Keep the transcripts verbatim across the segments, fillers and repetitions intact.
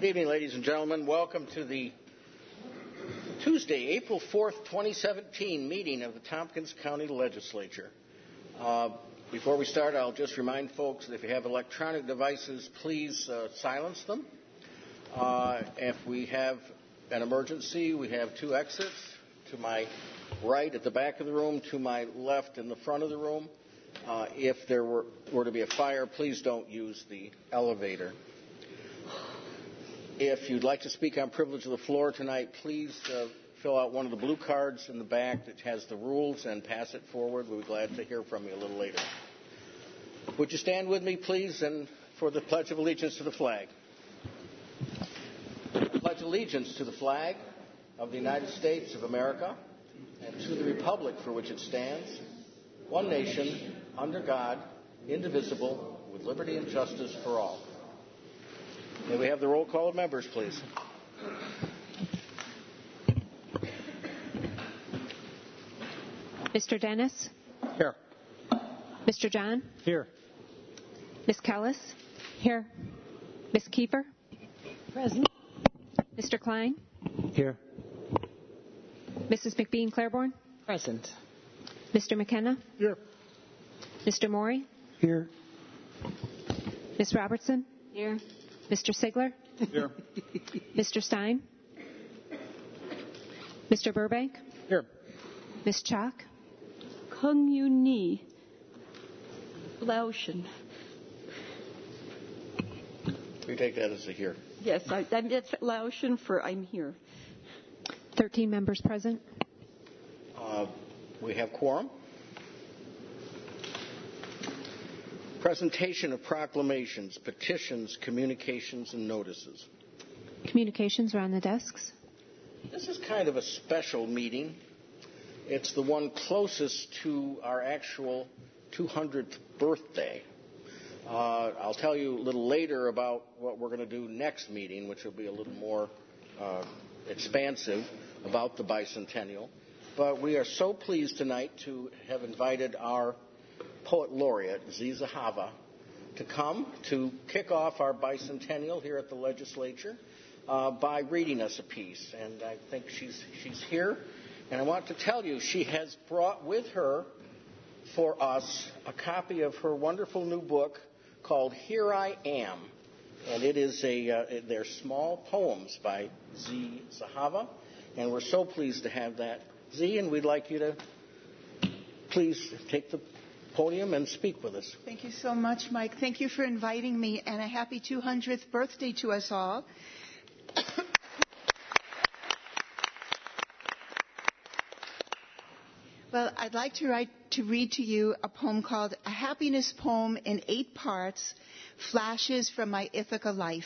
evening, ladies and gentlemen. Welcome to the Tuesday, April fourth, twenty seventeen meeting of the Tompkins County Legislature. Uh, before we start, I'll just remind folks that if you have electronic devices, please uh, silence them. Uh, if we have an emergency, we have two exits, to my right at the back of the room, to my left in the front of the room. Uh, if there were, were to be a fire, please don't use the elevator. If you'd like to speak on privilege of the floor tonight, please uh, fill out one of the blue cards in the back that has the rules and pass it forward. We'll be glad to hear from you a little later. Would you stand with me, please, and for the Pledge of Allegiance to the flag? I pledge allegiance to the flag of the United States of America and to the republic for which it stands, one nation, under God, indivisible, with liberty and justice for all. May we have the roll call of members, please? Mister Dennis? Here. Mister John? Here. Miz Kellis? Here. Miz Kiefer? Present. Mister Klein? Here. Missus McBean Claiborne? Present. Mister McKenna? Here. Mister Morey? Here. Miz Robertson? Here. Mister Sigler? Here. Mister Stein? Mister Burbank? Here. Miz Chalk? Kung Yu Ni. Laotian. We take that as a here. Yes, I, I, it's Laotian for I'm here. Thirteen members present. Uh, we have quorum. Presentation of proclamations, petitions, communications, and notices. Communications are on the desks. This is kind of a special meeting. It's the one closest to our actual two hundredth birthday. Uh, I'll tell you a little later about what we're going to do next meeting, which will be a little more uh, expansive about the bicentennial. But we are so pleased tonight to have invited our Poet Laureate, Zee Zahava, to come to kick off our bicentennial here at the legislature uh, by reading us a piece. And I think she's she's here. And I want to tell you, she has brought with her for us a copy of her wonderful new book called Here I Am. And it is a, uh, they're small poems by Zee Zahava. And we're so pleased to have that. Zee, and we'd like you to please take the podium and speak with us. Thank you so much, Mike. Thank you for inviting me, and a happy two hundredth birthday to us all. Well, I'd like to write to read to you a poem called A Happiness Poem in Eight Parts, Flashes from My Ithaca Life.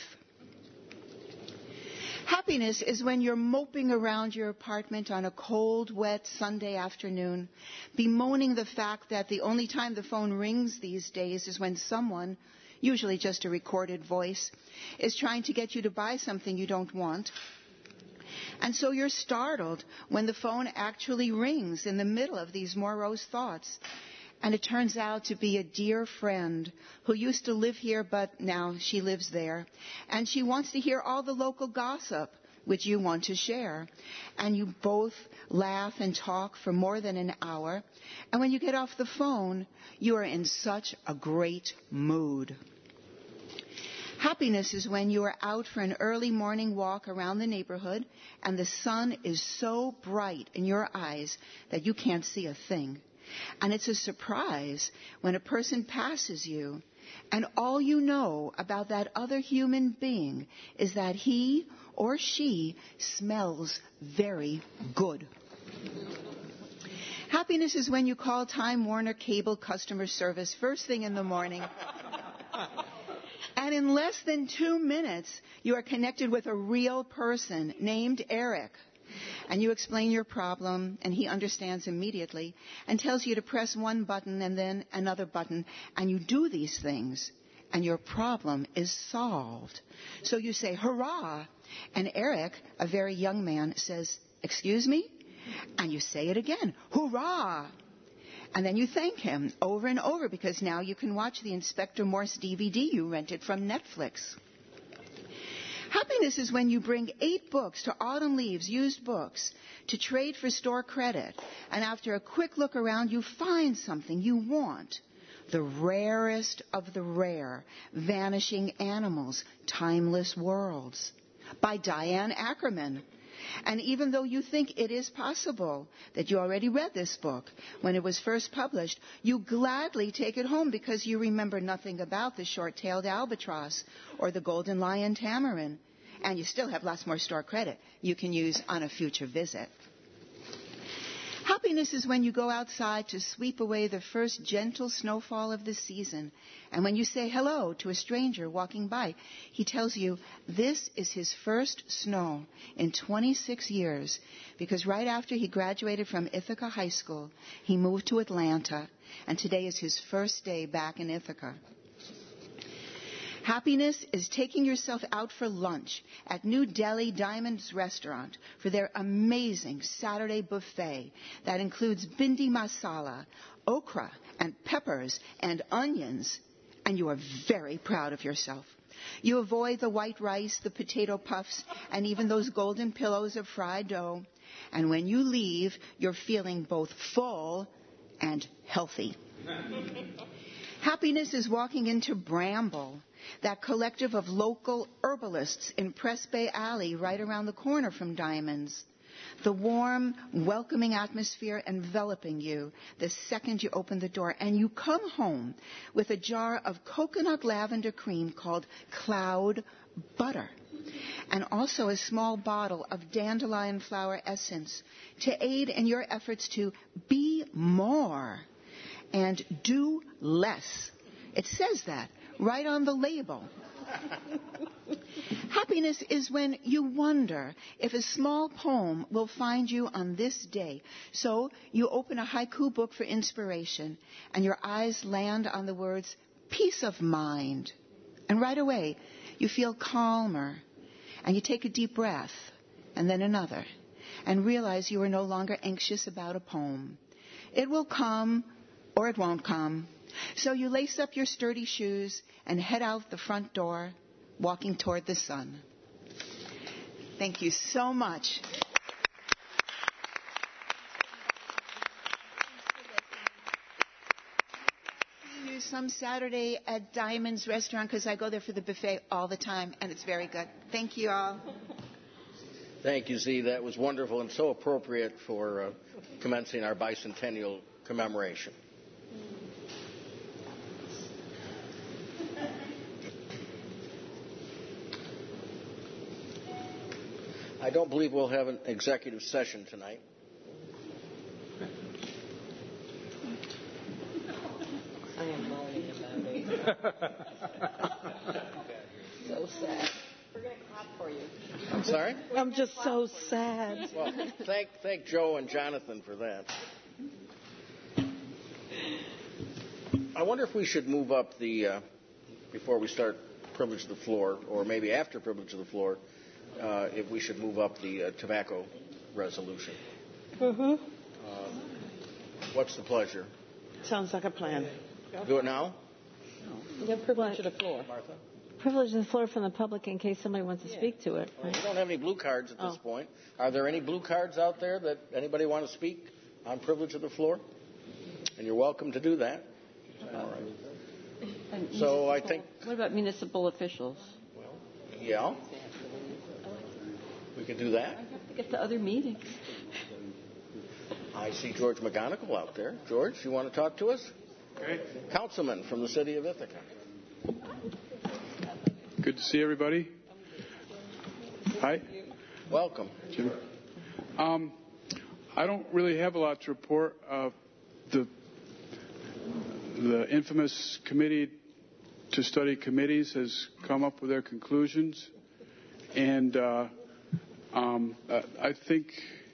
Happiness is when you're moping around your apartment on a cold, wet Sunday afternoon, bemoaning the fact that the only time the phone rings these days is when someone, usually just a recorded voice, is trying to get you to buy something you don't want. And so you're startled when the phone actually rings in the middle of these morose thoughts. And it turns out to be a dear friend who used to live here, but now she lives there. And she wants to hear all the local gossip, which you want to share. And you both laugh and talk for more than an hour. And when you get off the phone, you are in such a great mood. Happiness is when you are out for an early morning walk around the neighborhood and the sun is so bright in your eyes that you can't see a thing. And it's a surprise when a person passes you and all you know about that other human being is that he or she smells very good. Happiness is when you call Time Warner Cable customer service first thing in the morning. And in less than two minutes, you are connected with a real person named Eric. And you explain your problem, and he understands immediately and tells you to press one button and then another button. And you do these things, and your problem is solved. So you say, hurrah. And Eric, a very young man, says, excuse me? And you say it again, hurrah. And then you thank him over and over because now you can watch the Inspector Morse D V D you rented from Netflix. Happiness Happiness is when you bring eight books to Autumn Leaves, used books, to trade for store credit. And after a quick look around, you find something you want. The rarest of the rare, Vanishing Animals, Timeless Worlds, by Diane Ackerman. And even though you think it is possible that you already read this book when it was first published, you gladly take it home because you remember nothing about the short-tailed albatross or the golden lion tamarin. And you still have lots more store credit you can use on a future visit. Happiness is when you go outside to sweep away the first gentle snowfall of the season. And when you say hello to a stranger walking by, he tells you this is his first snow in twenty-six years, because right after he graduated from Ithaca High School, he moved to Atlanta, and today is his first day back in Ithaca. Happiness is taking yourself out for lunch at New Delhi Diamonds Restaurant for their amazing Saturday buffet that includes bindi masala, okra, and peppers and onions, and you are very proud of yourself. You avoid the white rice, the potato puffs, and even those golden pillows of fried dough. And when you leave, you're feeling both full and healthy. Happiness is walking into Bramble, that collective of local herbalists in Press Bay Alley right around the corner from Diamonds. The warm, welcoming atmosphere enveloping you the second you open the door, and you come home with a jar of coconut lavender cream called Cloud Butter, and also a small bottle of dandelion flower essence to aid in your efforts to be more and do less. It says that right on the label. Happiness is when you wonder if a small poem will find you on this day. So you open a haiku book for inspiration, and your eyes land on the words, peace of mind. And right away, you feel calmer, and you take a deep breath, and then another, and realize you are no longer anxious about a poem. It will come, or it won't come. So you lace up your sturdy shoes and head out the front door, walking toward the sun. Thank you so much. See you some Saturday at Diamonds Restaurant, because I go there for the buffet all the time, and it's very good. Thank you all. Thank you, Z. That was wonderful and so appropriate for uh, commencing our bicentennial commemoration. I don't believe we'll have an executive session tonight. I am moaning about it. So sad. We're going to clap for you. I'm sorry? I'm just so sad. Well, thank, thank Joe and Jonathan for that. I wonder if we should move up the, uh, before we start privilege of the floor, or maybe after privilege of the floor, Uh, if we should move up the uh, tobacco resolution. Mm-hmm. Uh, what's the pleasure? Sounds like a plan. Do it now? You have privilege of the floor. Martha? Privilege of the floor from the public in case somebody wants to Yeah. speak to it. Well, we don't have any blue cards at this Oh. point. Are there any blue cards out there that anybody want to speak on privilege of the floor? And you're welcome to do that. All right. And So I municipal- think- What about municipal officials? Yeah? We can do that. I have to get to other meetings. I see George McGonigal out there. George, you want to talk to us? Okay. Councilman from the city of Ithaca. Good to see everybody. Hi. Welcome. Jim. Um, I don't really have a lot to report. Uh, the the infamous committee to study committees has come up with their conclusions, and uh, um, I think,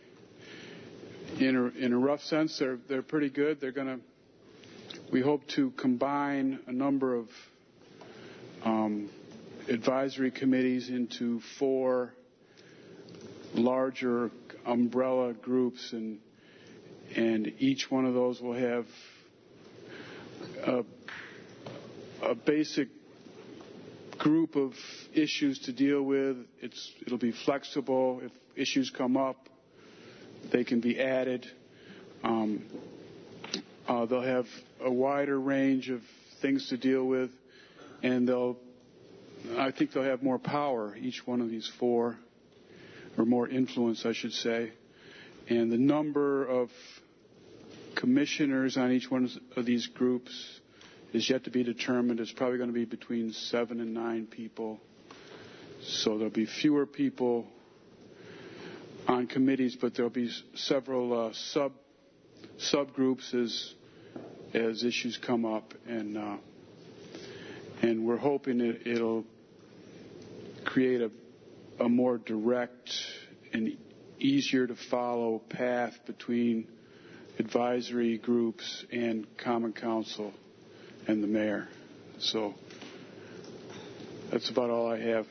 in a, in a rough sense, they're they're pretty good. They're going to. We hope to combine a number of um, advisory committees into four larger umbrella groups, and and each one of those will have a, a basic group of issues to deal with. It's, it'll be flexible. If issues come up, they can be added. Um, uh, they'll have a wider range of things to deal with, and they'll, I think they'll have more power, each one of these four, or more influence, I should say. And the number of commissioners on each one of these groups is yet to be determined. It's probably going to be between seven and nine people. So there'll be fewer people on committees, but there'll be several uh, sub subgroups as as issues come up, and uh, and we're hoping it, it'll create a a more direct and easier to follow path between advisory groups and Common Council and the mayor. So that's about all I have.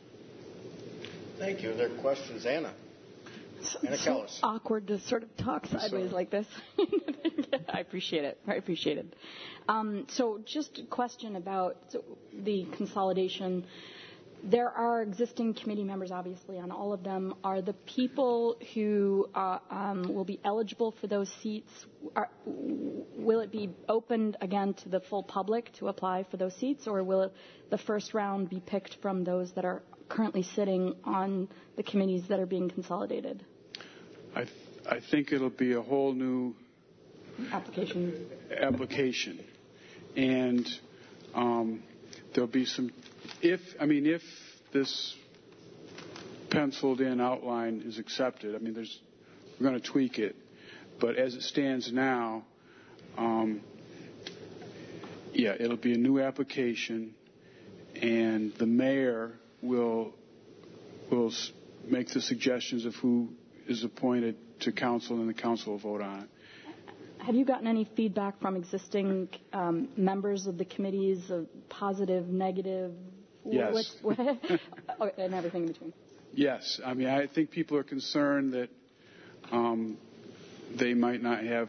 Thank you. Are there questions? Anna? So, Anna so Kellis. awkward to sort of talk sideways like this. I appreciate it. I appreciate it. Um, so just a question about so the consolidation. There are existing committee members, obviously, on all of them. Are the people who uh, um, will be eligible for those seats, are, will it be opened again to the full public to apply for those seats, or will it, the first round be picked from those that are currently sitting on the committees that are being consolidated? I, th- I think it'll be a whole new application. application. And um, there'll be some... If, I mean, if this penciled-in outline is accepted, I mean, there's, we're going to tweak it. But as it stands now, um, yeah, it'll be a new application, and the mayor will will make the suggestions of who is appointed to council, and the council will vote on it. Have you gotten any feedback from existing um, members of the committees, of positive, negative? Yes. What, what, and everything in between? Yes. I mean, I think people are concerned that um, they might not have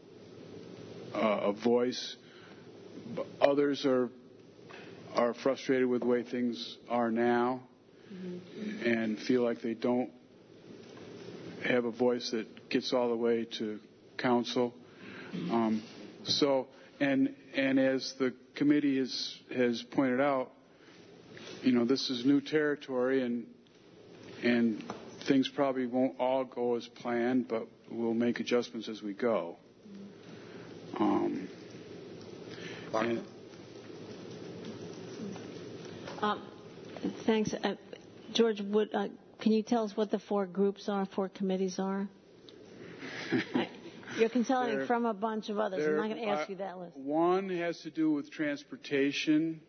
uh, a voice. But others are are frustrated with the way things are now, mm-hmm. and feel like they don't have a voice that gets all the way to council. Um, so, and and as the committee has has pointed out, you know, this is new territory, and and things probably won't all go as planned, but we'll make adjustments as we go. Um, and, um, thanks, uh, George. Would, uh, can you tell us what the four groups are, four committees are? I, You're consolidating from a bunch of others. I'm not going to ask uh, you that list. One has to do with transportation.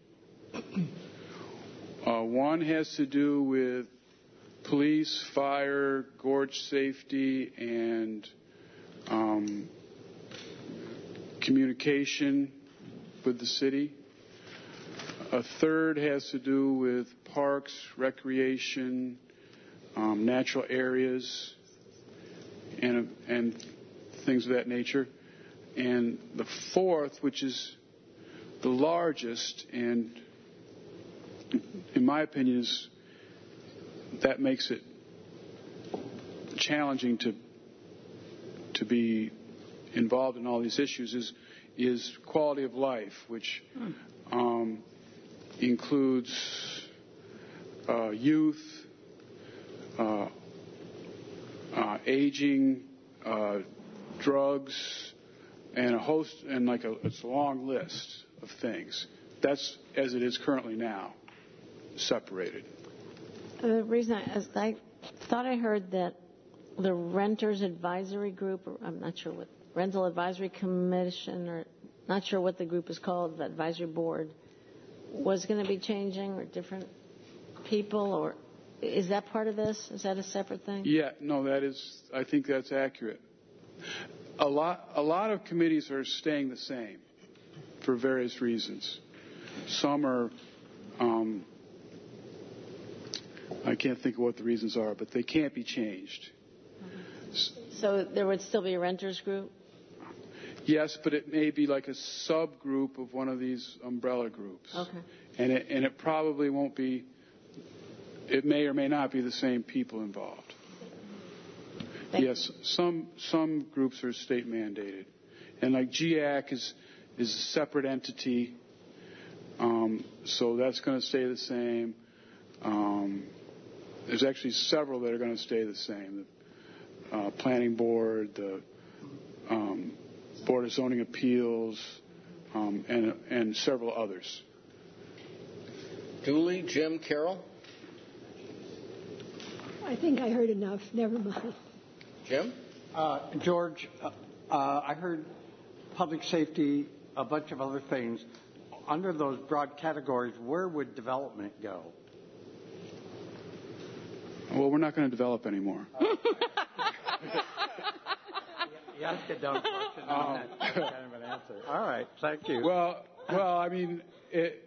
Uh, one has to do with police, fire, gorge safety, and um, communication with the city. A third has to do with parks, recreation, um, natural areas, and and things of that nature. And the fourth, which is the largest, and in my opinion, is that makes it challenging to to be involved in all these issues, is is quality of life, which um, includes uh, youth, uh, uh, aging, uh, drugs, and a host, and like a, it's a long list of things. That's as it is currently now, separated. The reason I, is I thought I heard that the Renters Advisory Group, or I'm not sure what, Rental Advisory Commission, or not sure what the group is called, the advisory board, was going to be changing, or different people, or is that part of this? Is that a separate thing? Yeah, no, that is, I think that's accurate. A lot, a lot of committees are staying the same for various reasons. Some are, um, I can't think of what the reasons are, but they can't be changed. So there would still be a renters group? Yes, but it may be like a subgroup of one of these umbrella groups. Okay. And it, and it probably won't be, it may or may not be the same people involved. Thank yes, some some groups are state mandated. And like G A C is, is a separate entity, um, so that's going to stay the same. Um, there's actually several that are going to stay the same. The uh, Planning Board, the um, Board of Zoning Appeals, um, and, and several others. Julie, Jim, Carol? I think I heard enough. Never mind. Jim? Uh, George, uh, uh, I heard public safety, a bunch of other things. Under those broad categories, where would development go? Well, we're not going to develop anymore. You asked a dumb question. Um, that's kind of an answer. All right, thank you. Well, well, I mean, it,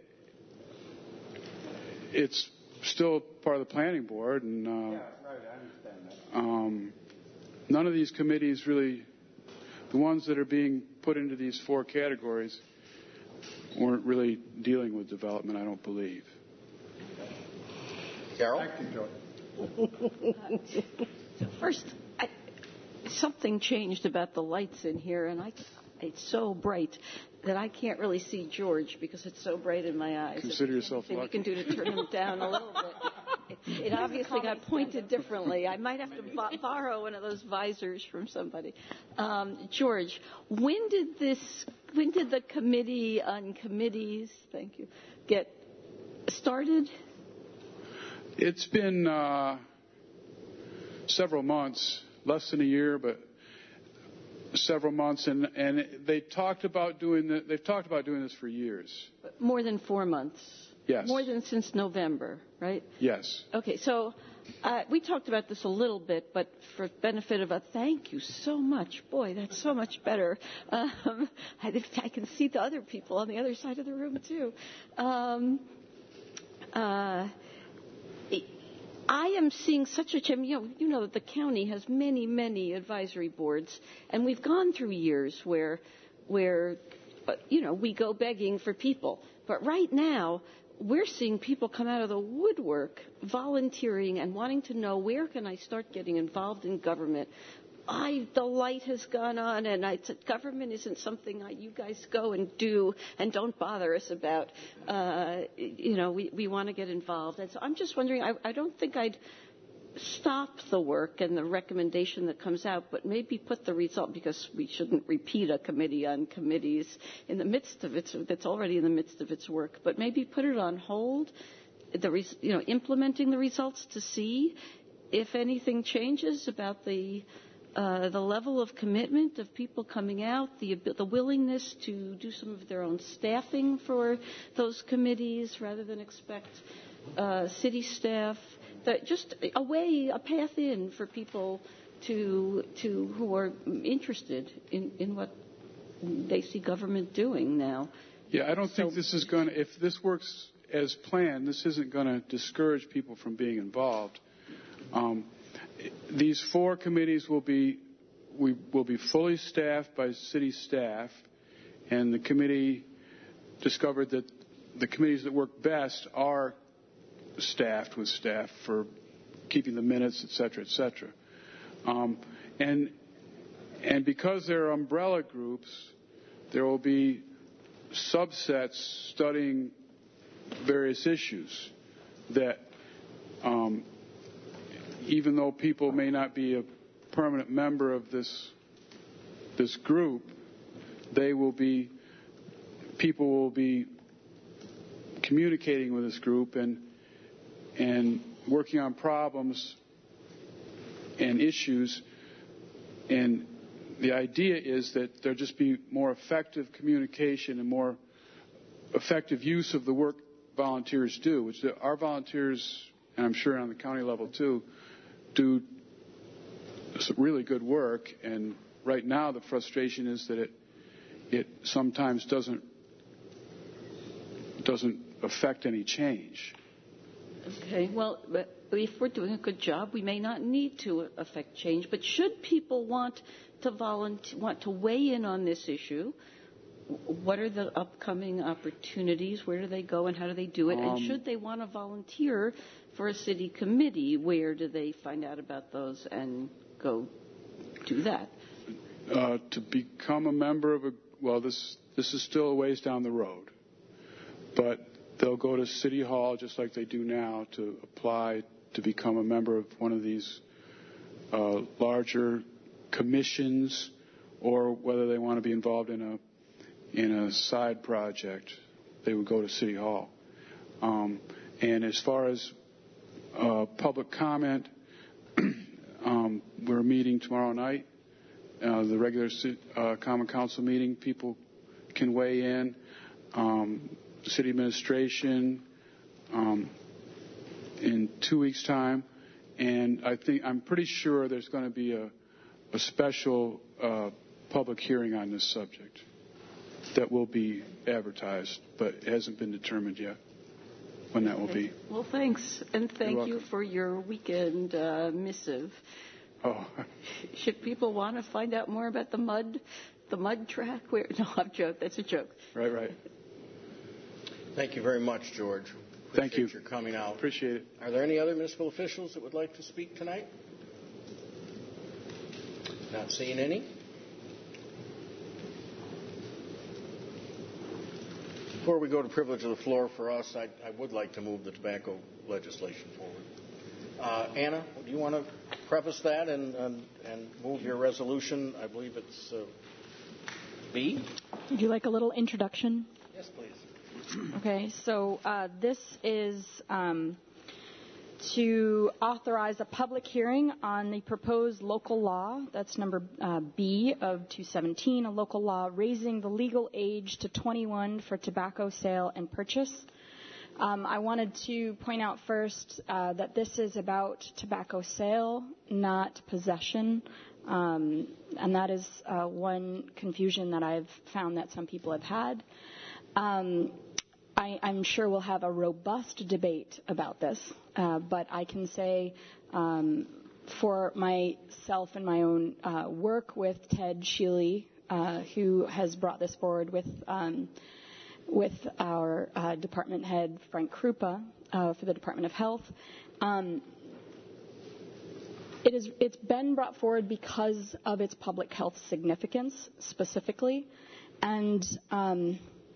it's still part of the planning board, and uh, yeah, right. I understand that. Um, none of these committees really, the ones that are being put into these four categories, weren't really dealing with development, I don't believe. Carol? Thank you, George. So first, I, something changed about the lights in here, and I, it's so bright that I can't really see George because it's so bright in my eyes. Consider yourself lucky. lucky. We can do to turn them down a little bit. It, it obviously got pointed differently. I might have to b- borrow one of those visors from somebody. Um, George, when did this? When did the committee on committees? Thank you. Get started? It's been uh, several months, less than a year, but several months, and, and they talked about doing the, they've talked about doing this for years. More than four months. Yes. More than since November, right? Yes. Okay, so uh, we talked about this a little bit, but for benefit of a thank you so much. Boy, that's so much better. Um, I, I can see the other people on the other side of the room, too. Um, uh, I am seeing such a change. You know, you know that the county has many, many advisory boards, and we've gone through years where, where, uh, you know, we go begging for people. But right now, we're seeing people come out of the woodwork, volunteering and wanting to know, where can I start getting involved in government? I, the light has gone on, and I said, government isn't something I, you guys go and do and don't bother us about. Uh, you know, we, we want to get involved. And so I'm just wondering, I, I don't think I'd stop the work and the recommendation that comes out, but maybe put the result, because we shouldn't repeat a committee on committees in the midst of its, that's already in the midst of its work, but maybe put it on hold, the, you know, implementing the results to see if anything changes about the Uh, the level of commitment of people coming out, the the willingness to do some of their own staffing for those committees rather than expect uh, city staff. That just a way, a path in for people to to who are interested in, in what they see government doing now. Yeah, I don't so, think this is going to, if this works as planned, this isn't going to discourage people from being involved. Um, These four committees will be we will be fully staffed by city staff, and the committee discovered that the committees that work best are staffed with staff for keeping the minutes, et cetera, et cetera. Um, and and because they're umbrella groups, there will be subsets studying various issues that. Um, even though people may not be a permanent member of this this group, they will be, people will be communicating with this group and and working on problems and issues. And the idea is that there'll just be more effective communication and more effective use of the work volunteers do, which our volunteers, and I'm sure on the county level too, do some really good work. And right now the frustration is that it it sometimes doesn't doesn't affect any change. Okay, well, if we're doing a good job, we may not need to affect change. But should people want to volunteer, want to weigh in on this issue, what are the upcoming opportunities? Where do they go, and how do they do it? Um, and should they want to volunteer for a city committee, where do they find out about those and go do that? Uh, to become a member of a well, this this is still a ways down the road, but they'll go to City Hall just like they do now to apply to become a member of one of these uh, larger commissions, or whether they want to be involved in a in a side project, they would go to City Hall. Um, and as far as uh, public comment, um, we're meeting tomorrow night. Uh, the regular uh, Common Council meeting, people can weigh in. Um, city administration um, in two weeks' time, and I think I'm pretty sure there's going to be a, a special uh, public hearing on this subject that will be advertised, but it hasn't been determined yet when that will be. Well, thanks, and thank you for your weekend uh, missive. Oh. Should people want to find out more about the mud, the mud track? Where? No, I'm joking. That's a joke. Right, right. Thank you very much, George. Appreciate Thank you. Your coming out. Appreciate it. Are there any other municipal officials that would like to speak tonight? Not seeing any. Before we go to privilege of the floor for us, I, I would like to move the tobacco legislation forward. Uh, Anna, do you want to preface that and, and, and move your resolution? I believe it's uh, B. Would you like a little introduction? Yes, please. Okay, so uh, this is um, to authorize a public hearing on the proposed local law, that's number uh, B of two seventeen, a local law raising the legal age to twenty-one for tobacco sale and purchase. Um, I wanted to point out first uh, that this is about tobacco sale, not possession, um, and that is uh, one confusion that I've found that some people have had. Um, I, I'm sure we'll have a robust debate about this, uh, but I can say um, for myself and my own uh, work with Ted Sheely, uh, who has brought this forward with um, with our uh, department head, Frank Krupa, uh, for the Department of Health. Um, it is, it's been brought forward because of its public health significance specifically, and um,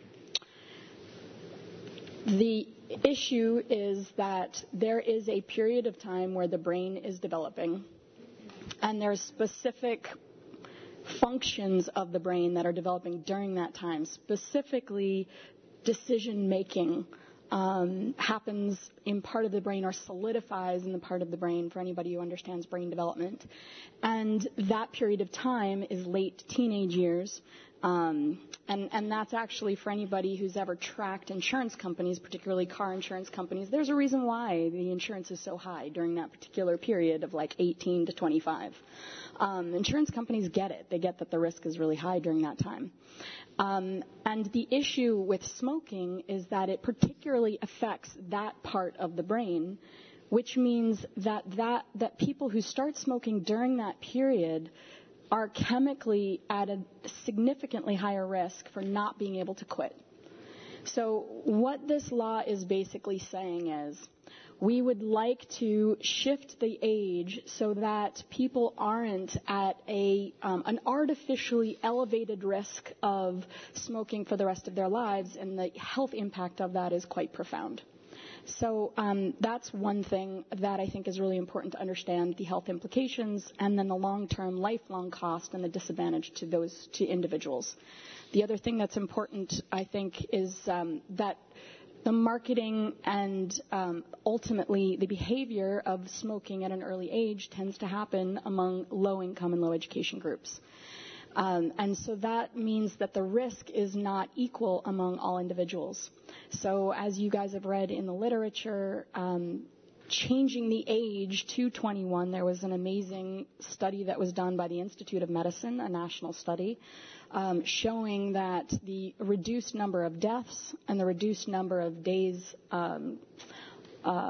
the issue is that there is a period of time where the brain is developing, and there's specific functions of the brain that are developing during that time. Specifically, decision making um, happens in part of the brain or solidifies in the part of the brain for anybody who understands brain development. And that period of time is late teenage years. Um, and, and that's actually for anybody who's ever tracked insurance companies, particularly car insurance companies. There's a reason why the insurance is so high during that particular period of like eighteen to twenty-five. Um, insurance companies get it. They get that the risk is really high during that time. Um, and the issue with smoking is that it particularly affects that part of the brain, which means that, that, that people who start smoking during that period are chemically at a significantly higher risk for not being able to quit. So what this law is basically saying is we would like to shift the age so that people aren't at a um, an artificially elevated risk of smoking for the rest of their lives, and the health impact of that is quite profound. So um, that's one thing that I think is really important to understand, the health implications, and then the long-term, lifelong cost and the disadvantage to those to individuals. The other thing that's important, I think, is um, that the marketing and um, ultimately the behavior of smoking at an early age tends to happen among low-income and low-education groups. Um, and so that means that the risk is not equal among all individuals. So as you guys have read in the literature, um, changing the age to twenty-one, there was an amazing study that was done by the Institute of Medicine, a national study, um, showing that the reduced number of deaths and the reduced number of days um, uh,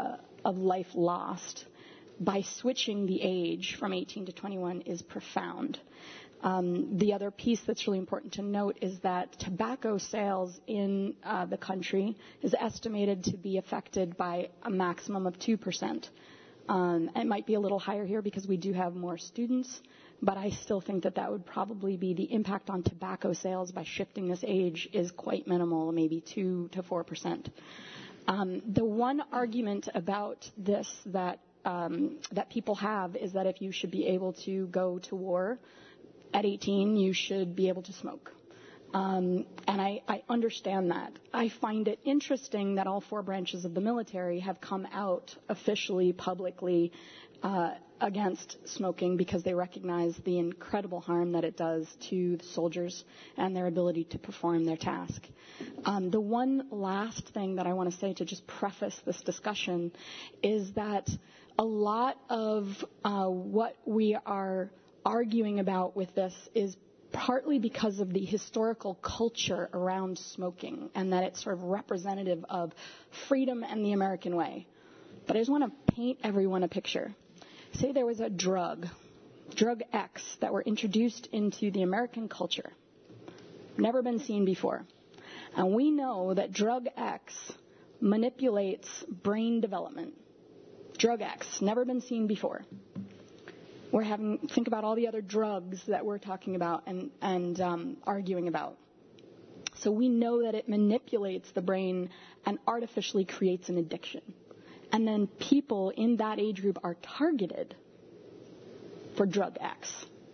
of life lost by switching the age from eighteen to twenty-one is profound. Um, the other piece that's really important to note is that tobacco sales in uh, the country is estimated to be affected by a maximum of two percent. Um, it might be a little higher here because we do have more students, but I still think that that would probably be the impact on tobacco sales by shifting this age is quite minimal, maybe two to four percent. Um, the one argument about this that um, that people have is that if you should be able to go to war at eighteen, you should be able to smoke. Um, and I, I understand that. I find it interesting that all four branches of the military have come out officially, publicly, uh, against smoking because they recognize the incredible harm that it does to the soldiers and their ability to perform their task. Um, the one last thing that I want to say to just preface this discussion is that a lot of uh, what we are arguing about with this is partly because of the historical culture around smoking and that it's sort of representative of freedom and the American way. But I just want to paint everyone a picture. Say there was a drug, drug X, that were introduced into the American culture, never been seen before. And we know that drug X manipulates brain development. Drug X, never been seen before. We're having, think about all the other drugs that we're talking about and, and um, arguing about. So we know that it manipulates the brain and artificially creates an addiction. And then people in that age group are targeted for drug X.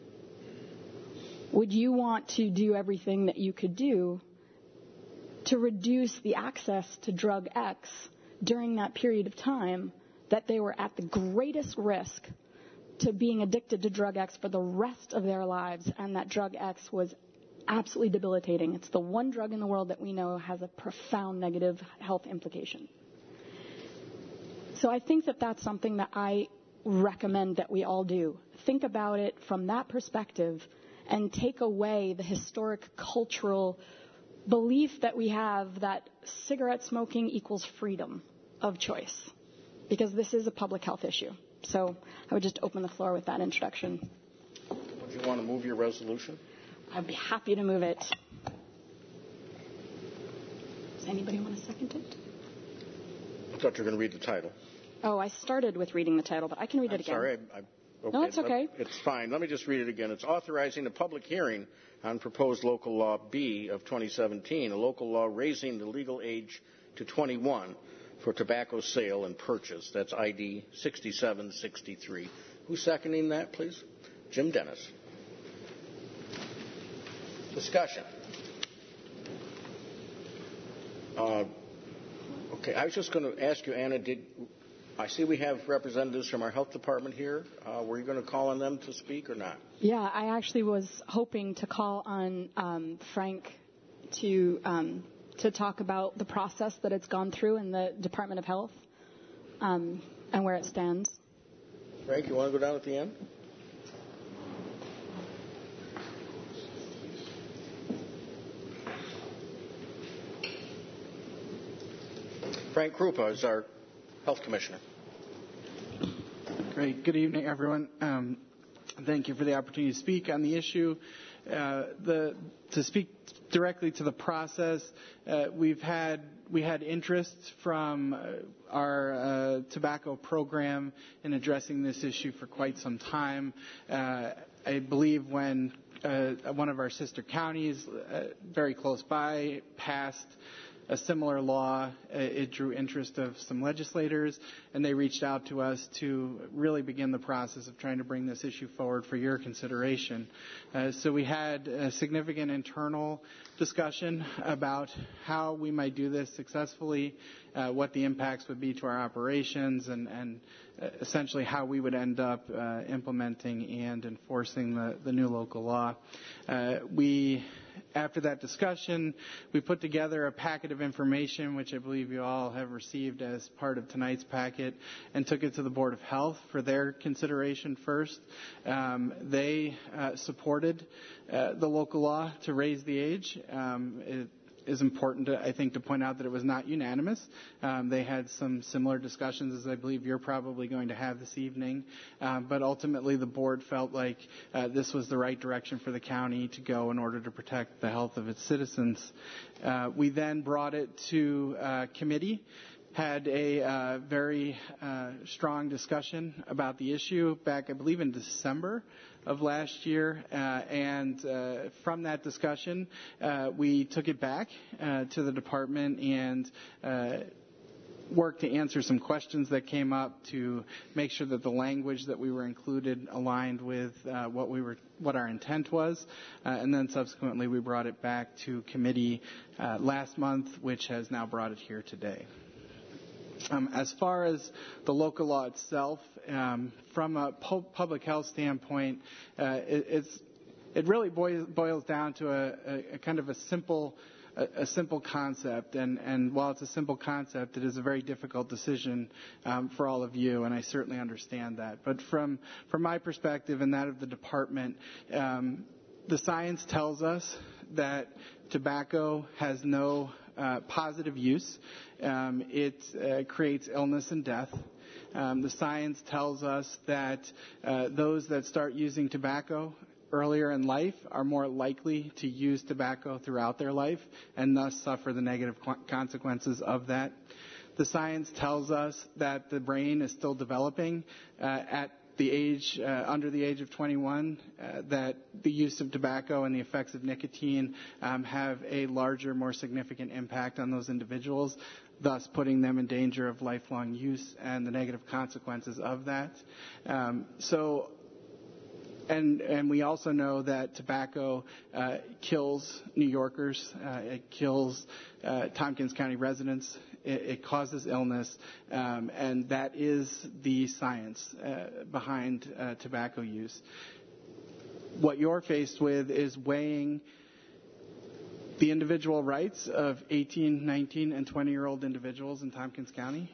Would you want to do everything that you could do to reduce the access to drug X during that period of time that they were at the greatest risk to being addicted to drug X for the rest of their lives, and that drug X was absolutely debilitating? It's the one drug in the world that we know has a profound negative health implication. So I think that that's something that I recommend that we all do. Think about it from that perspective and take away the historic cultural belief that we have that cigarette smoking equals freedom of choice, because this is a public health issue. So I would just open the floor with that introduction. Would you want to move your resolution? I'd be happy to move it. Does anybody want to second it? I thought you were going to read the title. Oh, I started with reading the title, but I can read I'm it again. Sorry. I, I, okay. No, it's okay. It's fine. Let me just read it again. It's authorizing a public hearing on proposed local law B of twenty seventeen, a local law raising the legal age to twenty-one for tobacco sale and purchase. That's I D sixty-seven sixty-three. Who's seconding that, please? Jim Dennis. Discussion. Uh, okay, I was just going to ask you, Anna, did I see we have representatives from our health department here? Uh, were you going to call on them to speak or not? Yeah, I actually was hoping to call on um, Frank to um, to talk about the process that it's gone through in the Department of Health um, and where it stands. Frank, you want to go down at the end? Frank Krupa is our health commissioner. Great. Good evening, everyone. Um, thank you for the opportunity to speak on the issue. Uh, the, to speak directly to the process, uh, we've had we had interest from uh, our uh, tobacco program in addressing this issue for quite some time. Uh, I believe when uh, one of our sister counties, uh, very close by, passed a similar law, it drew interest of some legislators, and they reached out to us to really begin the process of trying to bring this issue forward for your consideration. Uh, so we had a significant internal discussion about how we might do this successfully, uh, what the impacts would be to our operations, and, and uh, essentially how we would end up uh, implementing and enforcing the, the new local law. Uh, we After that discussion, we put together a packet of information, which I believe you all have received as part of tonight's packet, and took it to the Board of Health for their consideration first. Um, they uh, supported uh, the local law to raise the age. Um, it, is important, to, I think, to point out that it was not unanimous. Um, they had some similar discussions as I believe you're probably going to have this evening. Um, but ultimately, the board felt like uh, this was the right direction for the county to go in order to protect the health of its citizens. Uh, we then brought it to uh, committee. Had a uh, very uh, strong discussion about the issue back, I believe, in December of last year. Uh, and uh, from that discussion, uh, we took it back uh, to the department and uh, worked to answer some questions that came up to make sure that the language that we were included aligned with uh, what we were, what our intent was. Uh, and then subsequently, we brought it back to committee uh, last month, which has now brought it here today. Um, as far as the local law itself, um, from a pu- public health standpoint, uh, it, it's, it really boils, boils down to a, a, a kind of a simple, a, a simple concept. And, and while it's a simple concept, it is a very difficult decision um, for all of you, and I certainly understand that. But from from my perspective and that of the department, um, the science tells us that tobacco has no uh, positive use. Um, it uh, creates illness and death. Um, the science tells us that uh, those that start using tobacco earlier in life are more likely to use tobacco throughout their life and thus suffer the negative qu- consequences of that. The science tells us that the brain is still developing uh, at the age, uh, under the age of twenty-one, uh, that the use of tobacco and the effects of nicotine um, have a larger, more significant impact on those individuals, thus putting them in danger of lifelong use and the negative consequences of that. Um, so, and and we also know that tobacco uh, kills New Yorkers. Uh, it kills uh, Tompkins County residents. It, it causes illness, um, and that is the science uh, behind uh, tobacco use. What you're faced with is weighing the individual rights of eighteen, nineteen, and twenty-year-old individuals in Tompkins County,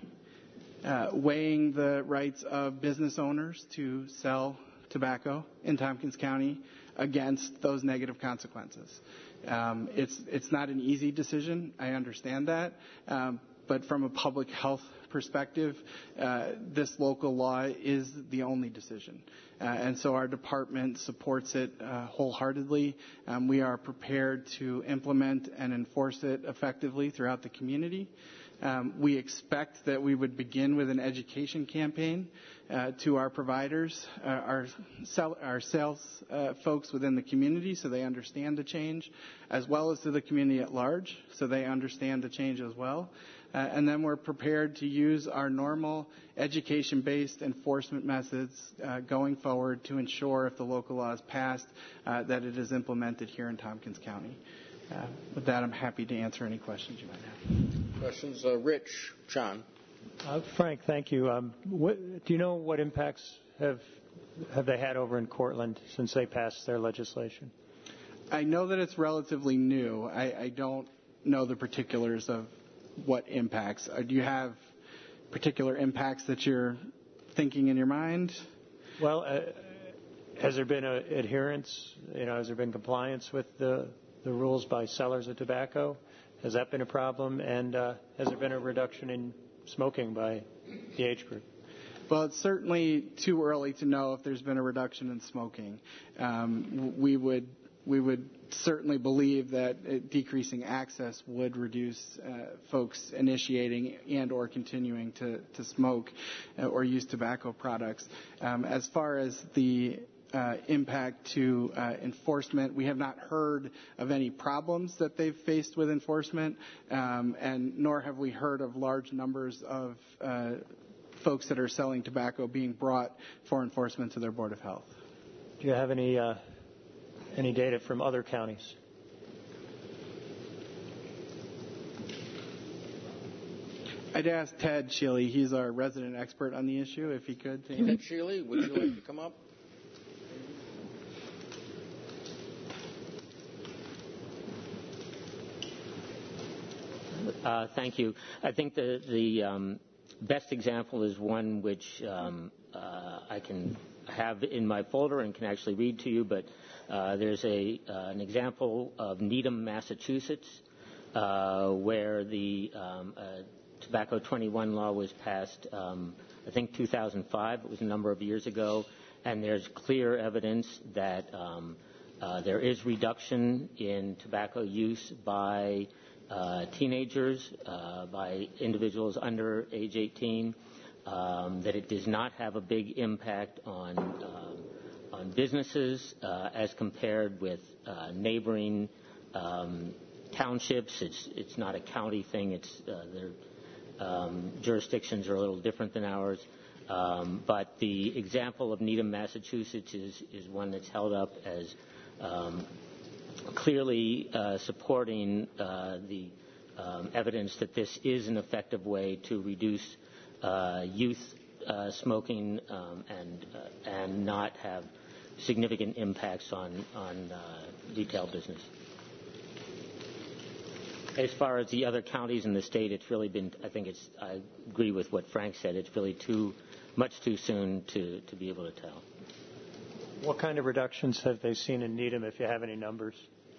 uh, weighing the rights of business owners to sell tobacco in Tompkins County against those negative consequences. Um, it's it's not an easy decision. I understand that. Um, but from a public health perspective, uh, this local law is the only decision. Uh, and so our department supports it uh, wholeheartedly. Um, we are prepared to implement and enforce it effectively throughout the community. Um, we expect that we would begin with an education campaign uh, to our providers, uh, our, sell, our sales uh, folks within the community so they understand the change, as well as to the community at large so they understand the change as well. Uh, and then we're prepared to use our normal education-based enforcement methods uh, going forward to ensure if the local law is passed uh, that it is implemented here in Tompkins County. Uh, with that, I'm happy to answer any questions you might have. Questions? Uh, Rich, John. Uh, Frank, thank you. Um, what, do you know what impacts have have they had over in Cortland since they passed their legislation? I know that it's relatively new. I, I don't know the particulars of what impacts. Uh, do you have particular impacts that you're thinking in your mind? Well, uh, has there been a adherence? You know, has there been compliance with the the rules by sellers of tobacco? Has that been a problem? And uh, has there been a reduction in smoking by the age group? Well, it's certainly too early to know if there's been a reduction in smoking. Um, we would we would certainly believe that uh, decreasing access would reduce uh, folks initiating and or continuing to, to smoke uh, or use tobacco products. Um, as far as the Uh, impact to uh, enforcement, we have not heard of any problems that they've faced with enforcement, um, and nor have we heard of large numbers of uh, folks that are selling tobacco being brought for enforcement to their Board of Health. Do you have any uh, any data from other counties? I'd ask Ted Shealy. He's our resident expert on the issue, if he could. Ted Shealy, would you like to come up? Uh, thank you. I think the, the um, best example is one which um, uh, I can have in my folder and can actually read to you, but uh, there's a uh, an example of Needham, Massachusetts, uh, where the um, uh, Tobacco twenty-one law was passed, um, I think two thousand five. It was a number of years ago, and there's clear evidence that um, uh, there is reduction in tobacco use by uh, teenagers, uh, by individuals under age eighteen, um, that it does not have a big impact on um, on businesses uh, as compared with uh, neighboring um, townships. It's it's not a county thing. It's uh, their um, jurisdictions are a little different than ours. Um, but the example of Needham, Massachusetts, is is one that's held up as um, clearly uh, supporting uh, the um, evidence that this is an effective way to reduce uh, youth uh, smoking um, and uh, and not have significant impacts on on uh, retail business. As far as the other counties in the state, it's really been. I think it's. I agree with what Frank said. It's really too much too soon to to be able to tell. What kind of reductions have they seen in Needham, if you have any numbers?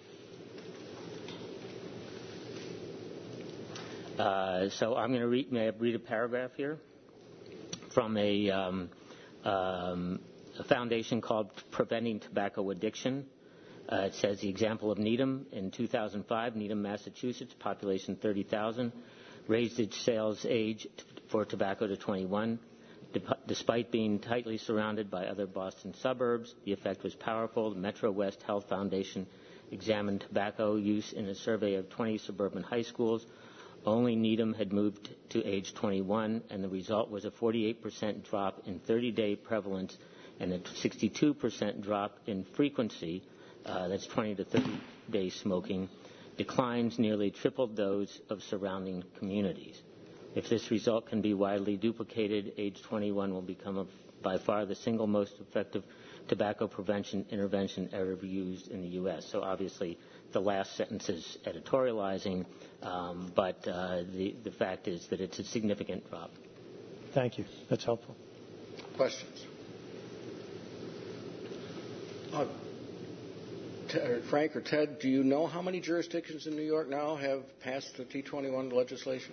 Uh, so I'm going to read, may I read a paragraph here from a, um, um, a foundation called Preventing Tobacco Addiction. Uh, it says the example of Needham in two thousand five, Needham, Massachusetts, population thirty thousand, raised its sales age t- for tobacco to twenty-one. Despite being tightly surrounded by other Boston suburbs, the effect was powerful. The Metro West Health Foundation examined tobacco use in a survey of twenty suburban high schools. Only Needham had moved to age twenty-one, and the result was a forty-eight percent drop in thirty-day prevalence and a sixty-two percent drop in frequency, uh, that's twenty to thirty-day smoking, declines nearly tripled those of surrounding communities. If this result can be widely duplicated, age twenty-one will become a, by far the single most effective tobacco prevention intervention ever used in the U S. So obviously the last sentence is editorializing, um, but uh, the, the fact is that it's a significant drop. Thank you. That's helpful. Questions? Uh, T- Frank or Ted, do you know how many jurisdictions in New York now have passed the T twenty-one legislation?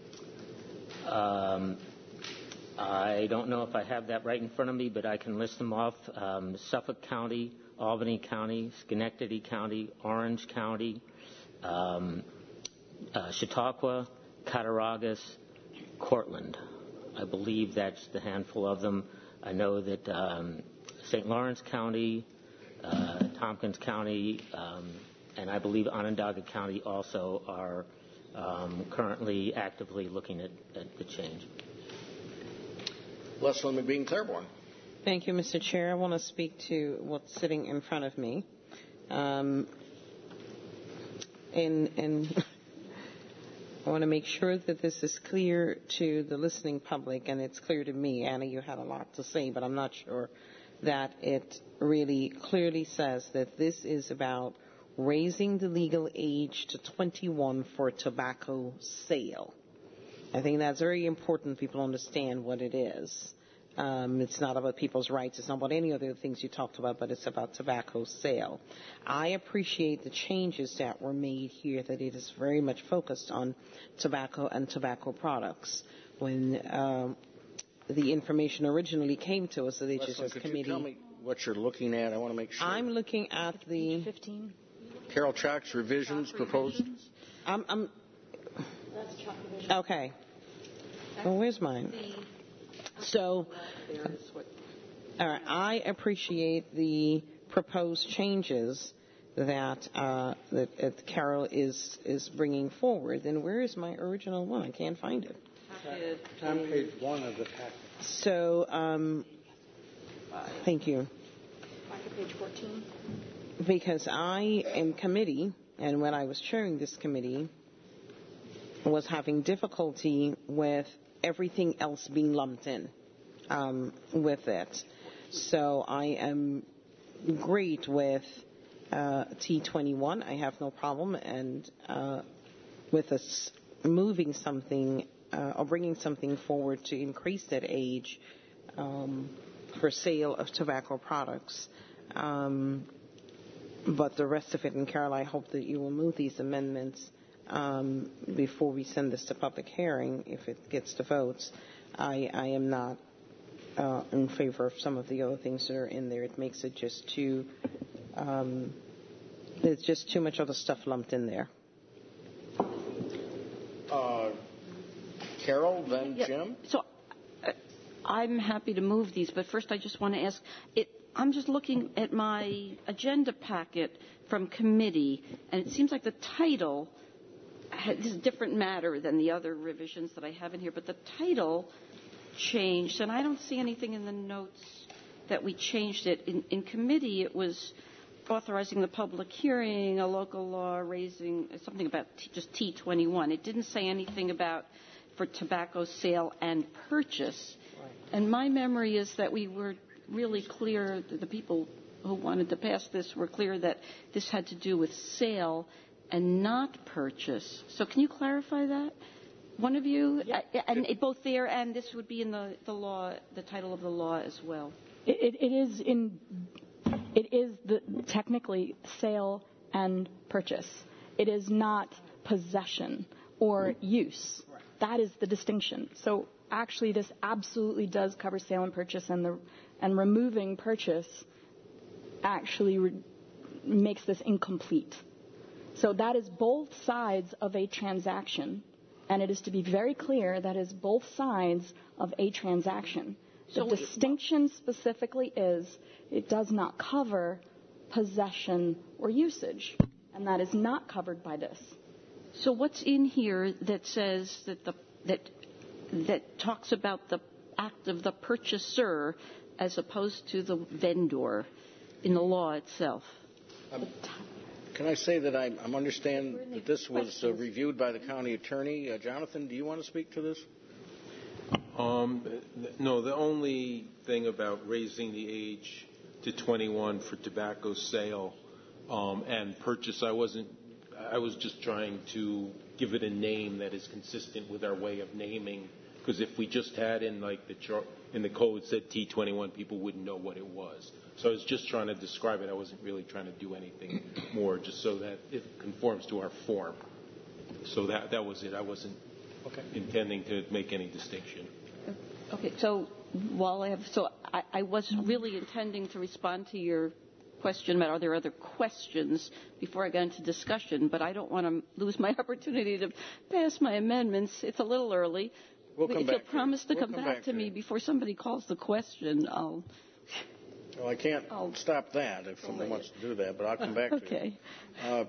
Um, I don't know if I have that right in front of me, but I can list them off. Um, Suffolk County, Albany County, Schenectady County, Orange County, um, uh, Chautauqua, Cattaraugus, Cortland. I believe that's the handful of them. I know that um, Saint Lawrence County, uh, Tompkins County, um, and I believe Onondaga County also are Um, currently actively looking at, at the change. Leslie McBean Claiborne. Thank you, Mister Chair. I want to speak to what's sitting in front of me. Um, and, and I want to make sure that this is clear to the listening public, and it's clear to me. Anna, you had a lot to say, but I'm not sure that it really clearly says that this is about raising the legal age to twenty-one for tobacco sale. I think that's very important people understand what it is. Um, it's not about people's rights. It's not about any other things you talked about, but it's about tobacco sale. I appreciate the changes that were made here, that it is very much focused on tobacco and tobacco products. When um, the information originally came to us, the H S S could committee. You tell me what you're looking at? I want to make sure. I'm looking at the fifteen. Carol Chalk's revisions proposed. I'm, I'm okay. Well, where's mine? So, all right. I appreciate the proposed changes that uh, that, that Carol is is bringing forward. And where is my original one? I can't find it. It's on page one of the packet. So, um, thank you. Back to page fourteen. Because I am committee, and when I was chairing this committee, was having difficulty with everything else being lumped in um, with it. So I am great with uh, T twenty-one. I have no problem, and uh, with us moving something uh, or bringing something forward to increase that age um, for sale of tobacco products. Um, But the rest of it, and Carol, I hope that you will move these amendments um, before we send this to public hearing, if it gets to votes, I, I am not uh, in favor of some of the other things that are in there. It makes it just too, um, it's just too much other stuff lumped in there. Uh, Carol, then Yeah, Jim. So uh, I'm happy to move these, but first I just want to ask, it, I'm just looking at my agenda packet from committee, and it seems like the title, this is a different matter than the other revisions that I have in here, but the title changed, and I don't see anything in the notes that we changed it. In, in committee, it was authorizing the public hearing, a local law raising, something about t- just T twenty-one. It didn't say anything about for tobacco sale and purchase. Right. And my memory is that we were really clear, the people who wanted to pass this were clear that this had to do with sale and not purchase. So can you clarify that? One of you? Yeah. And it, both there and this would be in the, the law, the title of the law as well. It, it, it is in, it is the, technically sale and purchase. It is not possession or use. Right. That is the distinction. So actually this absolutely does cover sale and purchase, and the and removing purchase actually re- makes this incomplete. So that is both sides of a transaction, and it is to be very clear that is both sides of a transaction. The so distinction specifically is it does not cover possession or usage, and that is not covered by this. So what's in here that says that the that that talks about the act of the purchaser as opposed to the vendor in the law itself? Um, can I say that I I'm understand that this was uh, reviewed by the county attorney? Uh, Jonathan, do you want to speak to this? Um, no, the only thing about raising the age to twenty-one for tobacco sale um, and purchase, I wasn't. I was just trying to give it a name that is consistent with our way of naming. Because if we just had in like the chart, in the code said T twenty-one, people wouldn't know what it was. So I was just trying to describe it. I wasn't really trying to do anything more, just so that it conforms to our form. So that that was it. I wasn't okay. intending to make any distinction. Okay. So while I have, so I, I was really intending to respond to your question about are there other questions before I got into discussion, but I don't want to lose my opportunity to pass my amendments. It's a little early. We'll come if back you'll promise to, we'll come, come back, back to to me you. before somebody calls the question, I'll... Well, I can't I'll, stop that if someone wants to do that, but I'll come back okay. to you. Uh,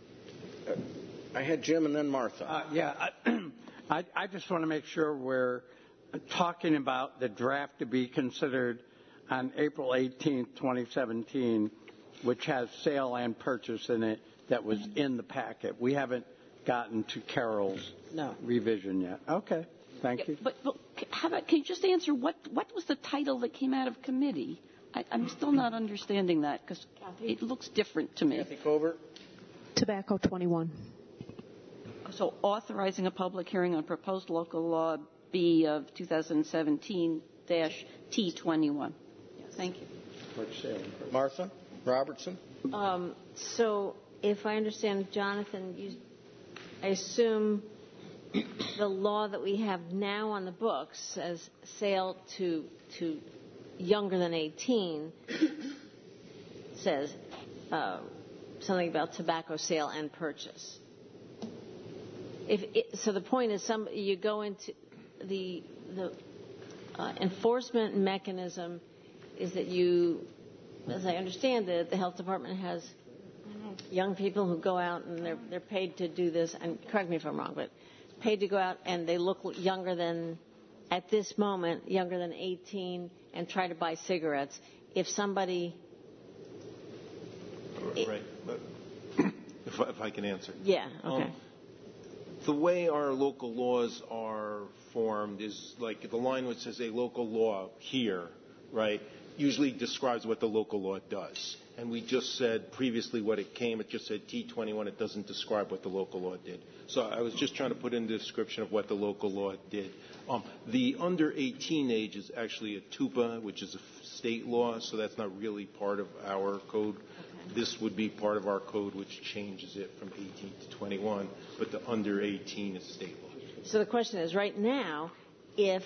I had Jim and then Martha. Uh, yeah, I, I, I just want to make sure we're talking about the draft to be considered on April eighteenth, twenty seventeen, which has sale and purchase in it that was in the packet. We haven't gotten to Carol's no. revision yet. Okay, thank yeah, you. But, but how about, can you just answer what, what was the title that came out of committee? I, I'm still not understanding that because it looks different to me. Kathy Covert? Tobacco twenty-one. So authorizing a public hearing on proposed local law B of twenty seventeen T twenty-one. Thank you. Martha Robertson? Um, so if I understand, Jonathan, you, I assume the law that we have now on the books says sale to to younger than eighteen says uh, something about tobacco sale and purchase. If it, so, the point is, some you go into the the uh, enforcement mechanism is that you, as I understand it, the health department has young people who go out and they're they're paid to do this. And correct me if I'm wrong, but paid to go out and they look younger than, at this moment, younger than eighteen, and try to buy cigarettes. If somebody, right, but if, if I can answer, yeah, okay. Um, the way our local laws are formed is like the line which says a local law here, right, usually describes what the local law does. And we just said previously what it came, it just said T twenty-one, it doesn't describe what the local law did. So I was just trying to put in the description of what the local law did. Um, the under eighteen age is actually a T U P A, which is a state law, so that's not really part of our code. This would be part of our code, which changes it from eighteen to twenty-one, but the under eighteen is stable. So the question is, right now, if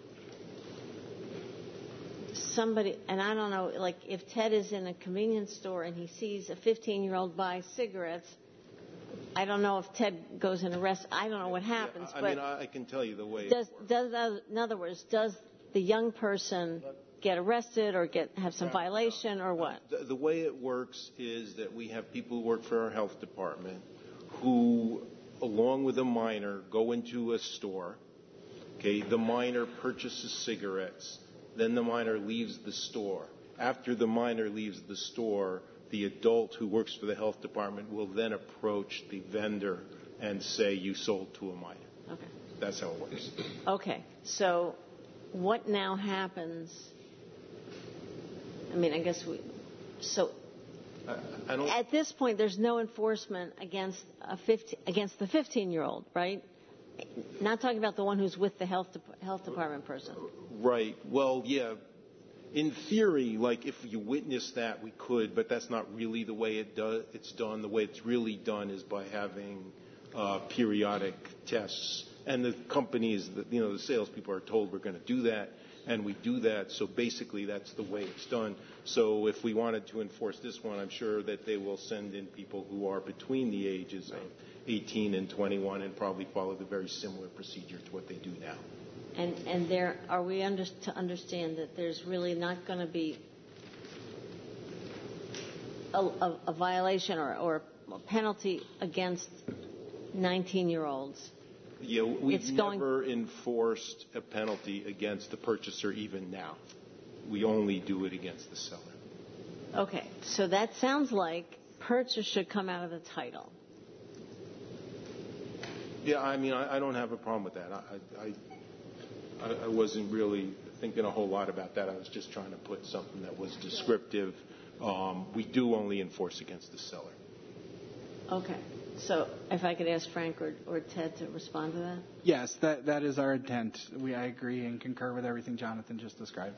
somebody, and I don't know, like if Ted is in a convenience store and he sees a fifteen-year-old buy cigarettes, I don't know if Ted goes and arrests. I don't know what happens. Yeah, I but mean, I, I can tell you the way. Does, does, uh, in other words, does the young person get arrested or get have some violation or what? The, the way it works is that we have people who work for our health department who, along with a minor, go into a store. Okay, the minor purchases cigarettes. Then the minor leaves the store. After the minor leaves the store, the adult who works for the health department will then approach the vendor and say, you sold to a minor. Okay. That's how it works. Okay. So what now happens? I mean, I guess we, so I, I don't, at this point, there's no enforcement against a fifteen, against the fifteen-year-old, right? Not talking about the one who's with the health de- health department person. Right. Well, yeah. In theory, like if you witness that, we could, but that's not really the way it does. It's done. The way it's really done is by having uh, periodic tests, and the companies, that, you know, the salespeople are told we're going to do that, and we do that. So basically, that's the way it's done. So if we wanted to enforce this one, I'm sure that they will send in people who are between the ages of eighteen and twenty-one, and probably follow the very similar procedure to what they do now. And and there are we under, to understand that there's really not going to be a, a, a violation or, or a penalty against nineteen-year-olds. Yeah, we've It's going- never enforced a penalty against the purchaser even now. We only do it against the seller. Okay, so that sounds like purchase should come out of the title. Yeah, I mean, I, I don't have a problem with that. I, I, I, I wasn't really thinking a whole lot about that. I was just trying to put something that was descriptive. Um, we do only enforce against the seller. Okay, so if I could ask Frank or, or Ted to respond to that. Yes, that that is our intent. We I agree and concur with everything Jonathan just described.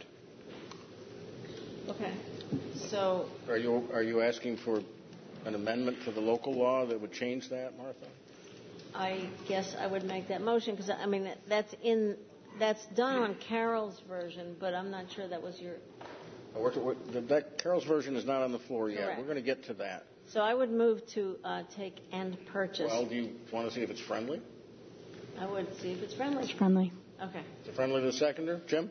Okay, so Are you are you asking for an amendment to the local law that would change that, Martha? I guess I would make that motion because I mean that, that's in that's done on Carol's version, but I'm not sure that was your. We're, we're, that Carol's version is not on the floor yet. Correct. We're going to get to that. So I would move to uh, take and purchase. Well, do you want to see if it's friendly? I would see if it's friendly. It's friendly. Okay. Is it friendly to the seconder, Jim?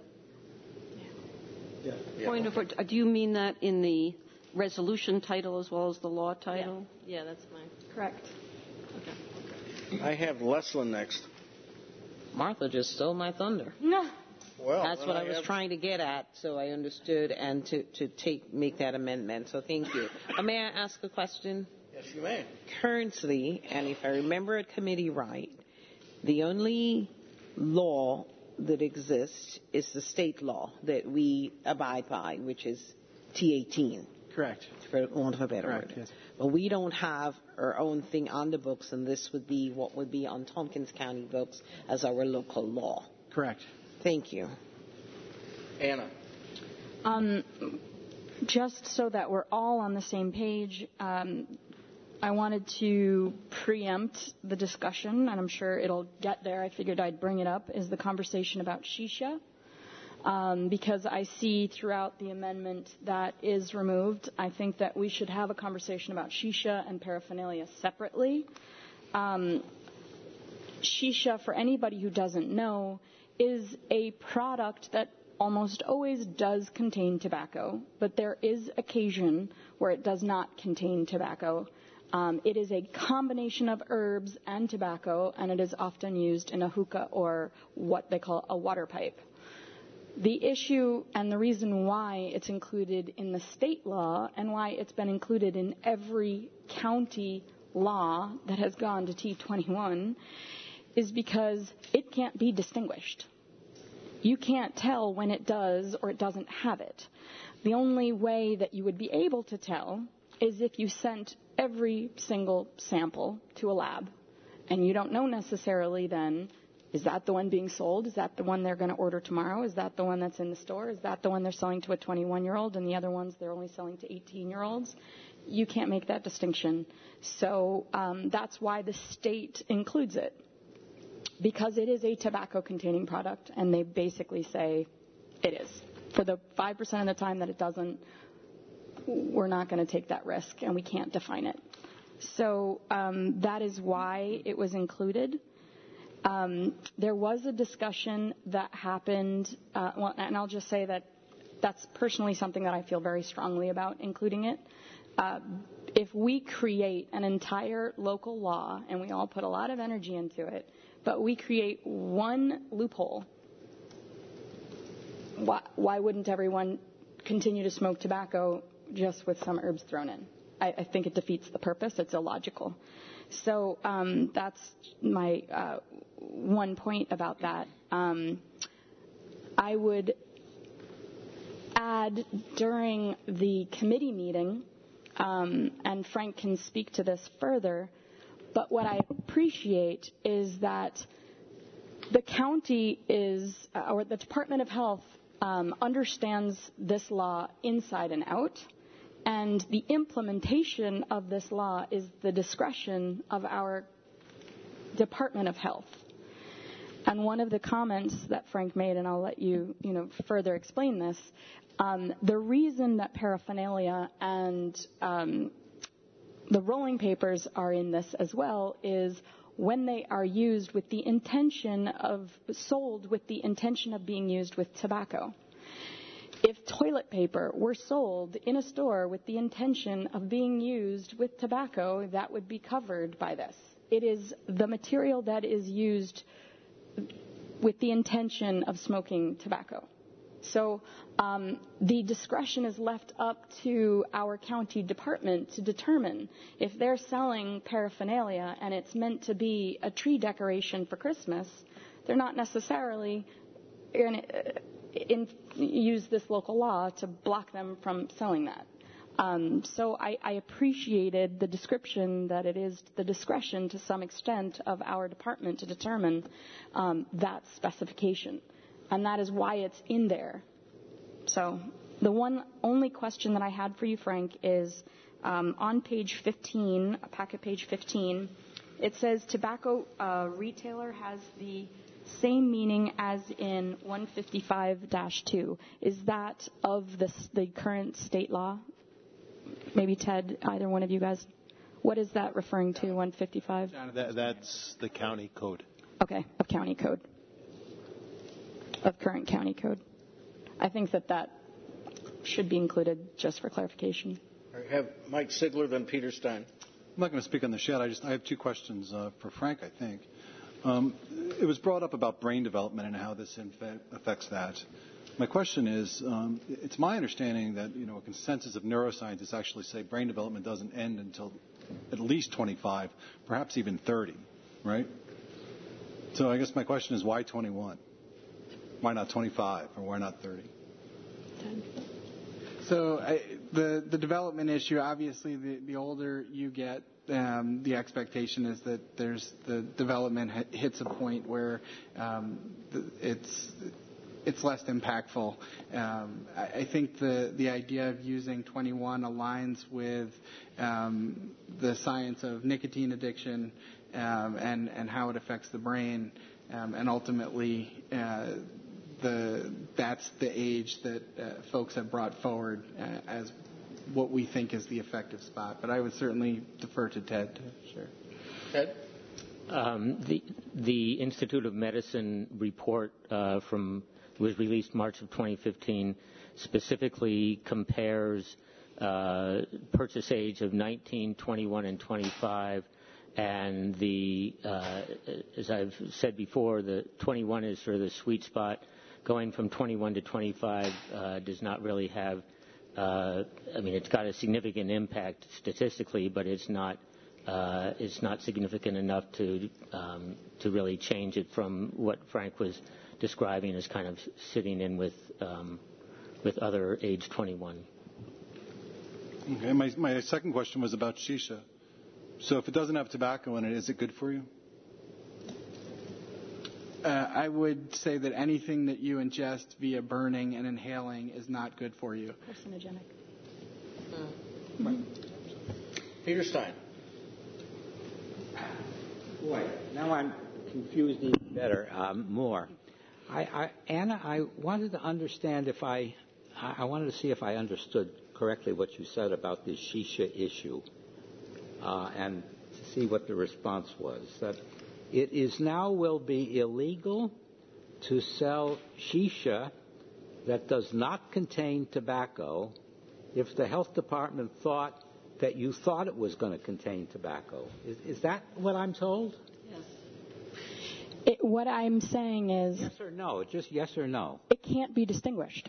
Yeah. Yeah. Point of order. Do you mean that in the resolution title as well as the law title? Yeah, yeah that's fine. Correct. Okay. I have Leslin next. Martha just stole my thunder. No. Well, That's then what I, I was have- trying to get at, so I understood and to, to take make that amendment. So thank you. Uh, may I ask a question? Yes, you may. Currently, and if I remember at committee right, the only law that exists is the state law that we abide by, which is T eighteen. Correct. For want of a better Correct, word. yes. But we don't have our own thing on the books, and this would be what would be on Tompkins County books as our local law. Correct. Thank you. Anna. Um, just so that we're all on the same page, um, I wanted to preempt the discussion, and I'm sure it'll get there. I figured I'd bring it up, is the conversation about shisha. Um, because I see throughout the amendment that is removed. I think that we should have a conversation about shisha and paraphernalia separately. Um, shisha, for anybody who doesn't know, is a product that almost always does contain tobacco, but there is occasion where it does not contain tobacco. Um, it is a combination of herbs and tobacco, and it is often used in a hookah or what they call a water pipe. The issue and the reason why it's included in the state law and why it's been included in every county law that has gone to T twenty-one is because it can't be distinguished. You can't tell when it does or it doesn't have it. The only way that you would be able to tell is if you sent every single sample to a lab, and you don't know necessarily then Is that the one being sold? Is that the one they're going to order tomorrow? Is that the one that's in the store? Is that the one they're selling to a twenty-one-year-old and the other ones they're only selling to eighteen-year-olds? You can't make that distinction. So um, that's why the state includes it, because it is a tobacco-containing product, and they basically say it is. For the five percent of the time that it doesn't, we're not going to take that risk, and we can't define it. So um, that is why it was included. Um, there was a discussion that happened, uh, well, and I'll just say that that's personally something that I feel very strongly about including it. Uh, if we create an entire local law, and we all put a lot of energy into it, but we create one loophole, why, why wouldn't everyone continue to smoke tobacco just with some herbs thrown in? I, I think it defeats the purpose. It's illogical. So um, that's my uh, one point about that. Um, I would add during the committee meeting, um, and Frank can speak to this further, but what I appreciate is that the county is, uh, or the Department of Health um, understands this law inside and out. And the implementation of this law is the discretion of our Department of Health. And one of the comments that Frank made, and I'll let you, you know, further explain this, um, the reason that paraphernalia and um, the rolling papers are in this as well is when they are used with the intention of, sold with the intention of being used with tobacco. If toilet paper were sold in a store with the intention of being used with tobacco, that would be covered by this. It is the material that is used with the intention of smoking tobacco. So um, the discretion is left up to our county department to determine if they're selling paraphernalia and it's meant to be a tree decoration for Christmas, they're not necessarily going to In, use this local law to block them from selling that. Um, so I, I appreciated the description that it is the discretion to some extent of our department to determine um, that specification. And that is why it's in there. So the one only question that I had for you, Frank, is um, on page fifteen, packet page fifteen, it says tobacco uh, retailer has the same meaning as in one fifty-five dash two. Is that of the, the current state law? Maybe Ted, either one of you guys. What is that referring to, one fifty-five? That, that's the county code. Okay, of county code. Of current county code. I think that that should be included just for clarification. All right, have Mike Sigler, then Peter Stein. I'm not going to speak on this yet. I just I have two questions uh, for Frank, I think. Um, it was brought up about brain development and how this infa- affects that. My question is, um, it's my understanding that, you know, a consensus of neuroscientists actually say brain development doesn't end until at least twenty-five, perhaps even thirty, right? So I guess my question is, why twenty-one? Why not twenty-five, or why not thirty? So I, the the development issue, obviously, the, the older you get, um, the expectation is that there's the development hits a point where um, it's it's less impactful. Um, I, I think the the idea of using twenty-one aligns with um, the science of nicotine addiction um, and and how it affects the brain, um, and ultimately. Uh, The, that's the age that uh, folks have brought forward uh, as what we think is the effective spot. But I would certainly defer to Ted to share. Ted? Um, the, the Institute of Medicine report uh, from was released March of twenty fifteen specifically compares uh, purchase age of nineteen, twenty-one, and twenty-five. And the, uh, as I've said before, the twenty-one is sort of the sweet spot. Going from twenty-one to twenty-five uh, does not really have, uh, I mean, it's got a significant impact statistically, but it's not, uh, it's not significant enough to, um, to really change it from what Frank was describing as kind of sitting in with, um, with other age twenty-one. Okay, my, my second question was about shisha. So if it doesn't have tobacco in it, is it good for you? Uh, I would say that anything that you ingest via burning and inhaling is not good for you. Carcinogenic. Right. Peter Stein. Boy, now I'm confused even better, um, more. I, I, Anna, I wanted to understand if I, I wanted to see if I understood correctly what you said about the shisha issue, uh, and to see what the response was. That it is now will be illegal to sell shisha that does not contain tobacco if the health department thought that you thought it was going to contain tobacco. Is, is that what I'm told? Yes. It, what I'm saying is... Yes or no? Just yes or no? It can't be distinguished.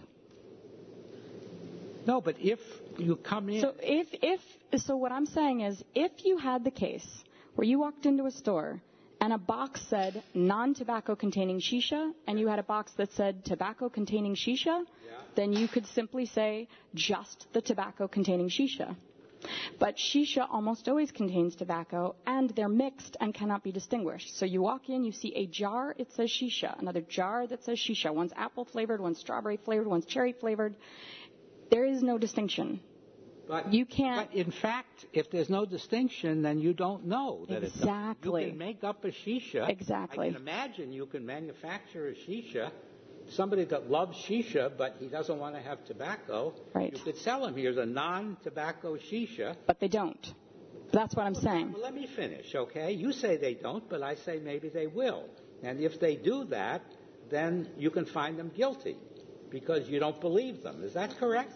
No, but if you come in... So if, if, so what I'm saying is, if you had the case where you walked into a store and a box said non-tobacco containing shisha, and you had a box that said tobacco containing shisha, yeah. then you could simply say just the tobacco containing shisha. But shisha almost always contains tobacco, and they're mixed and cannot be distinguished. So you walk in, you see a jar, it says shisha, another jar that says shisha. One's apple flavored, one's strawberry flavored, one's cherry flavored. There is no distinction. But you can't. But in fact, if there's no distinction, then you don't know that exactly. it's you can make up a shisha. Exactly. I can imagine you can manufacture a shisha. Somebody that loves shisha, but he doesn't want to have tobacco. Right. You could sell him here's a non-tobacco shisha. But they don't. That's what I'm well, saying. Well, let me finish, okay? You say they don't, but I say maybe they will. And if they do that, then you can find them guilty because you don't believe them. Is that correct?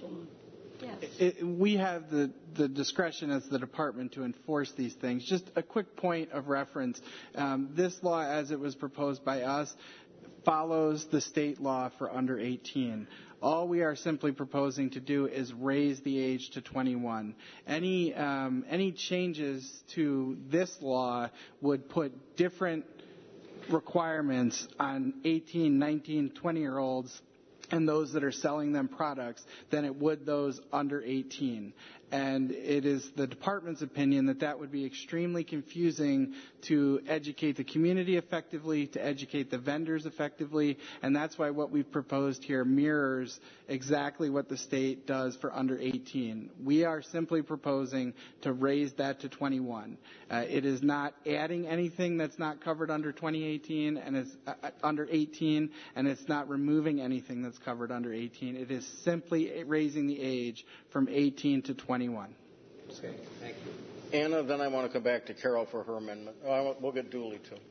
Yes. It, we have the, the discretion as the department to enforce these things. Just a quick point of reference. Um, this law, as it was proposed by us, follows the state law for under eighteen. All we are simply proposing to do is raise the age to twenty-one. Any, um, any changes to this law would put different requirements on eighteen, nineteen, twenty-year-olds and those that are selling them products than it would those under eighteen. And it is the department's opinion that that would be extremely confusing to educate the community effectively, to educate the vendors effectively, and that's why what we've proposed here mirrors exactly what the state does for under eighteen. We are simply proposing to raise that to twenty-one. Uh, it is not adding anything that's not covered under twenty eighteen and it's uh, under eighteen, and it's not removing anything that's covered under eighteen. It is simply raising the age from eighteen to twenty-one. Okay, thank you. Anna, then I want to come back to Carol for her amendment. Oh, we'll get Dooley, too.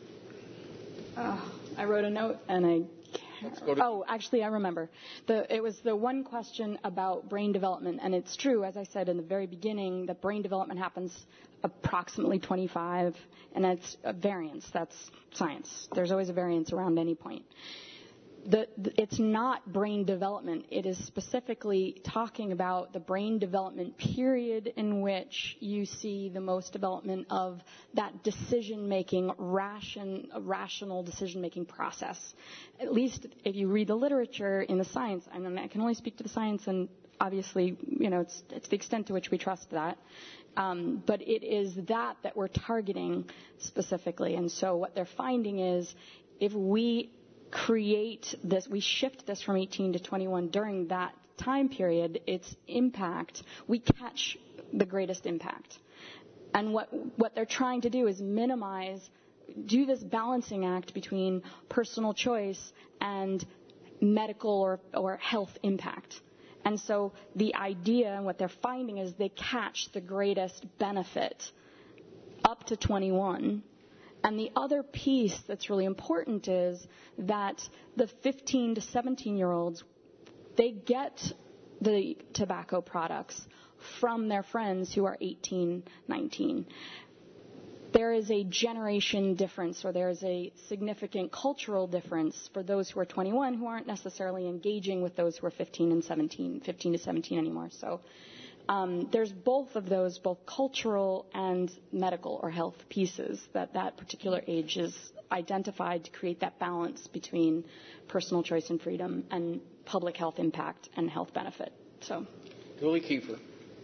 Oh, I wrote a note, and I... Let's go to... Oh, actually, I remember. The, it was the one question about brain development, and it's true, as I said in the very beginning, that brain development happens approximately twenty-five, and that's a variance. That's science. There's always a variance around any point. The, the, it's not brain development. It is specifically talking about the brain development period in which you see the most development of that decision-making, ration, rational decision-making process. At least if you read the literature in the science, I mean, I can only speak to the science, and obviously, you know, it's, it's the extent to which we trust that. Um, but it is that that we're targeting specifically. And so what they're finding is if we create this, we shift this from eighteen to twenty-one during that time period, its impact, we catch the greatest impact. And what, what they're trying to do is minimize, do this balancing act between personal choice and medical or, or health impact. And so the idea and what they're finding is they catch the greatest benefit up to twenty-one. And the other piece that's really important is that the fifteen to seventeen-year-olds, they get the tobacco products from their friends who are eighteen, nineteen. There is a generation difference, or there is a significant cultural difference for those who are twenty-one who aren't necessarily engaging with those who are fifteen and seventeen, fifteen to seventeen anymore. So Um, there's both of those, both cultural and medical or health pieces that that particular age is identified to create that balance between personal choice and freedom and public health impact and health benefit. So, Julie Kiefer.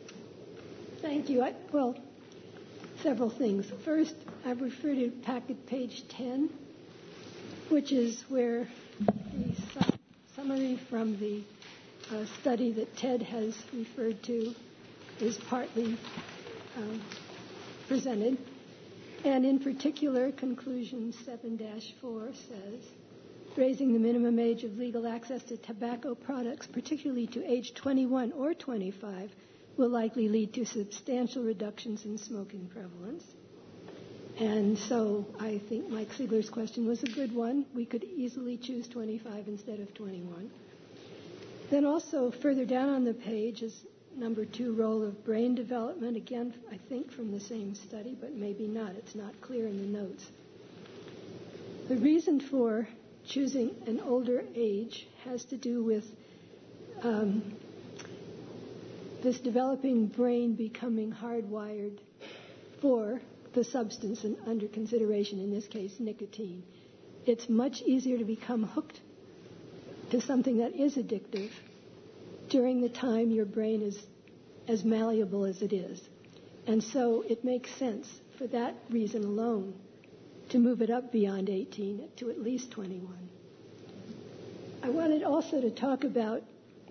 Thank you. I, well, several things. First, I refer to packet page ten. which is where the su- summary from the uh, study that Ted has referred to is partly um, presented. And in particular, conclusion seven dash four says, raising the minimum age of legal access to tobacco products, particularly to age twenty-one or twenty-five, will likely lead to substantial reductions in smoking prevalence. And so I think Mike Siegler's question was a good one. We could easily choose twenty-five instead of twenty-one. Then also further down on the page is number two, role of brain development. Again, I think from the same study, but maybe not. It's not clear in the notes. The reason for choosing an older age has to do with um, this developing brain becoming hardwired for the substance and under consideration, in this case, nicotine. It's much easier to become hooked to something that is addictive during the time your brain is as malleable as it is. And so it makes sense for that reason alone to move it up beyond eighteen to at least twenty-one. I wanted also to talk about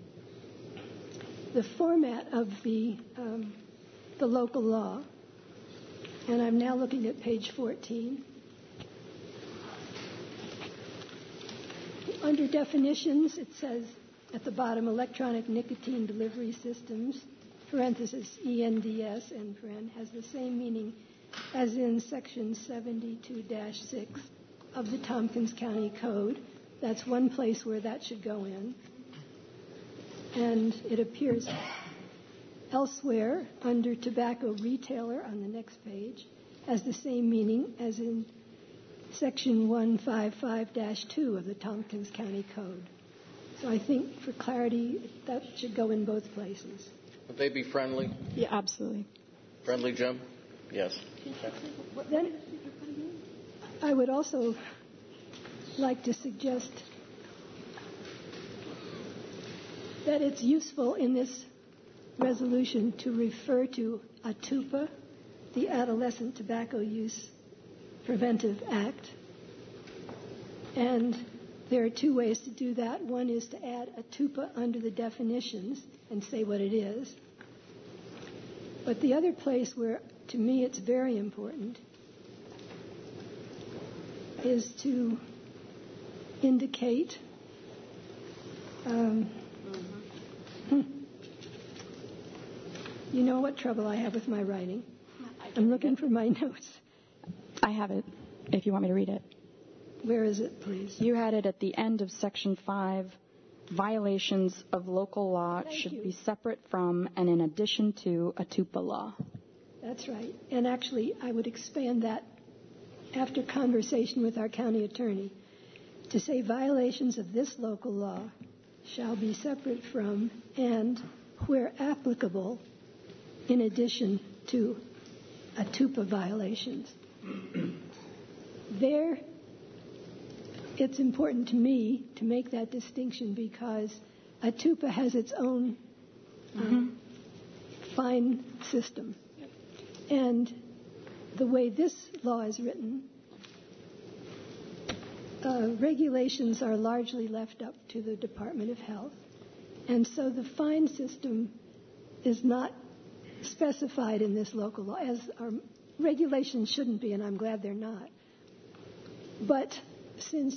the format of the um, the local law, and I'm now looking at page fourteen. Under definitions, it says at the bottom, electronic nicotine delivery systems, parenthesis E N D S, and paren, has the same meaning as in section seventy-two dash six of the Tompkins County Code. That's one place where that should go in. And it appears elsewhere under tobacco retailer on the next page has the same meaning as in section one fifty-five dash two of the Tompkins County Code. So I think for clarity, that should go in both places. Would they be friendly? Yeah, absolutely. Friendly, Jim? Yes. Then I would also like to suggest that it's useful in this resolution to refer to A T U P A, the Adolescent Tobacco Use Preventive Act. And there are two ways to do that. One is to add A T U P A under the definitions and say what it is. But the other place where, to me, it's very important is to indicate um, hmm, you know what trouble I have with my writing. I'm looking for my notes. I have it, if you want me to read it. Where is it, please? You had it at the end of section five. Violations of local law Thank should you. be separate from and in addition to a T U P A law. That's right. And actually, I would expand that after conversation with our county attorney to say violations of this local law shall be separate from and, where applicable, in addition to a T U P A violations. There, it's important to me to make that distinction because a T U P A has its own um, mm-hmm. fine system. And the way this law is written, uh, regulations are largely left up to the Department of Health. And so the fine system is not specified in this local law, as our regulations shouldn't be, and I'm glad they're not. But since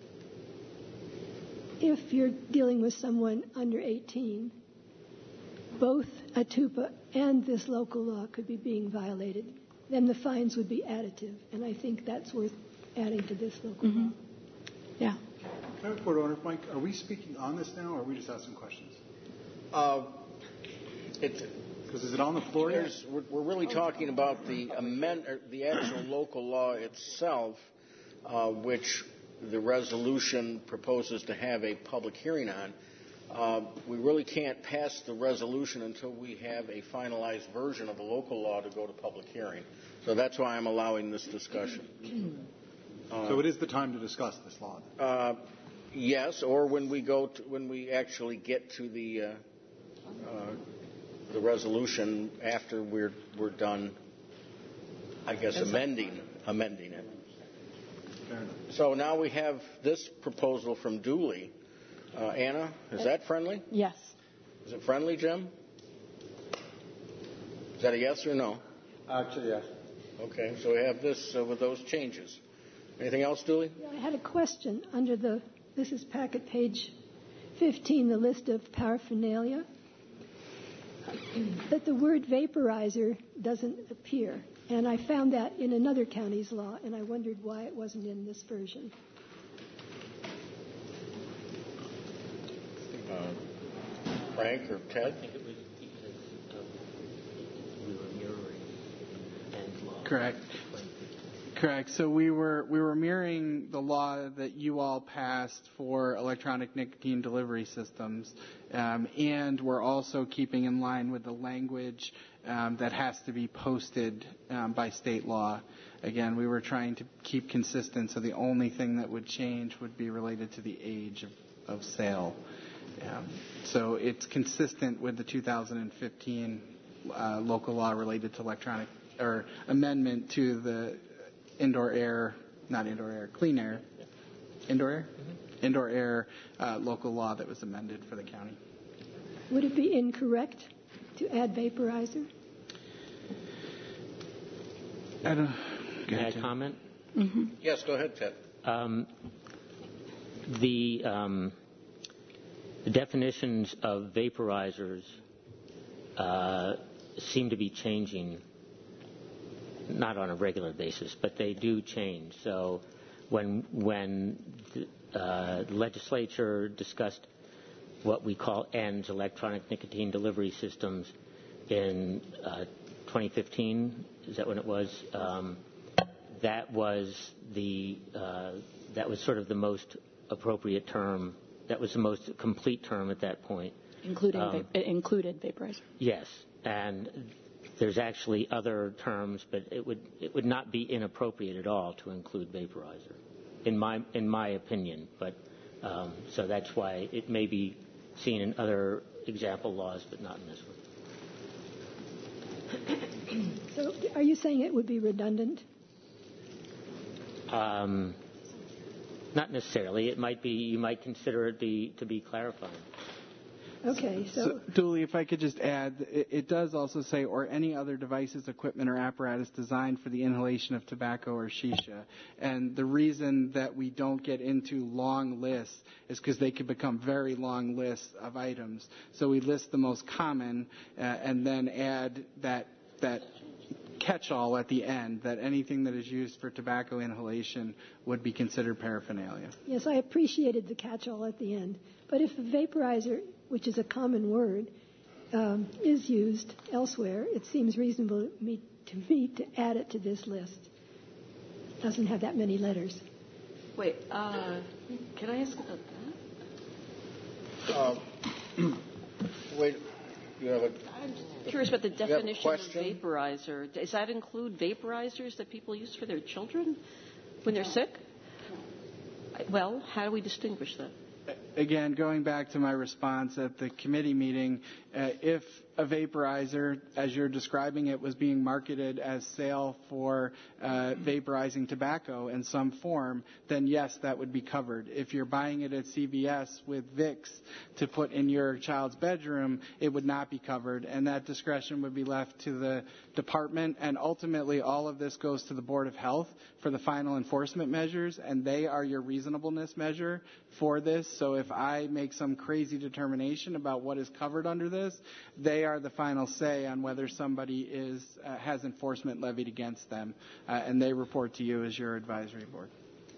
if you're dealing with someone under eighteen, both a T U P A and this local law could be being violated, then the fines would be additive. And I think that's worth adding to this local mm-hmm. law. Yeah. Can I report, Owner Mike, are we speaking on this now, or are we just asking questions? Uh, it, Because is it on the floor yet? We're, we're really talking about the amend, or the actual local law itself, uh, which the resolution proposes to have a public hearing on. Uh, we really can't pass the resolution until we have a finalized version of the local law to go to public hearing. So that's why I'm allowing this discussion. Uh, so it is the time to discuss this law. Uh, yes, or when we go to, when we actually get to the uh, uh, the resolution after we're we're done, I guess amending amending it. Fair enough. So now we have this proposal from Dooley. Uh, Anna, is that friendly? Yes. Is it friendly, Jim? Is that a yes or no? Actually, yes. Okay, so we have this uh, with those changes. Anything else, Dooley? Yeah, I had a question under the, this is packet page fifteen, the list of paraphernalia, that the word vaporizer doesn't appear. And I found that in another county's law, and I wondered why it wasn't in this version. Uh, Frank or Ted? I think it was because uh, we were mirroring Ann's law. Correct. Correct. So we were we were mirroring the law that you all passed for electronic nicotine delivery systems, um, and we're also keeping in line with the language um, that has to be posted um, by state law. Again, we were trying to keep consistent, so the only thing that would change would be related to the age of, of sale. Um, so it's consistent with the two thousand fifteen uh, local law related to electronic or amendment to the indoor air, not indoor air, clean air, indoor air, mm-hmm. indoor air uh, local law that was amended for the county. Would it be incorrect to add vaporizer? I don't. May I comment? Mm-hmm. Yes, go ahead, Ted. Um, the, um, the definitions of vaporizers uh, seem to be changing. Not on a regular basis, but they do change. So when when the uh, legislature discussed what we call E N S, electronic nicotine delivery systems, in uh, twenty fifteen, is that when it was? Um, that was the uh, that was sort of the most appropriate term. That was the most complete term at that point. Including um, va- it included vaporizer. Yes, and there's actually other terms, but it would it would not be inappropriate at all to include vaporizer, in my in my opinion. But um, so that's why it may be seen in other example laws, but not in this one. So, are you saying it would be redundant? Um, not necessarily. It might be. You might consider it be to be clarifying. Okay, so, so Dooley, if I could just add, it, it does also say, or any other devices, equipment, or apparatus designed for the inhalation of tobacco or shisha. And the reason that we don't get into long lists is because they can become very long lists of items. So we list the most common uh, and then add that that catch-all at the end, that anything that is used for tobacco inhalation would be considered paraphernalia. Yes, I appreciated the catch-all at the end. But if a vaporizer, which is a common word, um, is used elsewhere, it seems reasonable to me, to me to add it to this list. It doesn't have that many letters. Wait, uh, can I ask about that? Uh, wait, you have a... I'm curious about the definition of question? vaporizer. Does that include vaporizers that people use for their children when they're sick? Well, how do we distinguish that? Again, going back to my response at the committee meeting, uh, if a vaporizer, as you're describing it, was being marketed as sale for uh, vaporizing tobacco in some form, then yes, that would be covered. If you're buying it at C V S with Vicks to put in your child's bedroom, it would not be covered, and that discretion would be left to the department, and ultimately all of this goes to the Board of Health for the final enforcement measures, and they are your reasonableness measure for this. So if I make some crazy determination about what is covered under this, they are the final say on whether somebody is uh, has enforcement levied against them, uh, and they report to you as your advisory board.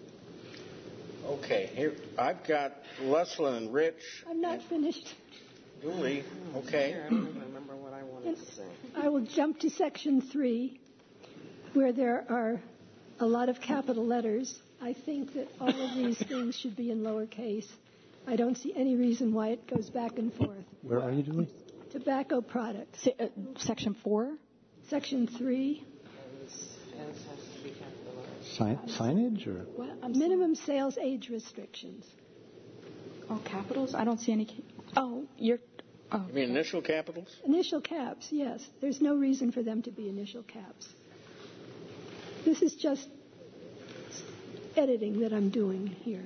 Okay, here I've got Leslin and Rich. I'm not finished. Dooley, okay. I don't remember what I wanted to say. I will jump to section three, where there are a lot of capital letters. I think that all of these things should be in lowercase. I don't see any reason why it goes back and forth. Where are you, Julie? Tobacco products. Se- uh, section four? Section three. Sign- signage or? Well, minimum sales age restrictions. Oh, capitals? I don't see any. Ca- oh, you're. Oh, You mean initial capitals? Initial caps, yes. There's no reason for them to be initial caps. This is just editing that I'm doing here.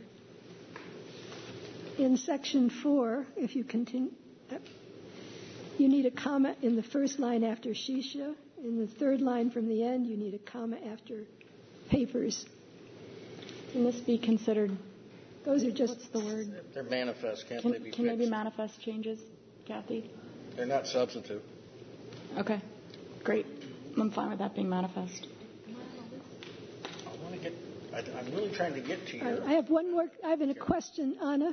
In section four, if you continue, you need a comma in the first line after shisha. In the third line from the end, you need a comma after papers. Can this be considered? Those are just what's the word? They're manifest. Can't Can, they be can they fixed? be manifest changes, Kathy? They're not substantive. Okay, great. I'm fine with that being manifest. I want to get. I, I'm really trying to get to your. I have one more. I have a question, Anna.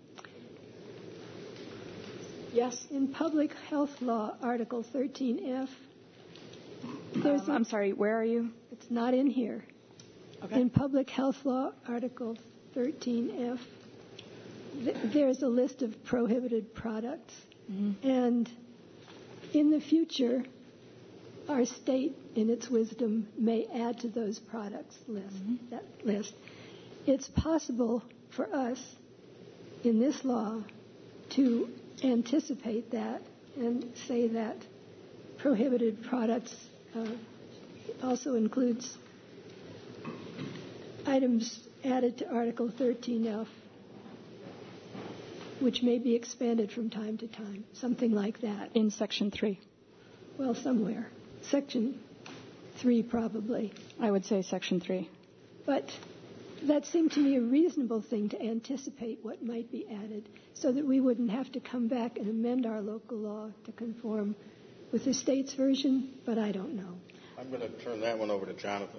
Yes. In Public Health Law, Article thirteen F. There's Um, a, I'm sorry, where are you? It's not in here. Okay. In Public Health Law, Article thirteen F, th- there's a list of prohibited products. Mm-hmm. And in the future, our state, in its wisdom, may add to those products list, Mm-hmm. that list. It's possible for us, in this law, to anticipate that and say that prohibited products uh, also includes items added to Article thirteen F, which may be expanded from time to time, something like that. In Section three. Well, somewhere. Section three, probably. I would say Section three. But that seemed to me a reasonable thing to anticipate what might be added so that we wouldn't have to come back and amend our local law to conform with the state's version, but I don't know. I'm going to turn that one over to Jonathan.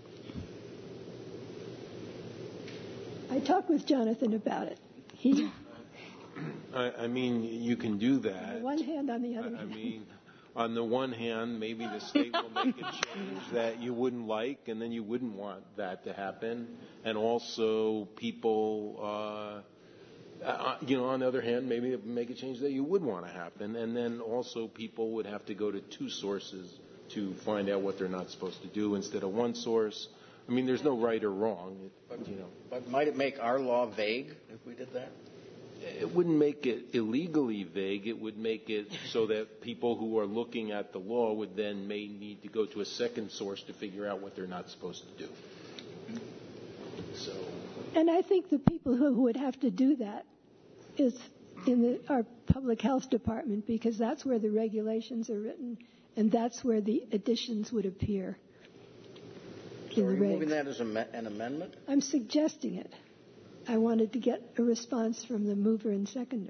I talked with Jonathan about it. He, I, I mean, you can do on the that. one hand, on the other I hand. mean, on the one hand, maybe the state will make a change that you wouldn't like, and then you wouldn't want that to happen. And also, people, uh, uh, you know, on the other hand, maybe they'll make a change that you would want to happen. And then also, people would have to go to two sources to find out what they're not supposed to do instead of one source. I mean, there's no right or wrong, But, you know. but might it make our law vague if we did that? It wouldn't make it illegally vague. It would make it so that people who are looking at the law would then may need to go to a second source to figure out what they're not supposed to do. So, And I think the people who would have to do that is in the, our public health department, because that's where the regulations are written, and that's where the additions would appear. So in are the you regs. moving that as a, an amendment? I'm suggesting it. I wanted to get a response from the mover and seconder.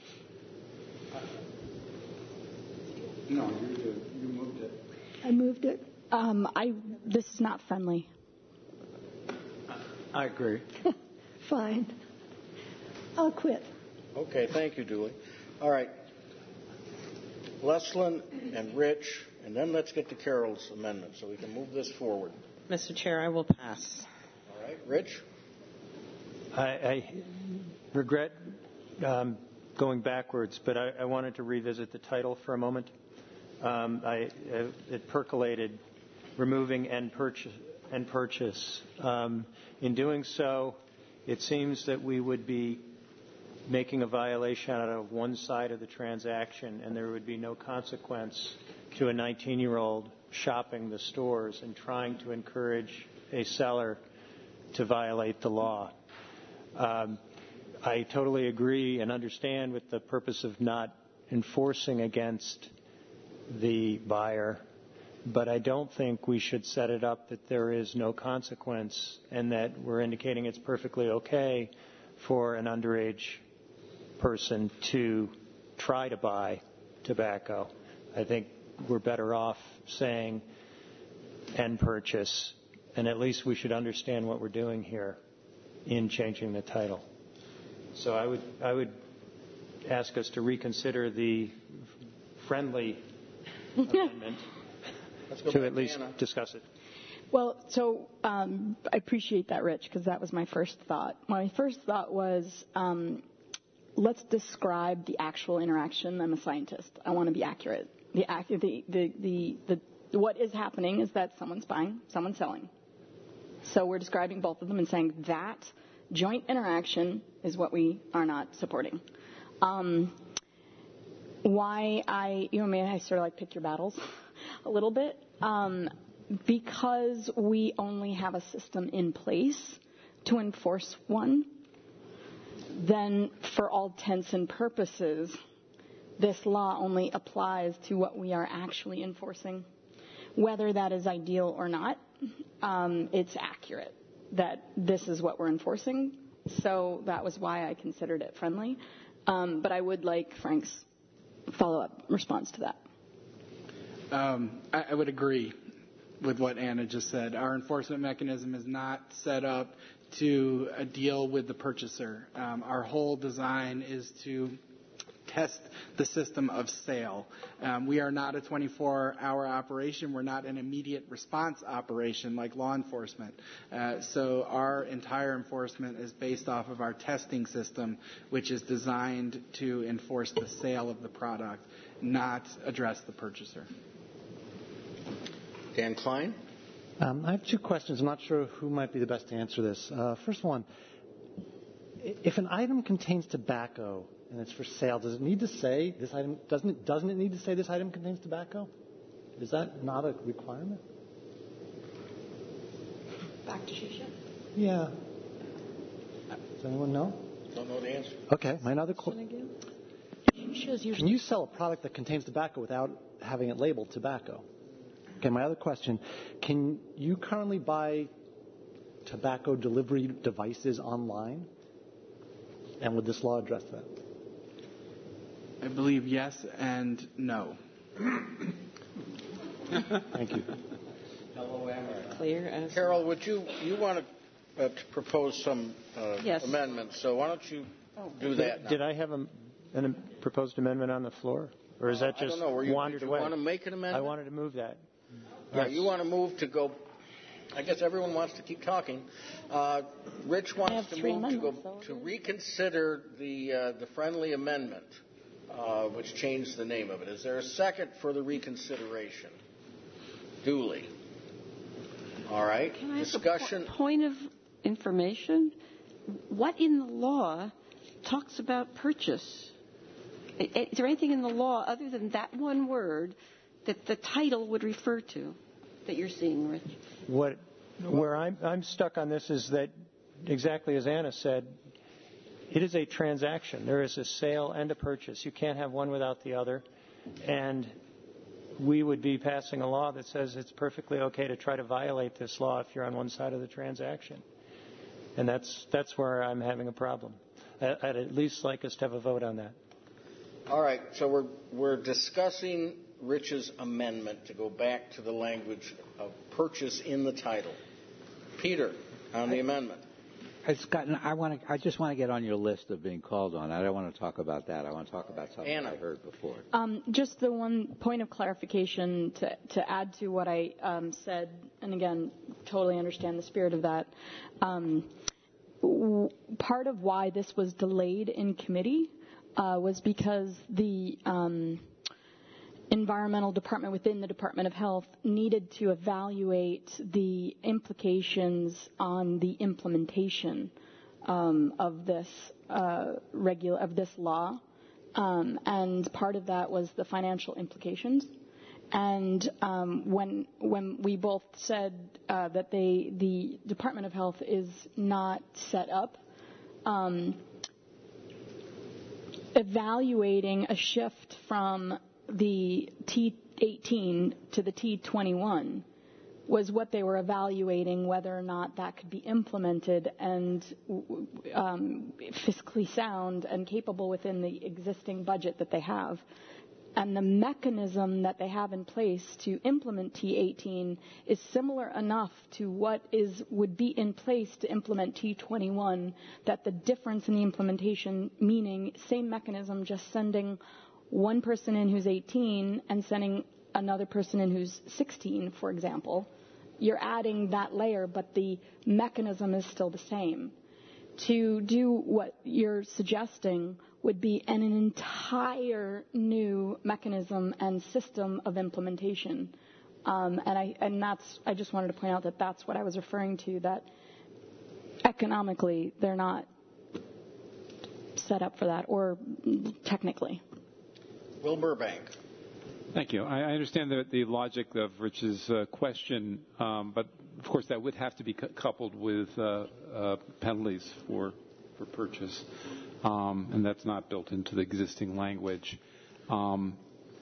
No, you did. You moved it. I moved it. Um, I. This is not friendly. I agree. Fine. I'll quit. Okay, thank you, Dooley. All right. Leslin and Rich, and then let's get to Carol's amendment so we can move this forward. Mister Chair, I will pass. All right, Rich? I, I regret um, going backwards, but I, I wanted to revisit the title for a moment. Um, I, it percolated, removing and purchase. And purchase. Um, in doing so, it seems that we would be making a violation out of one side of the transaction, and there would be no consequence to a nineteen-year-old shopping the stores and trying to encourage a seller to violate the law. Um, I totally agree and understand with the purpose of not enforcing against the buyer, but I don't think we should set it up that there is no consequence and that we're indicating it's perfectly okay for an underage person to try to buy tobacco. I think we're better off saying and purchase, and at least we should understand what we're doing here in changing the title. So I would I would ask us to reconsider the friendly amendment to at least Anna. discuss it. Well, so um, I appreciate that, Rich, because that was my first thought. My first thought was um, let's describe the actual interaction. I'm a scientist. I want to be accurate. The, act, the, the, the, the, what is happening is that someone's buying, someone's selling. So we're describing both of them and saying that joint interaction is what we are not supporting. Um, why I, you know, may I sort of like pick your battles a little bit? Um, because we only have a system in place to enforce one, then for all intents and purposes, this law only applies to what we are actually enforcing. Whether that is ideal or not, um, it's accurate that this is what we're enforcing. So that was why I considered it friendly. Um, but I would like Frank's follow-up response to that. Um, I, I would agree with what Anna just said. Our enforcement mechanism is not set up to uh, deal with the purchaser. Um, our whole design is to test the system of sale. Um, we are not a twenty-four hour operation. We're not an immediate response operation like law enforcement. Uh, so our entire enforcement is based off of our testing system, which is designed to enforce the sale of the product, not address the purchaser. Dan Klein? Um, I have two questions. I'm not sure who might be the best to answer this. Uh, first one, if an item contains tobacco and it's for sale, does it need to say this item, doesn't it, doesn't it need to say this item contains tobacco? Is that not a requirement? Back to Shisha? Yeah. Does anyone know? Don't know the answer. Okay, my other question. Can you sell a product that contains tobacco without having it labeled tobacco? Okay, my other question, can you currently buy tobacco delivery devices online? And would this law address that? I believe yes and no. Thank you. Clear as Carol, would you you want to, uh, to propose some uh, Yes. amendments? So why don't you do that now? Did I have a, a proposed amendment on the floor? Or is that I just don't know. Were you, wandered did you away? want to make an amendment? I wanted to move that. All right, you want to move to go. I guess everyone wants to keep talking. Uh, Rich wants to move to go to reconsider the uh, the friendly amendment, uh, which changed the name of it. Is there a second for the reconsideration? Duly. All right. Can I Discussion. ask a po- point of information? What in the law talks about purchase? I- Is there anything in the law other than that one word that the title would refer to that you're seeing, Rich? What, where I'm, I'm stuck on this is that, exactly as Anna said, it is a transaction. There is a sale and a purchase. You can't have one without the other. And we would be passing a law that says it's perfectly okay to try to violate this law if you're on one side of the transaction. And that's that's where I'm having a problem. I'd at least like us to have a vote on that. All right. So we're we're discussing Rich's amendment to go back to the language of purchase in the title. Peter, on the amendment. It's gotten, I want to. I just want to get on your list of being called on. I don't want to talk about that. I want to talk about something Anna. I heard before. Um, just the one point of clarification to, to add to what I um, said, and again, totally understand the spirit of that. Um, w- part of why this was delayed in committee uh, was because the um, environmental department within the Department of Health needed to evaluate the implications on the implementation um, of this uh, regula- of this law, um, and part of that was the financial implications. And um, when when we both said uh, that they the Department of Health is not set up. Um, evaluating a shift from the T eighteen to the T twenty-one was what they were evaluating, whether or not that could be implemented and um, fiscally sound and capable within the existing budget that they have. And the mechanism that they have in place to implement T eighteen is similar enough to what is would be in place to implement T twenty-one, that the difference in the implementation, meaning same mechanism, just sending one person in who's eighteen and sending another person in who's sixteen, for example, you're adding that layer, but the mechanism is still the same. To do what you're suggesting would be an entire new mechanism and system of implementation. Um, and I and that's I just wanted to point out that that's what I was referring to, that economically they're not set up for that, or technically. Will Burbank. Thank you. I understand the, the logic of Rich's uh, question, um, but of course that would have to be cu- coupled with uh, uh, penalties for for purchase, um, and that's not built into the existing language. Um,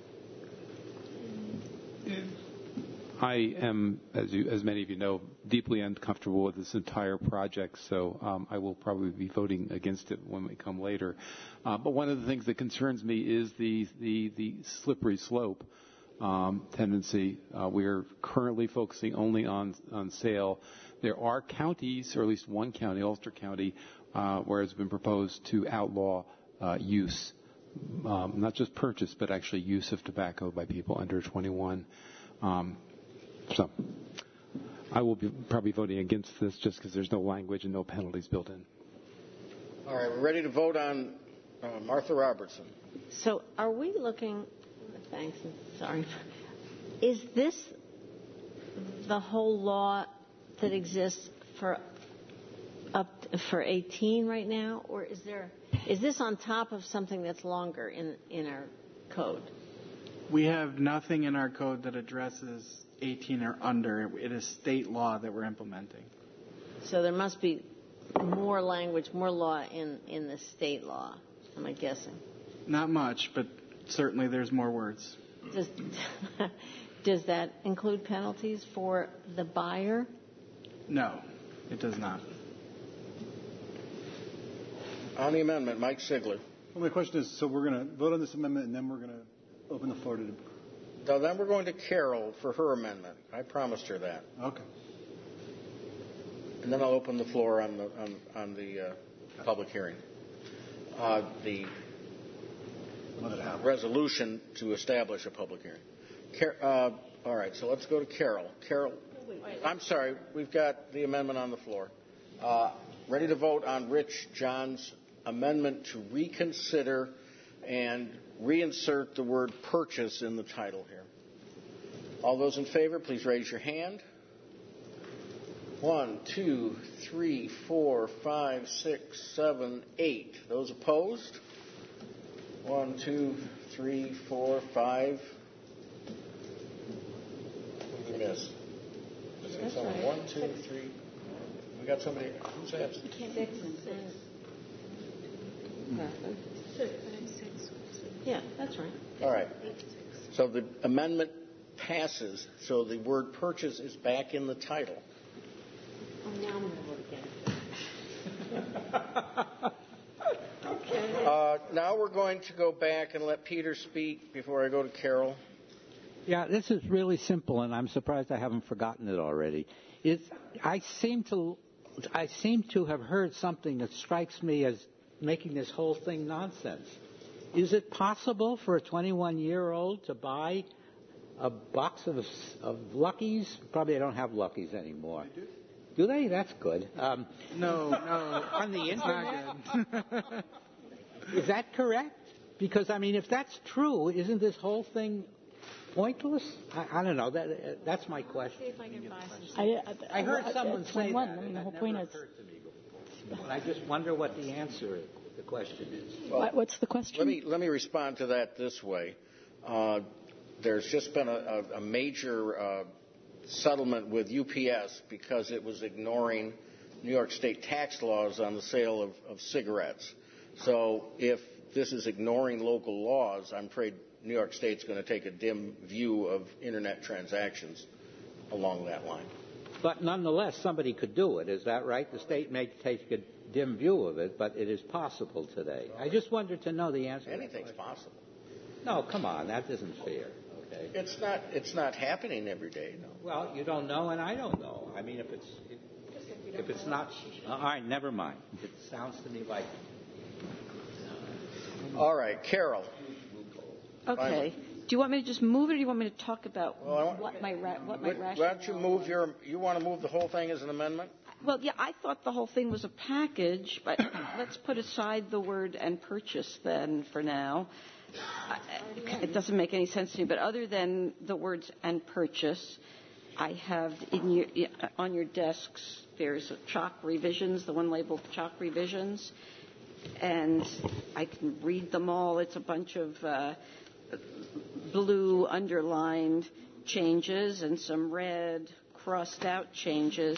I am, as, you, as many of you know, deeply uncomfortable with this entire project, so um, I will probably be voting against it when we come later. Uh, but one of the things that concerns me is the the, the slippery slope um, tendency. Uh, we are currently focusing only on on sale. There are counties, or at least one county, Ulster County, uh, where it's been proposed to outlaw uh, use, um, not just purchase, but actually use of tobacco by people under twenty-one. Um, so I will be probably voting against this just because there's no language and no penalties built in. All right, we're ready to vote on uh, Martha Robertson. So are we looking, thanks, sorry, is this the whole law that exists for up for eighteen right now, or is there is this on top of something that's longer in in our code? We have nothing in our code that addresses eighteen or under. It is state law that we're implementing. So there must be more language, more law in, in the state law, am I guessing? Not much, but certainly there's more words. Does, does that include penalties for the buyer? No, it does not. On the amendment, Mike Sigler. Well, my question is, so we're going to vote on this amendment and then we're going to open the floor to... Now, then we're going to Carol for her amendment. I promised her that. Okay. And then I'll open the floor on the on, on the uh, public hearing. Uh, the resolution to establish a public hearing. Car- uh, all right, so let's go to Carol. Carol, I'm sorry, we've got the amendment on the floor. Uh, ready to vote on Rich John's amendment to reconsider and reinsert the word purchase in the title here. All those in favor, please raise your hand. One, two, three, four, five, six, seven, eight. Those opposed? One, two, three, four, five. Who did we miss? That's right. One, two, three. We got somebody. Who's absent? Six and six. Six. Yeah, that's right. All right. So the amendment passes, so the word purchase is back in the title. Oh, now I'm going to vote against it. Okay. Uh, now we're going to go back and let Peter speak before I go to Carol. Yeah, this is really simple, and I'm surprised I haven't forgotten it already. It's, I seem to, I seem to have heard something that strikes me as making this whole thing nonsense. Is it possible for a twenty-one-year-old to buy a box of, of Luckies? Probably they don't have Luckies anymore. They do. Do they? That's good. Um, no, no. On the internet? Is that correct? Because, I mean, if that's true, isn't this whole thing pointless? I, I don't know. That, that's my question. See if I can buy some. I, I heard I, someone say that. I mean, the whole that point never is. occurred to me before. And I just wonder what the answer is. The question is. Well, what's the question? Let me let me respond to that this way. Uh, there's just been a, a, a major uh, settlement with U P S because it was ignoring New York State tax laws on the sale of, of cigarettes. So if this is ignoring local laws, I'm afraid New York State's going to take a dim view of Internet transactions along that line. But nonetheless, somebody could do it. Is that right? The state may take a dim view of it, but it is possible today. I just wanted to know the answer. Anything's possible. No, come on, that isn't fair. Okay. It's not. It's not happening every day. No. Well, you don't know, and I don't know. I mean, if it's if, if it's not, all right, never mind. It sounds to me like. All right, Carol. Okay. Do you want me to just move it, or do you want me to talk about well, want, what my ra- what my why rationale? don't you move your? You want to move the whole thing as an amendment? Well, yeah, I thought the whole thing was a package, but let's put aside the word "and purchase" then for now. It doesn't make any sense to me. But other than the words "and purchase," I have in your, on your desks there's chalk revisions, the one labeled chalk revisions, and I can read them all. It's a bunch of uh, blue underlined changes and some red crossed out changes.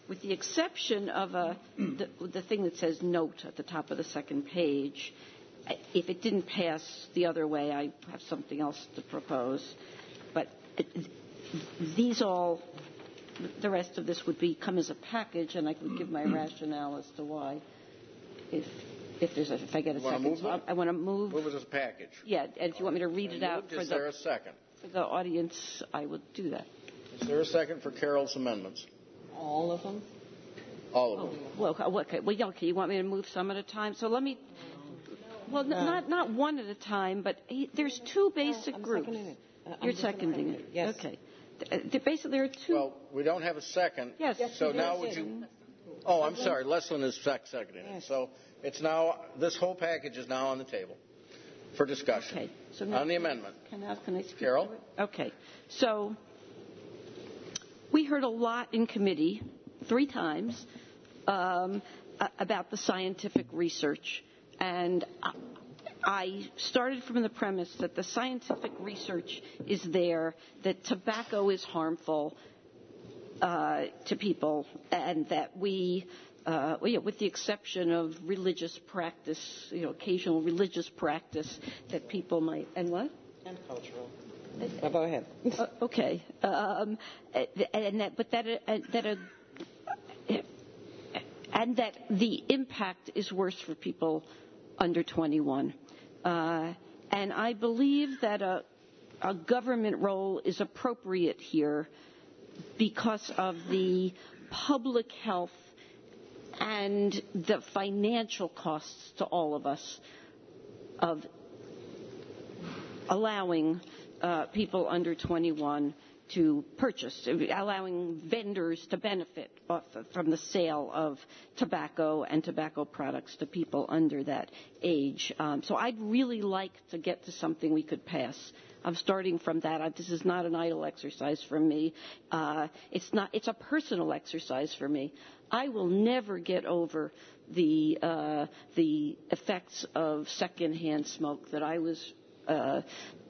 with the exception of a, the, the thing that says note at the top of the second page. If it didn't pass the other way, I have something else to propose. But it, these all, the rest of this would be come as a package, and I could give my rationale as to why. If if there's a, if I get a second, move so it? I, I want to move. Move it as a package. Yeah, and if you want me to read it out for Is the, there a second? for the audience, I would do that. Is there a second for Carol's amendments? All of them? All of them. Well, okay. Well, yeah, okay. You want me to move some at a time? So let me. Well, n- not not one at a time, but he, there's two basic I'm groups. seconding it. Uh, I'm You're just gonna seconding second it. it, yes. Okay. Th- uh, Basically, there are two. Well, we don't have a second. Yes. So Yes, now you would did. you? Oh, I'm sorry. Leslin is sec- seconding it. So it's now this whole package is now on the table for discussion. Okay. So now, on the amendment. Can I, can I speak Carol? to it? Okay. So we heard a lot in committee, three times, um, a- about the scientific research, and I, I started from the premise that the scientific research is there, that tobacco is harmful uh, to people, and that we, uh, well, yeah, with the exception of religious practice, you know, occasional religious practice, that people might, and what? And cultural. Oh, go ahead. uh, okay, um, and that, but that, uh, that a, and that the impact is worse for people under twenty-one. Uh, and I believe that a, a government role is appropriate here because of the public health and the financial costs to all of us of allowing uh, people under twenty-one to purchase, allowing vendors to benefit off of, from the sale of tobacco and tobacco products to people under that age. Um, so I'd really like to get to something we could pass. I'm starting from that. I, this is not an idle exercise for me. Uh, it's not. It's a personal exercise for me. I will never get over the uh, the effects of secondhand smoke that I was Uh,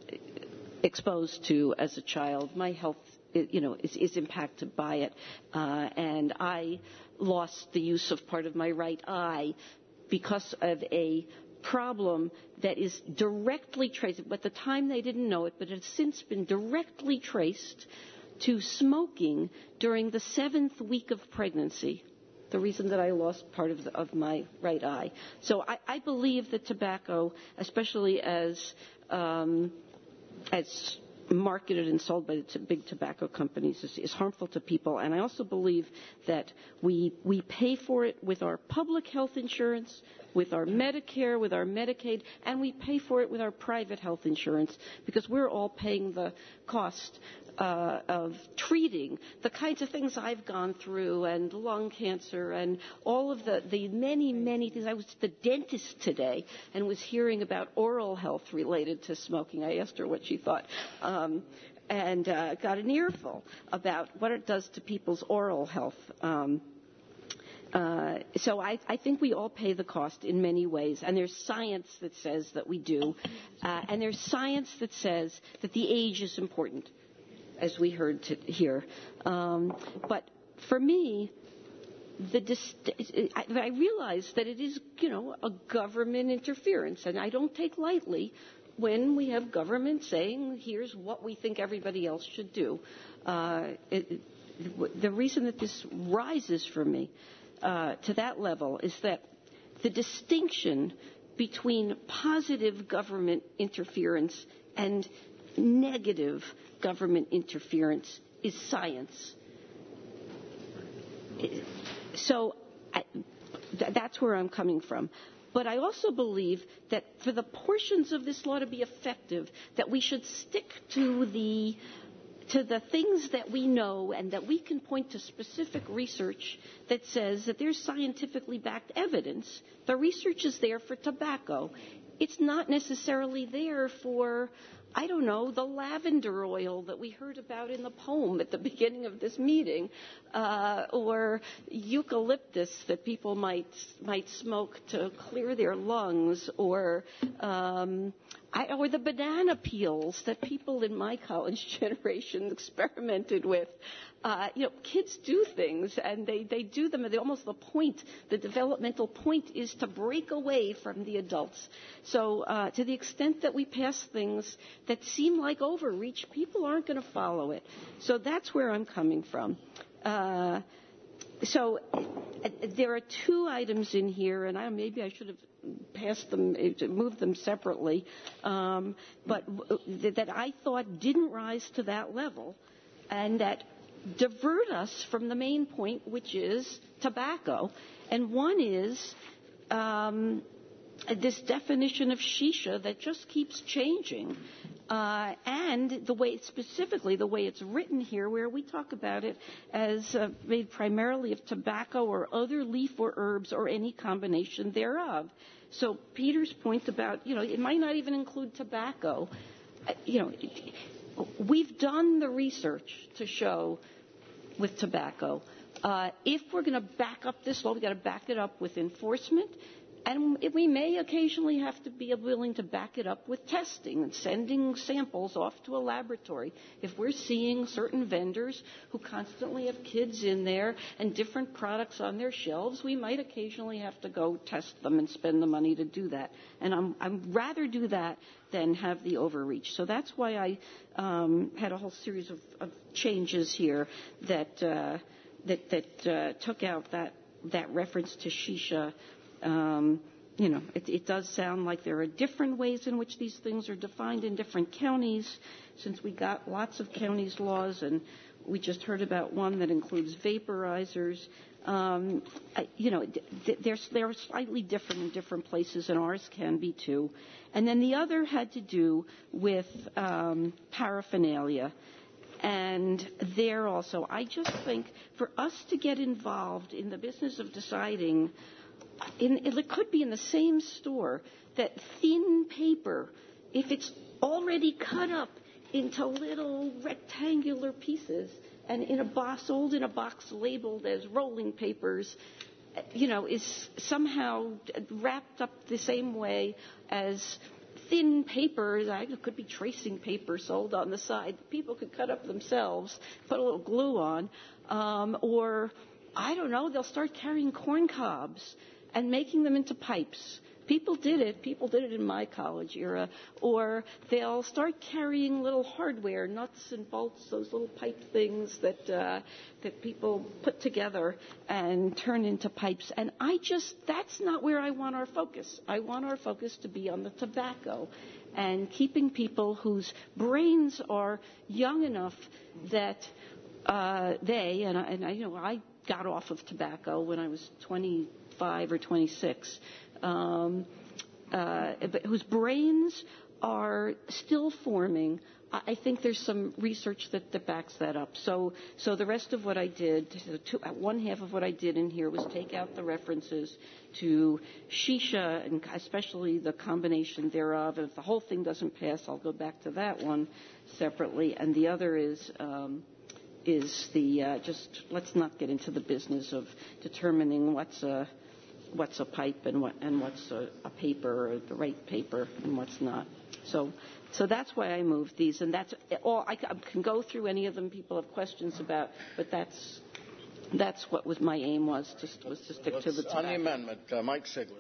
exposed to as a child. My health, you know, is, is impacted by it, uh, and I lost the use of part of my right eye because of a problem that is directly traced. At the time, they didn't know it, but it has since been directly traced to smoking during the seventh week of pregnancy. The reason that I lost part of, the, of my right eye. So I, I believe that tobacco, especially as um, as marketed and sold by the t- big tobacco companies, is, is harmful to people. And I also believe that we we pay for it with our public health insurance, with our Medicare, with our Medicaid, and we pay for it with our private health insurance because we're all paying the cost uh, of treating the kinds of things I've gone through, and lung cancer, and all of the, the many, many things. I was at the dentist today and was hearing about oral health related to smoking. I asked her what she thought. Um, and uh, got an earful about what it does to people's oral health. Um, Uh, so I, I think we all pay the cost in many ways, and there's science that says that we do, uh, and there's science that says that the age is important, as we heard to, here. Um, but for me, the dist- I, I realize that it is, you know, a government interference, and I don't take lightly when we have government saying, here's what we think everybody else should do. Uh, it, the reason that this rises for me Uh, to that level is that the distinction between positive government interference and negative government interference is science. So I, th- that's where I'm coming from. But I also believe that for the portions of this law to be effective, that we should stick to the to the things that we know, and that we can point to specific research that says that there's scientifically backed evidence. The research is there for tobacco. It's not necessarily there for I don't know, the lavender oil that we heard about in the poem at the beginning of this meeting, uh, or eucalyptus that people might might smoke to clear their lungs, or um, I, or the banana peels that people in my college generation experimented with. Uh, you know, kids do things, and they, they do them, and they almost the point, the developmental point is to break away from the adults. So uh, to the extent that we pass things that seem like overreach, people aren't going to follow it. So that's where I'm coming from. Uh, so uh, there are two items in here, and I, maybe I should have passed them, moved them separately, um, but that I thought didn't rise to that level, and that divert us from the main point, which is tobacco. And one is um, this definition of shisha that just keeps changing. Uh, and the way, specifically the way it's written here, where we talk about it as uh, made primarily of tobacco or other leaf or herbs or any combination thereof. So Peter's point about, you know, it might not even include tobacco. Uh, you know, we've done the research to show with tobacco. Uh, if we're going to back up this law, we've got to back it up with enforcement, and we may occasionally have to be willing to back it up with testing and sending samples off to a laboratory. If we're seeing certain vendors who constantly have kids in there and different products on their shelves, we might occasionally have to go test them and spend the money to do that. And I'm, I'd rather do that than have the overreach. So that's why I um, had a whole series of, of changes here that uh, that, that uh, took out that that reference to shisha. Um, you know, it, it does sound like there are different ways in which these things are defined in different counties, since we got lots of counties' laws, and we just heard about one that includes vaporizers. Um, I, you know, they're, they're slightly different in different places, and ours can be too. And then the other had to do with um, paraphernalia. And there also, I just think for us to get involved in the business of deciding, in, it could be in the same store, that thin paper, if it's already cut up into little rectangular pieces and in a box, sold in a box labeled as rolling papers, you know, is somehow wrapped up the same way as thin paper. It could be tracing paper sold on the side. People could cut up themselves, put a little glue on, um, or I don't know, they'll start carrying corn cobs and making them into pipes. People did it. People did it in my college era. Or they'll start carrying little hardware, nuts and bolts, those little pipe things that uh, that people put together and turn into pipes. And I just, that's not where I want our focus. I want our focus to be on the tobacco and keeping people whose brains are young enough that uh, they, and I, and I, you know, I got off of tobacco when I was twenty-five or twenty-six. Um, uh, but whose brains are still forming. I think there's some research that, that backs that up. So, so the rest of what I did, the two, one half of what I did in here was take out the references to shisha and especially the combination thereof. And if the whole thing doesn't pass, I'll go back to that one separately. And the other is. Um, is the uh, just let's not get into the business of determining what's a what's a pipe and what and what's a, a paper or the right paper and what's not. So, so that's why I moved these, and that's all. I can go through any of them. People have questions about, but that's that's what was my aim was to was to stick Let's, to the tobacco. On the amendment, uh, Mike Sigler.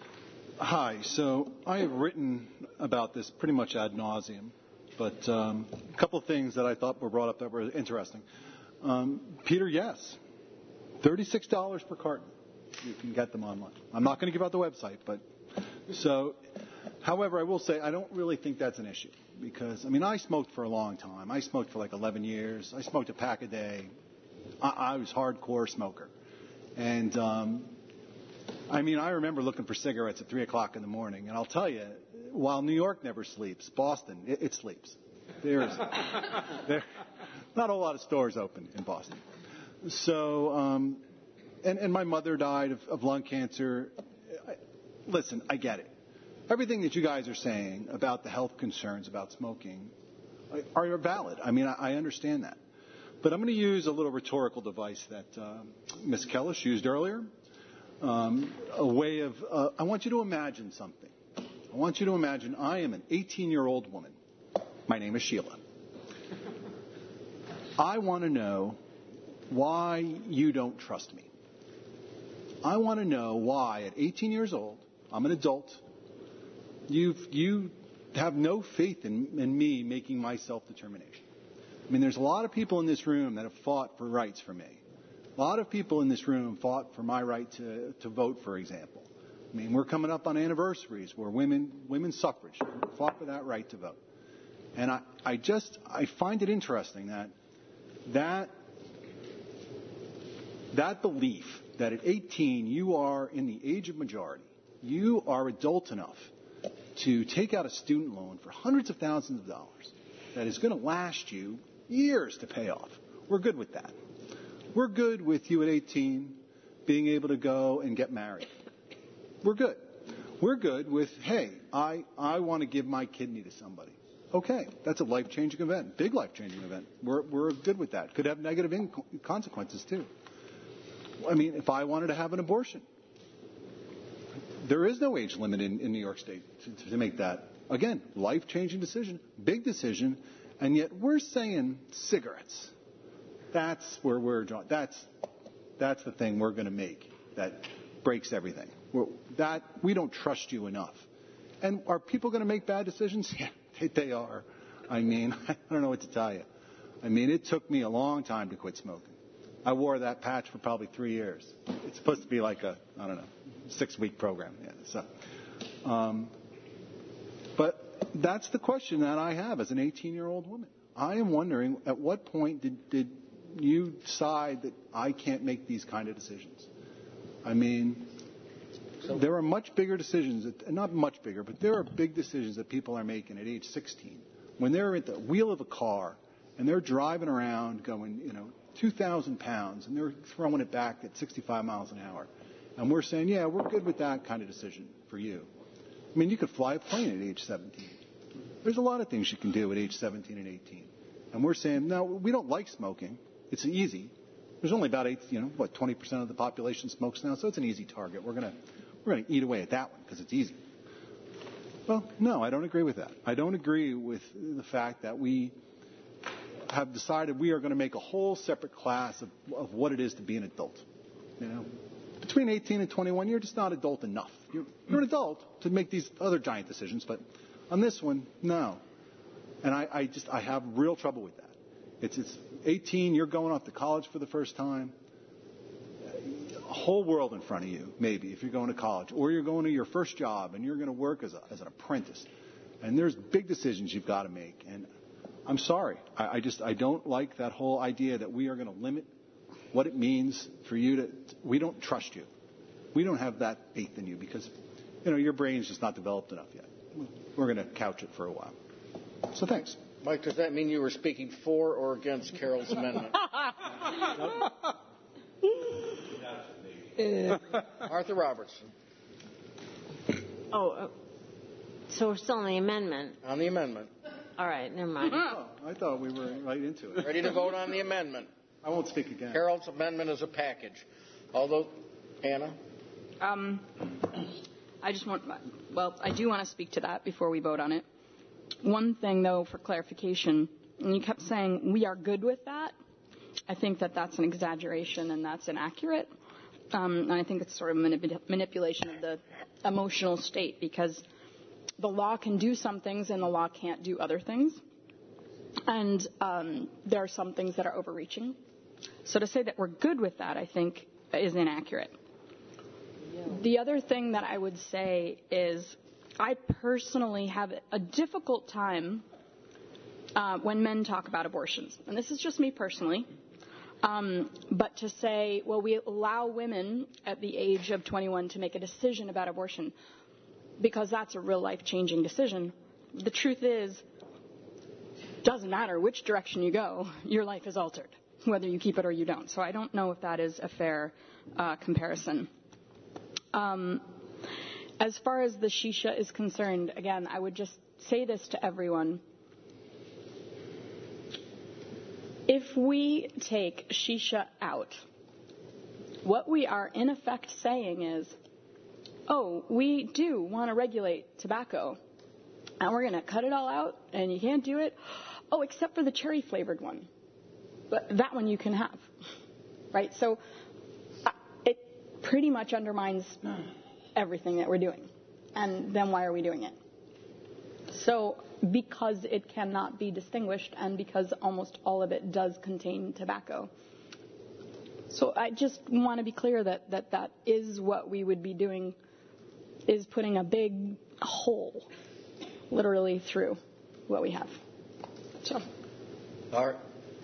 Hi. So I have written about this pretty much ad nauseum, but um, a couple of things that I thought were brought up that were interesting. Um, Peter, yes, thirty-six dollars per carton. You can get them online. I'm not going to give out the website, but so. However, I will say I don't really think that's an issue because I mean I smoked for a long time. I smoked for like eleven years. I smoked a pack a day. I, I was hardcore smoker, and um, I mean I remember looking for cigarettes at three o'clock in the morning. And I'll tell you, while New York never sleeps, Boston it, it sleeps. There's there not a lot of stores open in Boston. So. Um, And, and my mother died of, of lung cancer. I, listen, I get it. everything that you guys are saying about the health concerns about smoking are valid. I mean, I understand that. But I'm going to use a little rhetorical device that uh, Miz Kellish used earlier. Um, a way of, uh, I want you to imagine something. I want you to imagine I am an eighteen-year-old woman. My name is Sheila. I want to know why you don't trust me. I want to know why at eighteen years old, I'm an adult, you've, you have no faith in, in me making my self-determination. I mean, there's a lot of people in this room that have fought for rights for me. A lot of people in this room fought for my right to, to vote, for example. I mean, we're coming up on anniversaries where women, women's suffrage fought for that right to vote. And I, I just, I find it interesting that that, that belief that at eighteen you are in the age of majority, you are adult enough to take out a student loan for hundreds of thousands of dollars that is going to last you years to pay off. We're good with that. We're good with you at eighteen being able to go and get married. We're good. We're good with, hey, I, I want to give my kidney to somebody. Okay, that's a life-changing event, big life-changing event. We're, we're good with that. Could have negative in- consequences, too. I mean, if I wanted to have an abortion, there is no age limit in, in New York State to, to make that. Again, life-changing decision, big decision, and yet we're saying cigarettes. That's where we're drawing. That's, that's the thing we're going to make that breaks everything. We're, that we don't trust you enough. And are people going to make bad decisions? Yeah, they, they are. I mean, I don't know what to tell you. I mean, it took me a long time to quit smoking. I wore that patch for probably three years. It's supposed to be like a, I don't know, six-week program. Yeah, so, um, but that's the question that I have as an eighteen-year-old woman. I am wondering, at what point did, did you decide that I can't make these kind of decisions? I mean, there are much bigger decisions, that, not much bigger, but there are big decisions that people are making at age sixteen. When they're at the wheel of a car and they're driving around going, you know, two thousand pounds, and they're throwing it back at sixty-five miles an hour. And we're saying, yeah, we're good with that kind of decision for you. I mean, you could fly a plane at age seventeen. There's a lot of things you can do at age seventeen and eighteen. And we're saying, no, we don't like smoking. It's easy. There's only about eight, you know, what, twenty percent of the population smokes now, so it's an easy target. We're going to we're going to eat away at that one because it's easy. Well, no, I don't agree with that. I don't agree with the fact that we have decided we are going to make a whole separate class of, of what it is to be an adult. You know, between eighteen and twenty-one, you're just not adult enough. You're, you're an adult to make these other giant decisions, but on this one, no. And I, I just I have real trouble with that. It's, it's eighteen, you're going off to college for the first time. A whole world in front of you, maybe, if you're going to college. Or you're going to your first job and you're going to work as, a, as an apprentice. And there's big decisions you've got to make. And I'm sorry. I, I just I don't like that whole idea that we are going to limit what it means for you to. We don't trust you. We don't have that faith in you because, you know, your brain's just not developed enough yet. We're going to couch it for a while. So thanks. Mike, does that mean you were speaking for or against Carol's amendment? Arthur Robertson. Oh, uh, so we're still on the amendment. On the amendment. All right, never mind. Oh, I thought we were right into it. Ready to vote on the amendment? I won't speak again. Carol's amendment is a package. Although, Anna? Um, I just want, well, I do want to speak to that before we vote on it. One thing, though, for clarification, and you kept saying we are good with that. I think that that's an exaggeration and that's inaccurate. Um, and I think it's sort of manip- manipulation of the emotional state because the law can do some things and the law can't do other things. And um, there are some things that are overreaching. So to say that we're good with that, I think, is inaccurate. Yeah. The other thing that I would say is I personally have a difficult time uh, when men talk about abortions. And this is just me personally. Um, but to say, well, we allow women at the age of twenty-one to make a decision about abortion because that's a real life-changing decision. The truth is, doesn't matter which direction you go, your life is altered, whether you keep it or you don't. So I don't know if that is a fair uh, comparison. Um, As far as the shisha is concerned, again, I would just say this to everyone. If we take shisha out, what we are in effect saying is, oh, we do want to regulate tobacco, and we're going to cut it all out, and you can't do it. Oh, except for the cherry flavored one. But that one you can have. Right? So uh, it pretty much undermines everything that we're doing. And then why are we doing it? So because it cannot be distinguished and because almost all of it does contain tobacco. So I just want to be clear that that, that is what we would be doing, is putting a big hole literally through what we have. So. All right.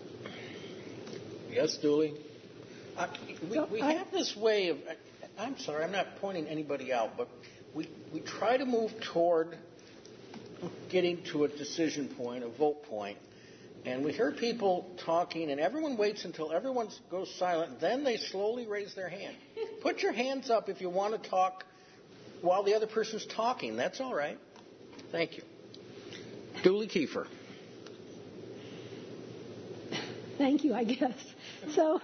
Yes, Dooley? I, we, we have this way of, I'm sorry, I'm not pointing anybody out, but we, we try to move toward getting to a decision point, a vote point, and we hear people talking, and everyone waits until everyone goes silent, then they slowly raise their hand. Put your hands up if you want to talk while the other person's talking. That's all right. Thank you. Dooley Kiefer. Thank you, I guess. So,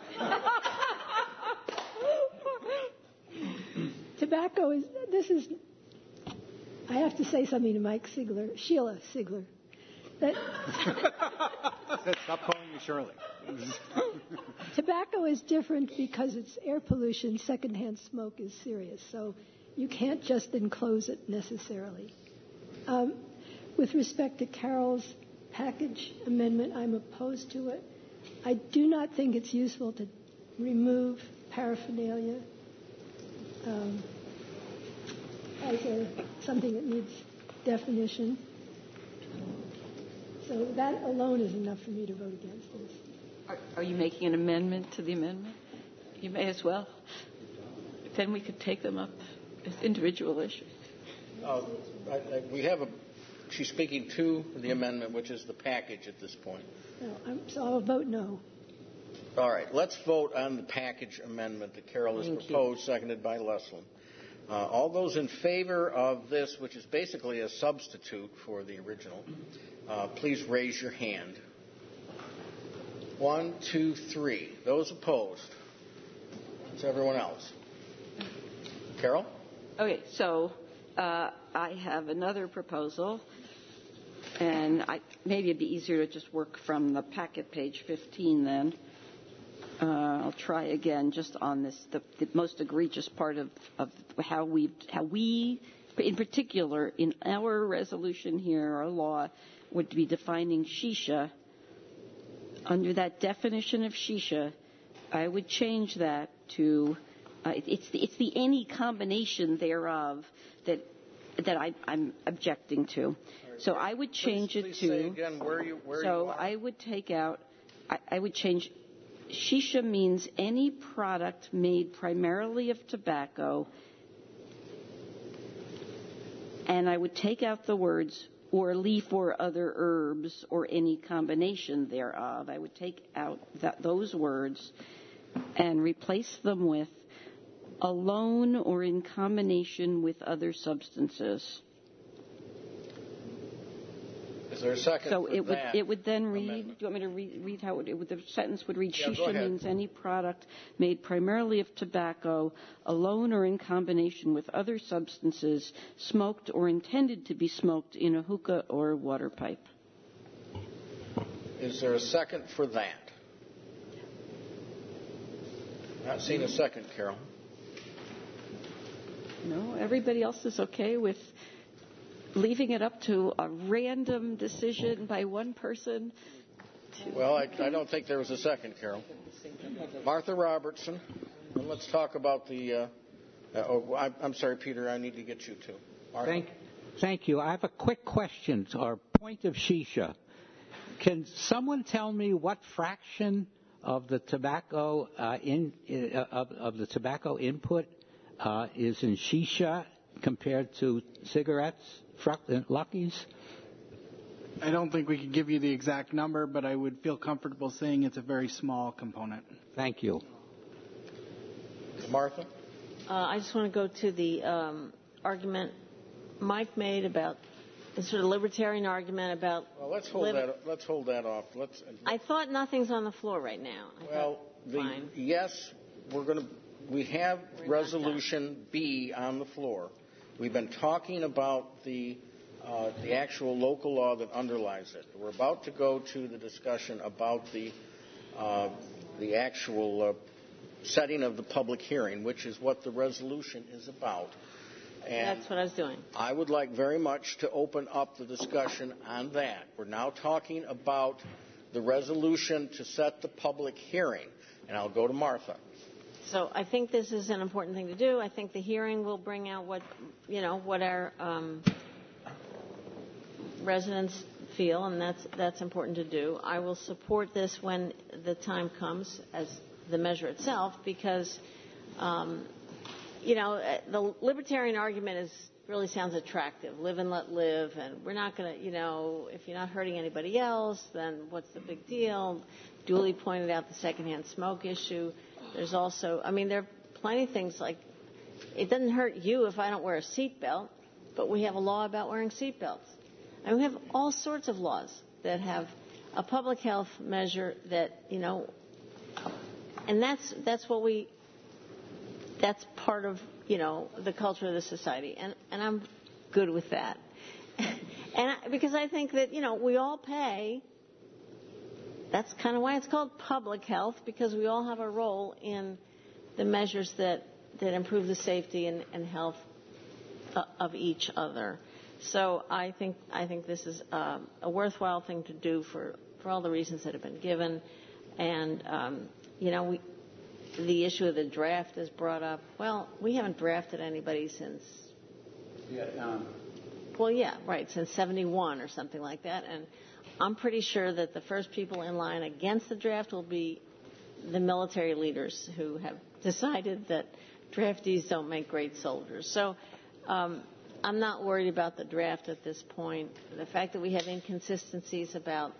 tobacco is, this is, I have to say something to Mike Sigler, Sheila Sigler. That Stop calling me Shirley. Tobacco is different because it's air pollution. Secondhand smoke is serious. So you can't just enclose it necessarily. Um, with respect to Carol's package amendment, I'm opposed to it. I do not think it's useful to remove paraphernalia um, as a, something that needs definition. So that alone is enough for me to vote against this. Are, are you making an amendment to the amendment? You may as well. Then we could take them up as individual issues. Uh, I, I, we have a. She's speaking to the amendment, which is the package at this point. No, I'm, so I'll vote no. All right, let's vote on the package amendment that Carol has Thank proposed, you. seconded by Leslin. Uh, all those in favor of this, which is basically a substitute for the original, uh, please raise your hand. One, two, three. Those opposed? That's everyone else. Carol? Okay, so uh, I have another proposal, and I, maybe it'd be easier to just work from the packet, page fifteen, then. Uh, I'll try again just on this, the, the most egregious part of, of how we, how we, in particular, in our resolution here, our law, would be defining shisha. Under that definition of shisha, I would change that to, uh, it's, the, it's the any combination thereof that that I, I'm objecting to. So I would change please, it please to. Say again where you, where so you are. I would take out. I, I would change. Shisha means any product made primarily of tobacco, and I would take out the words or leaf or other herbs or any combination thereof. I would take out that, those words and replace them with alone or in combination with other substances. Is there a second so for it would that it would then read. amendment? Do you want me to read, read how it, it would, the sentence would read? Yeah, go Shisha ahead. means any product made primarily of tobacco, alone or in combination with other substances, smoked or intended to be smoked in a hookah or water pipe. Is there a second for that? Not seeing a second, Carol. No, everybody else is okay with leaving it up to a random decision by one person. Well, I, I don't think there was a second, Carol. Martha Robertson, and let's talk about the. Uh, uh, oh, I, I'm sorry, Peter. I need to get you too. Martha. Thank, thank you. I have a quick question or point of shisha. Can someone tell me what fraction of the tobacco uh, in uh, of, of the tobacco input uh, is in shisha compared to cigarettes, Luckies? I don't think we could give you the exact number, but I would feel comfortable saying it's a very small component. Thank you. Martha? Uh, I just want to go to the um, argument Mike made about the sort of libertarian argument about. Well, let's hold live- that. Let's hold that off. Let's. I thought nothing's on the floor right now. I Well, the, fine. yes, we're going to. We have resolution B on the floor. We've been talking about the uh, the actual local law that underlies it. We're about to go to the discussion about the uh, the actual uh, setting of the public hearing, which is what the resolution is about. And That's what I was doing. I would like very much to open up the discussion on that. We're now talking about the resolution to set the public hearing, and I'll go to Martha. So I think this is an important thing to do. I think the hearing will bring out what, you know, what our um, residents feel, and that's that's important to do. I will support this when the time comes as the measure itself, because, um, you know, the libertarian argument is really sounds attractive. Live and let live, and we're not going to, you know, if you're not hurting anybody else, then what's the big deal? Dooley pointed out the secondhand smoke issue. There's also, I mean, there are plenty of things like it doesn't hurt you if I don't wear a seatbelt, but we have a law about wearing seatbelts. And we have all sorts of laws that have a public health measure that, you know, and that's that's what we, that's part of, you know, the culture of the society. And, and I'm good with that. and I, because I think that, you know, we all pay. That's kind of why it's called public health, because we all have a role in the measures that, that improve the safety and, and health uh, of each other. So I think I think this is um, a worthwhile thing to do for, for all the reasons that have been given. And, um, you know, we, the issue of the draft is brought up. Well, we haven't drafted anybody since Vietnam. Well, yeah, right, since seventy-one or something like that. And I'm pretty sure that the first people in line against the draft will be the military leaders who have decided that draftees don't make great soldiers. So um, I'm not worried about the draft at this point. The fact that we have inconsistencies about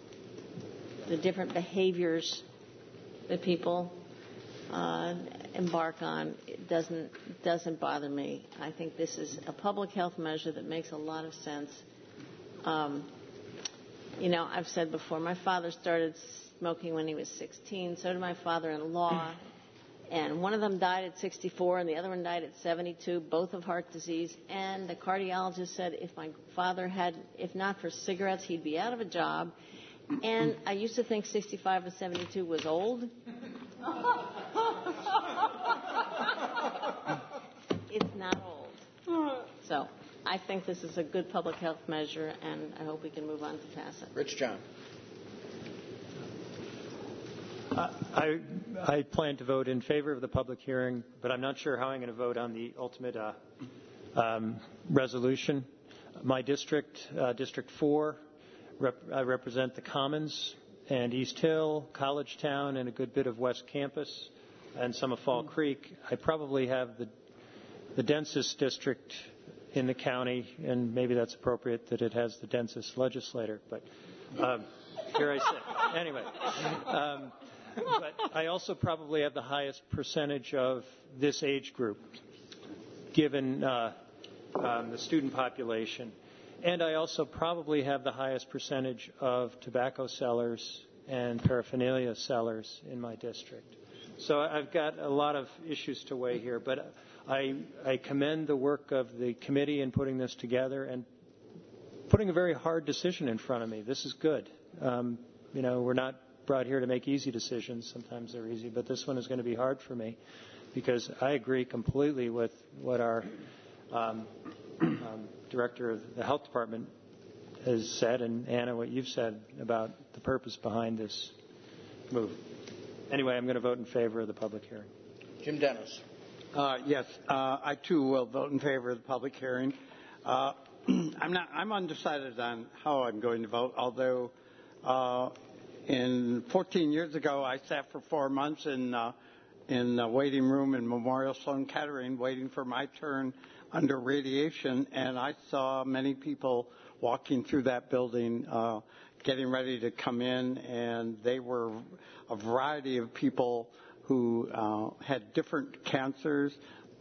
the different behaviors that people uh, embark on, it doesn't doesn't bother me. I think this is a public health measure that makes a lot of sense. Um, You know, I've said before, my father started smoking when he was sixteen. So did my father-in-law. And one of them died at sixty-four, and the other one died at seventy-two, both of heart disease. And the cardiologist said if my father had, if not for cigarettes, he'd be out of a job. And I used to think sixty-five and seventy-two was old. It's not old. So I think this is a good public health measure, and I hope we can move on to pass it. Rich John. Uh, I, I plan to vote in favor of the public hearing, but I'm not sure how I'm going to vote on the ultimate uh, um, resolution. My district, uh, District four, rep, I represent the Commons and East Hill, College Town, and a good bit of West Campus, and some of Fall Creek. I probably have the, the densest district in the county, and maybe that's appropriate that it has the densest legislator, but um, here I sit. Anyway, um, but I also probably have the highest percentage of this age group, given uh, um, the student population. And I also probably have the highest percentage of tobacco sellers and paraphernalia sellers in my district. So I've got a lot of issues to weigh here, but I, I commend the work of the committee in putting this together and putting a very hard decision in front of me. This is good. Um, you know, we're not brought here to make easy decisions. Sometimes they're easy, but this one is going to be hard for me because I agree completely with what our um, um, director of the health department has said, and Anna, what you've said about the purpose behind this move. Anyway, I'm going to vote in favor of the public hearing. Jim Dennis. Uh, yes, uh, I too will vote in favor of the public hearing. Uh, I'm not. I'm undecided on how I'm going to vote. Although, uh, in fourteen years ago, I sat for four months in uh, in the waiting room in Memorial Sloan Kettering, waiting for my turn under radiation, and I saw many people walking through that building, uh, getting ready to come in, and they were a variety of people who uh, had different cancers,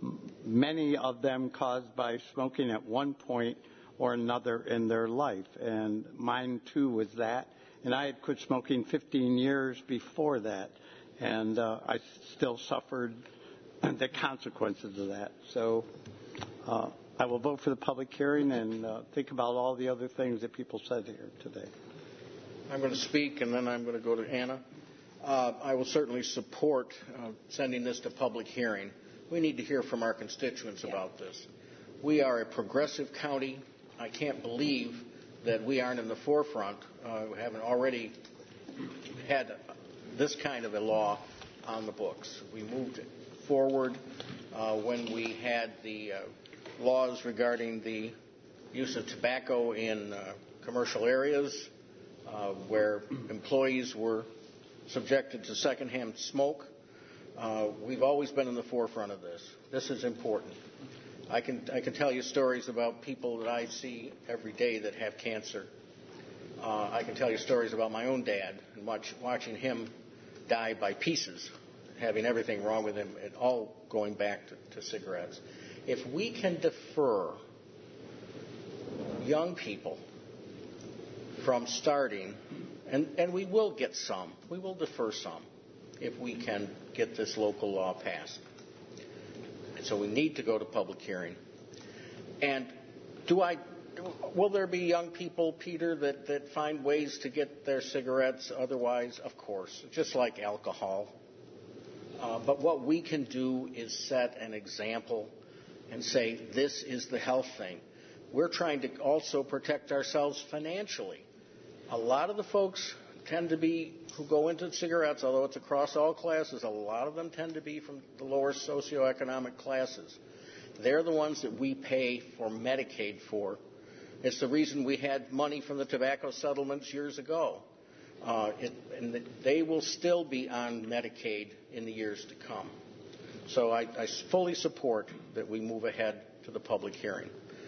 many of them caused by smoking at one point or another in their life. And mine, too, was that. And I had quit smoking fifteen years before that. And uh, I still suffered the consequences of that. So uh, I will vote for the public hearing and uh, think about all the other things that people said here today. I'm going to speak, and then I'm going to go to Anna. Uh, I will certainly support uh, sending this to public hearing. We need to hear from our constituents about this. We are a progressive county. I can't believe that we aren't in the forefront. Uh, we haven't already had this kind of a law on the books. We moved forward uh, when we had the uh, laws regarding the use of tobacco in uh, commercial areas uh, where employees were subjected to secondhand smoke. Uh, we've always been in the forefront of this. This is important. I can I can tell you stories about people that I see every day that have cancer. Uh, I can tell you stories about my own dad and watch, watching him die by pieces, having everything wrong with him, and all going back to, to cigarettes. If we can defer young people from starting, and, and we will get some, we will defer some if we can get this local law passed. And so we need to go to public hearing. And do I, will there be young people, Peter, that, that find ways to get their cigarettes otherwise? Of course, just like alcohol. Uh, but what we can do is set an example and say, this is the health thing. We're trying to also protect ourselves financially. A lot of the folks tend to be, who go into cigarettes, although it's across all classes, a lot of them tend to be from the lower socioeconomic classes. They're the ones that we pay for Medicaid for. It's the reason we had money from the tobacco settlements years ago. Uh, it, and they will still be on Medicaid in the years to come. So I, I fully support that we move ahead to the public hearing.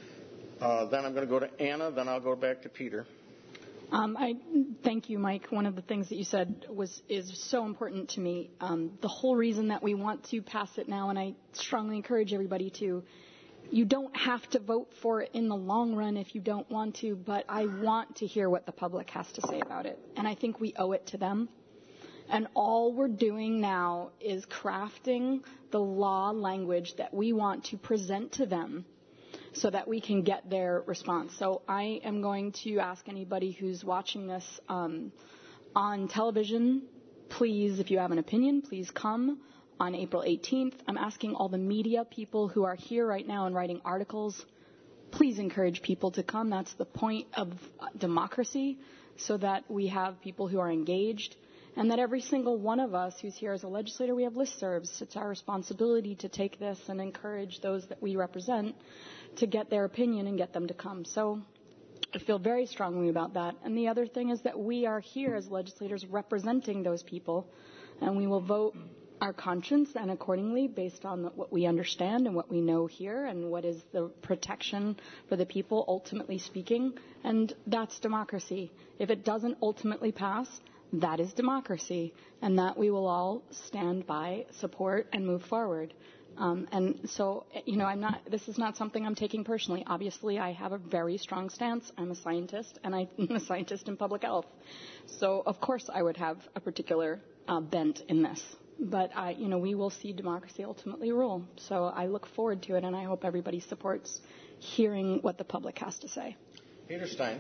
Uh, then I'm going to go to Anna, then I'll go back to Peter. Um, I thank you, Mike. One of the things that you said was is so important to me. Um, the whole reason that we want to pass it now, and I strongly encourage everybody to, you don't have to vote for it in the long run if you don't want to, but I want to hear what the public has to say about it. And I think we owe it to them. And all we're doing now is crafting the law language that we want to present to them so that we can get their response. So I am going to ask anybody who's watching this um, on television, please, if you have an opinion, please come on April eighteenth. I'm asking all the media people who are here right now and writing articles, please encourage people to come. That's the point of democracy, so that we have people who are engaged, and that every single one of us who's here as a legislator, we have listservs. It's our responsibility to take this and encourage those that we represent to get their opinion and get them to come. So I feel very strongly about that. And the other thing is that we are here as legislators representing those people, and we will vote our conscience and accordingly based on what we understand and what we know here and what is the protection for the people ultimately speaking. And that's democracy. If it doesn't ultimately pass, that is democracy, and that we will all stand by, support, and move forward. Um, and so, you know, I'm not, this is not something I'm taking personally. Obviously, I have a very strong stance. I'm a scientist, and I'm a scientist in public health. So, of course, I would have a particular uh, bent in this. But, I, you know, we will see democracy ultimately rule. So I look forward to it, and I hope everybody supports hearing what the public has to say. Peter Stein.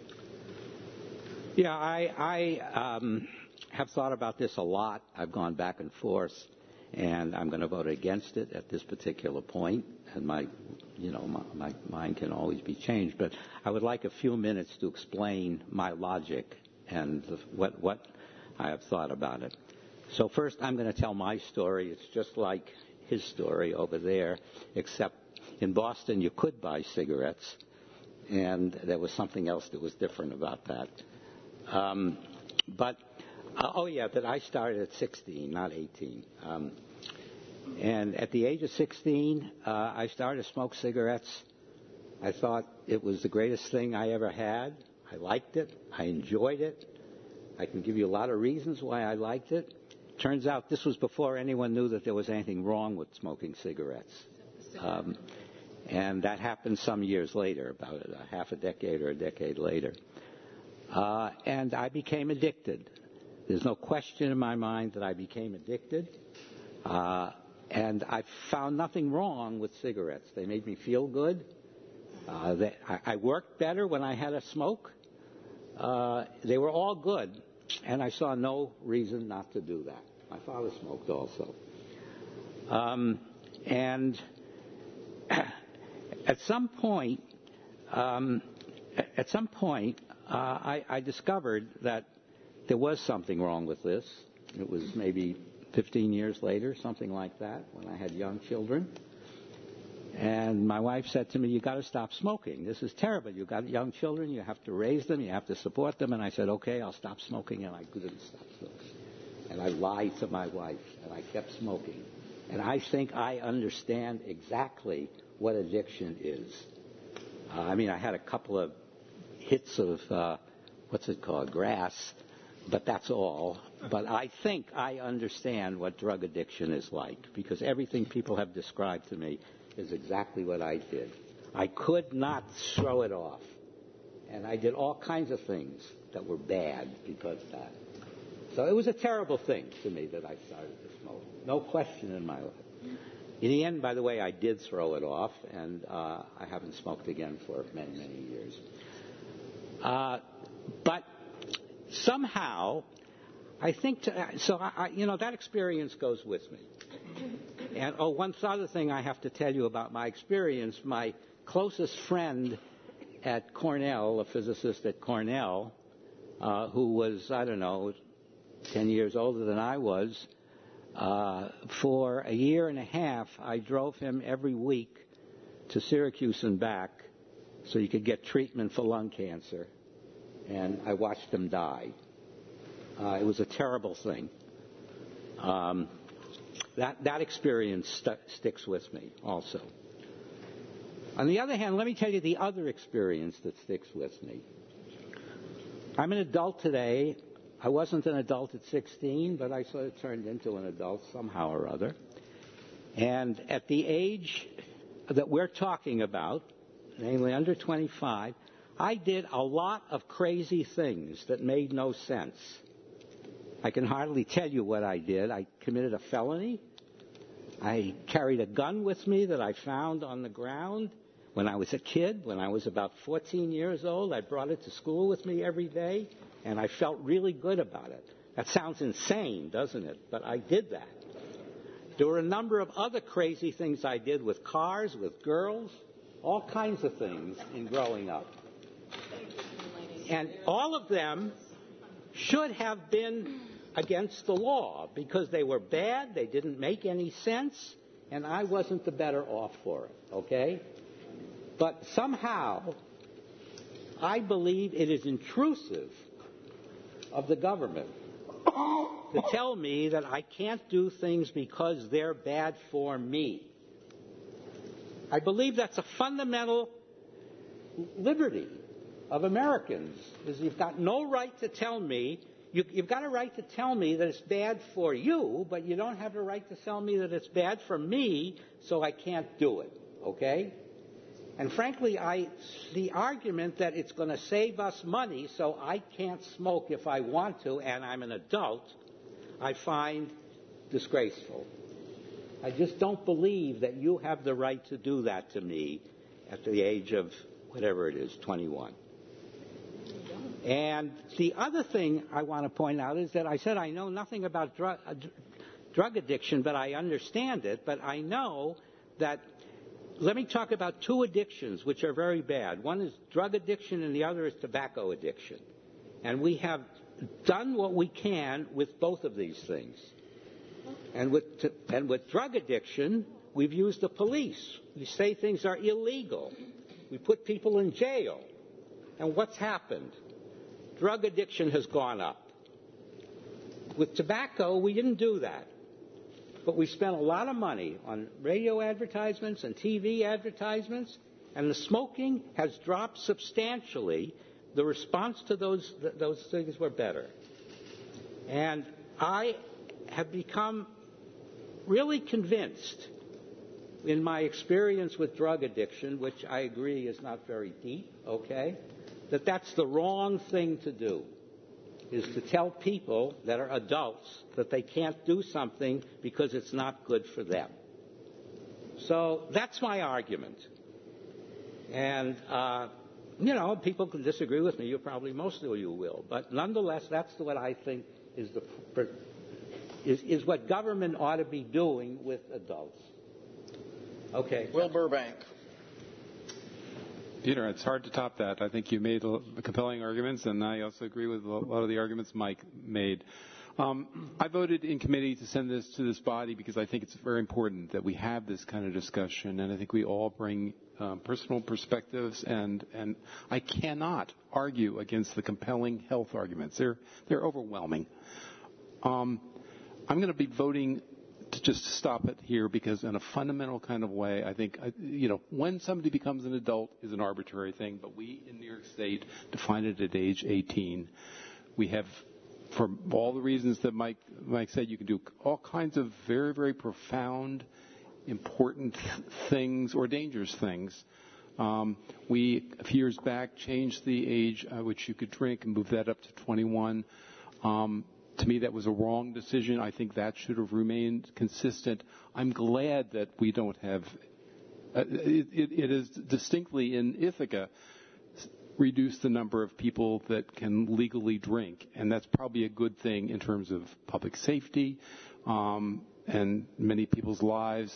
Yeah, I, I um, have thought about this a lot. I've gone back and forth. And I'm going to vote against it at this particular point. And my, you know, my, my mind can always be changed. But I would like a few minutes to explain my logic and the, what what I have thought about it. So first, I'm going to tell my story. It's just like his story over there, except in Boston you could buy cigarettes, and there was something else that was different about that. Um, but Uh, oh, yeah, but I started at sixteen, not eighteen. Um, and at the age of sixteen, uh, I started to smoke cigarettes. I thought it was the greatest thing I ever had. I liked it. I enjoyed it. I can give you a lot of reasons why I liked it. Turns out this was before anyone knew that there was anything wrong with smoking cigarettes. Um, and that happened some years later, about a half a decade or a decade later. Uh, and I became addicted. There's no question in my mind that I became addicted. Uh, and I found nothing wrong with cigarettes. They made me feel good. Uh, they, I, I worked better when I had a smoke. Uh, they were all good. And I saw no reason not to do that. My father smoked also. Um, and at some point, um, at some point, uh, I, I discovered that there was something wrong with this. It was maybe fifteen years later, something like that, when I had young children. And my wife said to me, "You got to stop smoking. This is terrible. You've got young children. You have to raise them. You have to support them." And I said, "Okay, I'll stop smoking." And I couldn't stop smoking. And I lied to my wife, and I kept smoking. And I think I understand exactly what addiction is. Uh, I mean, I had a couple of hits of, uh, what's it called, grass, but that's all. But I think I understand what drug addiction is like, because everything people have described to me is exactly what I did. I could not throw it off. And I did all kinds of things that were bad because of that. So it was a terrible thing to me that I started to smoke. No question in my life. In the end, by the way, I did throw it off, and uh, I haven't smoked again for many, many years. Uh, but somehow, I think, to, so I, I, you know, that experience goes with me. And, oh, one other thing I have to tell you about my experience, my closest friend at Cornell, a physicist at Cornell, uh, who was, I don't know, ten years older than I was, uh, for a year and a half, I drove him every week to Syracuse and back so he could get treatment for lung cancer. And I watched him die. Uh, it was a terrible thing. Um, that, that experience st- sticks with me also. On the other hand, let me tell you the other experience that sticks with me. I'm an adult today. I wasn't an adult at sixteen, but I sort of turned into an adult somehow or other. And at the age that we're talking about, namely under twenty-five, I did a lot of crazy things that made no sense. I can hardly tell you what I did. I committed a felony. I carried a gun with me that I found on the ground when I was a kid. When I was about fourteen years old, I brought it to school with me every day, and I felt really good about it. That sounds insane, doesn't it? But I did that. There were a number of other crazy things I did with cars, with girls, all kinds of things in growing up. And all of them should have been against the law because they were bad, they didn't make any sense, and I wasn't the better off for it, okay? But somehow, I believe it is intrusive of the government to tell me that I can't do things because they're bad for me. I believe that's a fundamental liberty of Americans, is you've got no right to tell me, you, you've got a right to tell me that it's bad for you, but you don't have a right to tell me that it's bad for me, so I can't do it, okay? And frankly, I, the argument that it's going to save us money so I can't smoke if I want to and I'm an adult, I find disgraceful. I just don't believe that you have the right to do that to me at the age of whatever it is, twenty-one. And the other thing I want to point out is that I said I know nothing about drug, uh, drug addiction, but I understand it. But I know that, let me talk about two addictions which are very bad. One is drug addiction and the other is tobacco addiction. And we have done what we can with both of these things. And with, t- and with drug addiction, we've used the police. We say things are illegal. We put people in jail. And what's happened? Drug addiction has gone up. With tobacco, we didn't do that. But we spent a lot of money on radio advertisements and T V advertisements, and the smoking has dropped substantially. The response to those, those things were better. And I have become really convinced in my experience with drug addiction, which I agree is not very deep, okay, that that's the wrong thing to do, is to tell people that are adults that they can't do something because it's not good for them. So that's my argument. And, uh, you know, people can disagree with me. You probably, most of you will. But nonetheless, that's what I think is the is, is what government ought to be doing with adults. Okay. Will Burbank. Peter, it's hard to top that. I think you made compelling arguments, and I also agree with a lot of the arguments Mike made. Um, I voted in committee to send this to this body because I think it's very important that we have this kind of discussion, and I think we all bring um, personal perspectives, and, and I cannot argue against the compelling health arguments. They're, they're overwhelming. Um, I'm going to be voting to just stop it here because in a fundamental kind of way, I think, you know, when somebody becomes an adult is an arbitrary thing, but we in New York State define it at age eighteen. We have, for all the reasons that Mike, Mike said, you can do all kinds of very, very profound, important things or dangerous things. Um, we, a few years back, changed the age at which you could drink and moved that up to twenty-one. Um, To me, that was a wrong decision. I think that should have remained consistent. I'm glad that we don't have. Uh, it, it, it is distinctly in Ithaca reduced the number of people that can legally drink, and that's probably a good thing in terms of public safety um, and many people's lives.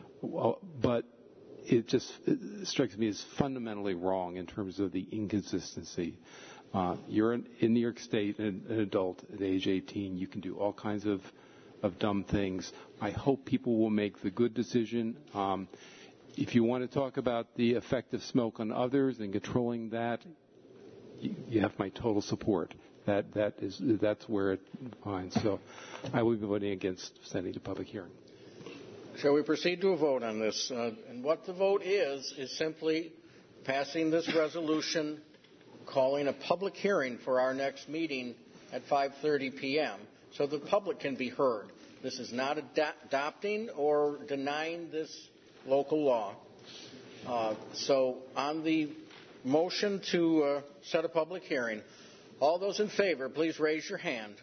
But it just it strikes me as fundamentally wrong in terms of the inconsistency. Uh, you're in, in New York State, an, an adult at age eighteen. You can do all kinds of, of dumb things. I hope people will make the good decision. Um, if you want to talk about the effect of smoke on others and controlling that, you, you have my total support. That that is that's where it finds. So, I will be voting against sending to public hearing. Shall we proceed to a vote on this? Uh, and what the vote is is simply passing this resolution, calling a public hearing for our next meeting at five thirty p.m. so the public can be heard. This is not ad- adopting or denying this local law. Uh, so on the motion to uh, set a public hearing, all those in favor, please raise your hand.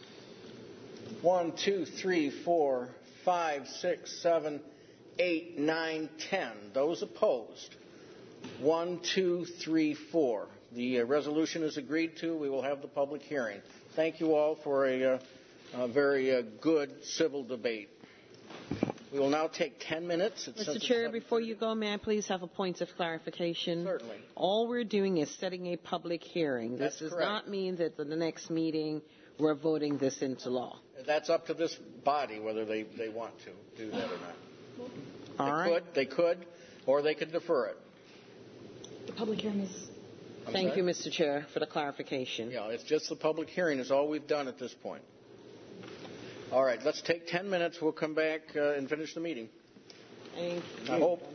One, two, three, four, five, six, seven, eight, nine, ten. Those opposed? One, two, three, four. The uh, resolution is agreed to. We will have the public hearing. Thank you all for a, uh, a very uh, good civil debate. We will now take ten minutes. It's Mister Chair, before you go, may I please have a point of clarification? Certainly. All we're doing is setting a public hearing. That's this does correct. not mean that at the next meeting we're voting this into law. That's up to this body whether they, they want to do that or not. All they right. could, they could, or they could defer it. The public hearing is... I'm Thank sorry? you, Mister Chair, for the clarification. Yeah, it's just the public hearing is all we've done at this point. All right, let's take ten minutes. We'll come back uh, and finish the meeting. Thank you. I hope.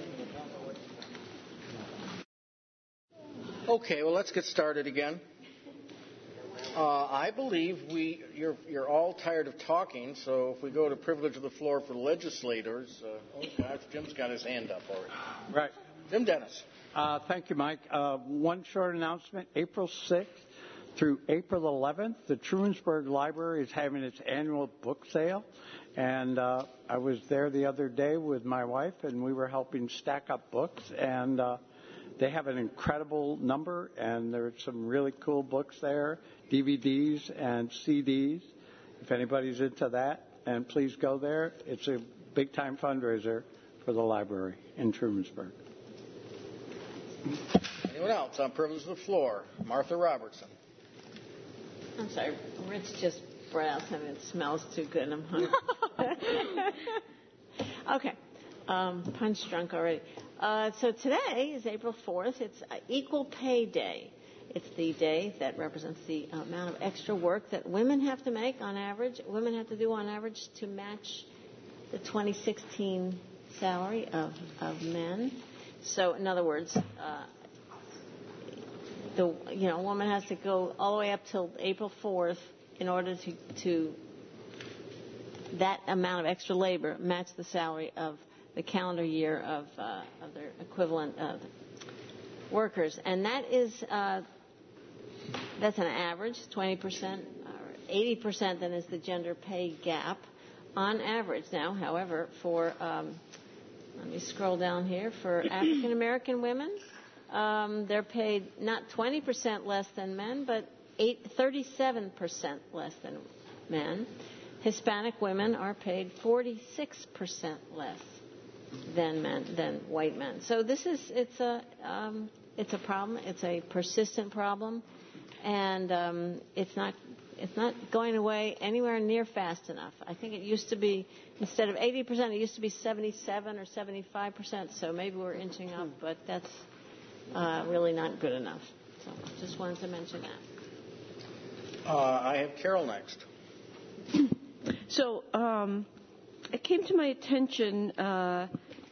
Okay, well, let's get started again. Uh, I believe we you're, you're all tired of talking, so if we go to privilege of the floor for legislators, uh, oh gosh, Jim's got his hand up already. Right. Jim Dennis. Uh, thank you, Mike. Uh, one short announcement. April sixth through April eleventh, the Trumansburg Library is having its annual book sale. And uh, I was there the other day with my wife, and we were helping stack up books. And uh, they have an incredible number, and there's some really cool books there, D V Ds and C Ds, if anybody's into that. And please go there. It's a big-time fundraiser for the library in Trumansburg. Anyone else on privilege of the floor? Martha Robertson. I'm sorry, Rich just brought out something that smells too good. I'm hungry. Okay, um, punch drunk already. Uh, so today is April fourth. It's uh, Equal Pay Day. It's the day that represents the amount of extra work that women have to make on average, women have to do on average to match the twenty sixteen salary of, of men. So, in other words, uh, the you know, a woman has to go all the way up till April fourth in order to, to that amount of extra labor match the salary of the the calendar year of, uh, of their equivalent of workers. And that is, uh, that's an average, twenty percent, or eighty percent then is the gender pay gap on average. Now, however, for, um, let me scroll down here, for African American women, um, they're paid not twenty percent less than men, but eight, thirty-seven percent less than men. Hispanic women are paid forty-six percent less than men, than white men. So this is, it's a, um, it's a problem. It's a persistent problem, and um, it's not, it's not going away anywhere near fast enough. I think it used to be, instead of eighty percent, it used to be seventy-seven or seventy-five percent. So maybe we're inching up, but that's uh, really not good enough. So just wanted to mention that. Uh, I have Carol next. So um, it came to my attention uh,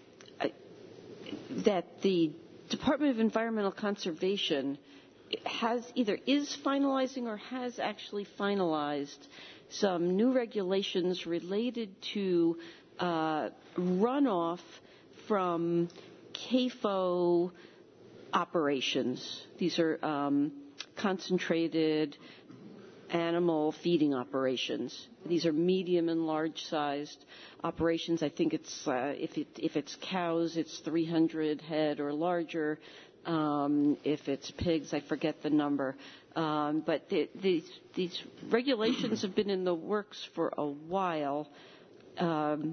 that the Department of Environmental Conservation has either is finalizing or has actually finalized some new regulations related to uh, runoff from C A F O operations. These are um, concentrated animal feeding operations. These are medium and large-sized operations. I think it's uh, if it if it's cows, it's three hundred head or larger. Um, if it's pigs, I forget the number. Um, but the, these these regulations have been in the works for a while, um,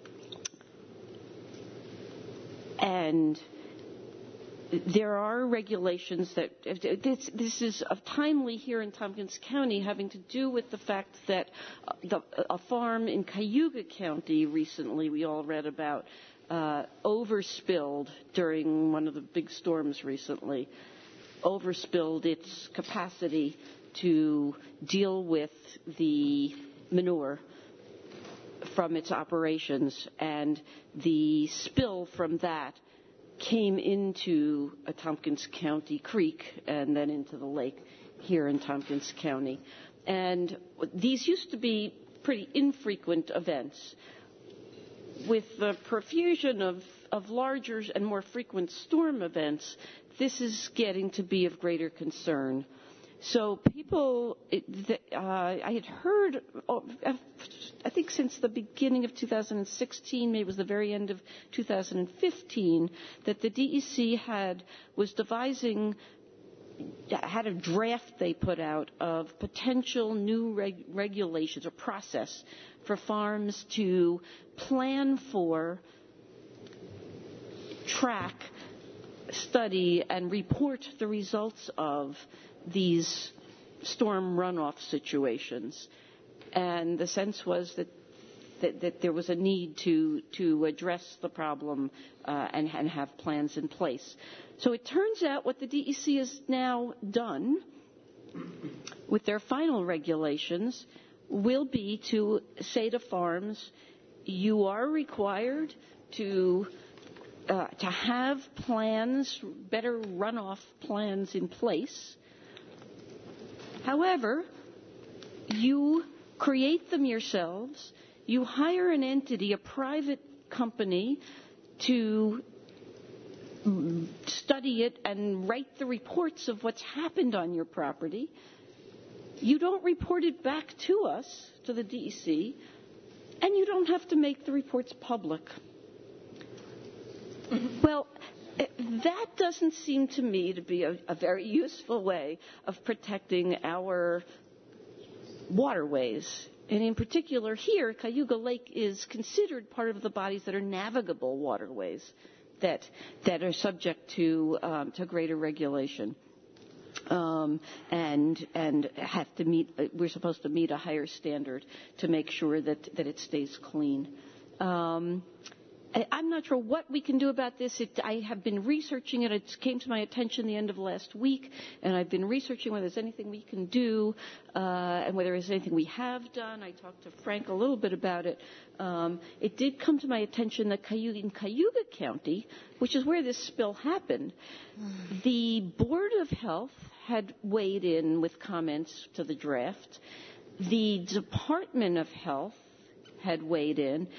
and there are regulations that this, this is timely here in Tompkins County, having to do with the fact that the, a farm in Cayuga County recently, we all read about, uh, overspilled during one of the big storms recently, overspilled its capacity to deal with the manure from its operations, and the spill from that came into a Tompkins County creek and then into the lake here in Tompkins County. And these used to be pretty infrequent events. With the profusion of, of larger and more frequent storm events, this is getting to be of greater concern. So people, uh, I had heard, I think since the beginning of two thousand sixteen, maybe it was the very end of two thousand fifteen, that the D E C had was devising, had a draft they put out of potential new reg- regulations or process for farms to plan for, track, study, and report the results of these storm runoff situations. And the sense was that that, that there was a need to to address the problem uh, and, and have plans in place. So it turns out what the D E C has now done with their final regulations will be to say to farms, you are required to uh, to have plans, better runoff plans in place. However, you create them yourselves. You hire an entity, a private company, to study it and write the reports of what's happened on your property. You don't report it back to us, to the D E C, and you don't have to make the reports public. Well, that doesn't seem to me to be a, a very useful way of protecting our waterways. And in particular here, Cayuga Lake is considered part of the bodies that are navigable waterways that that are subject to um, to greater regulation. Um, and and have to meet. We're supposed to meet a higher standard to make sure that that it stays clean. Um, I'm not sure what we can do about this. It, I have been researching it. It came to my attention the end of last week, and I've been researching whether there's anything we can do uh, and whether there's anything we have done. I talked to Frank a little bit about it. Um, it did come to my attention that Cayuga, in Cayuga County, which is where this spill happened, the Board of Health had weighed in with comments to the draft. The Department of Health had weighed in.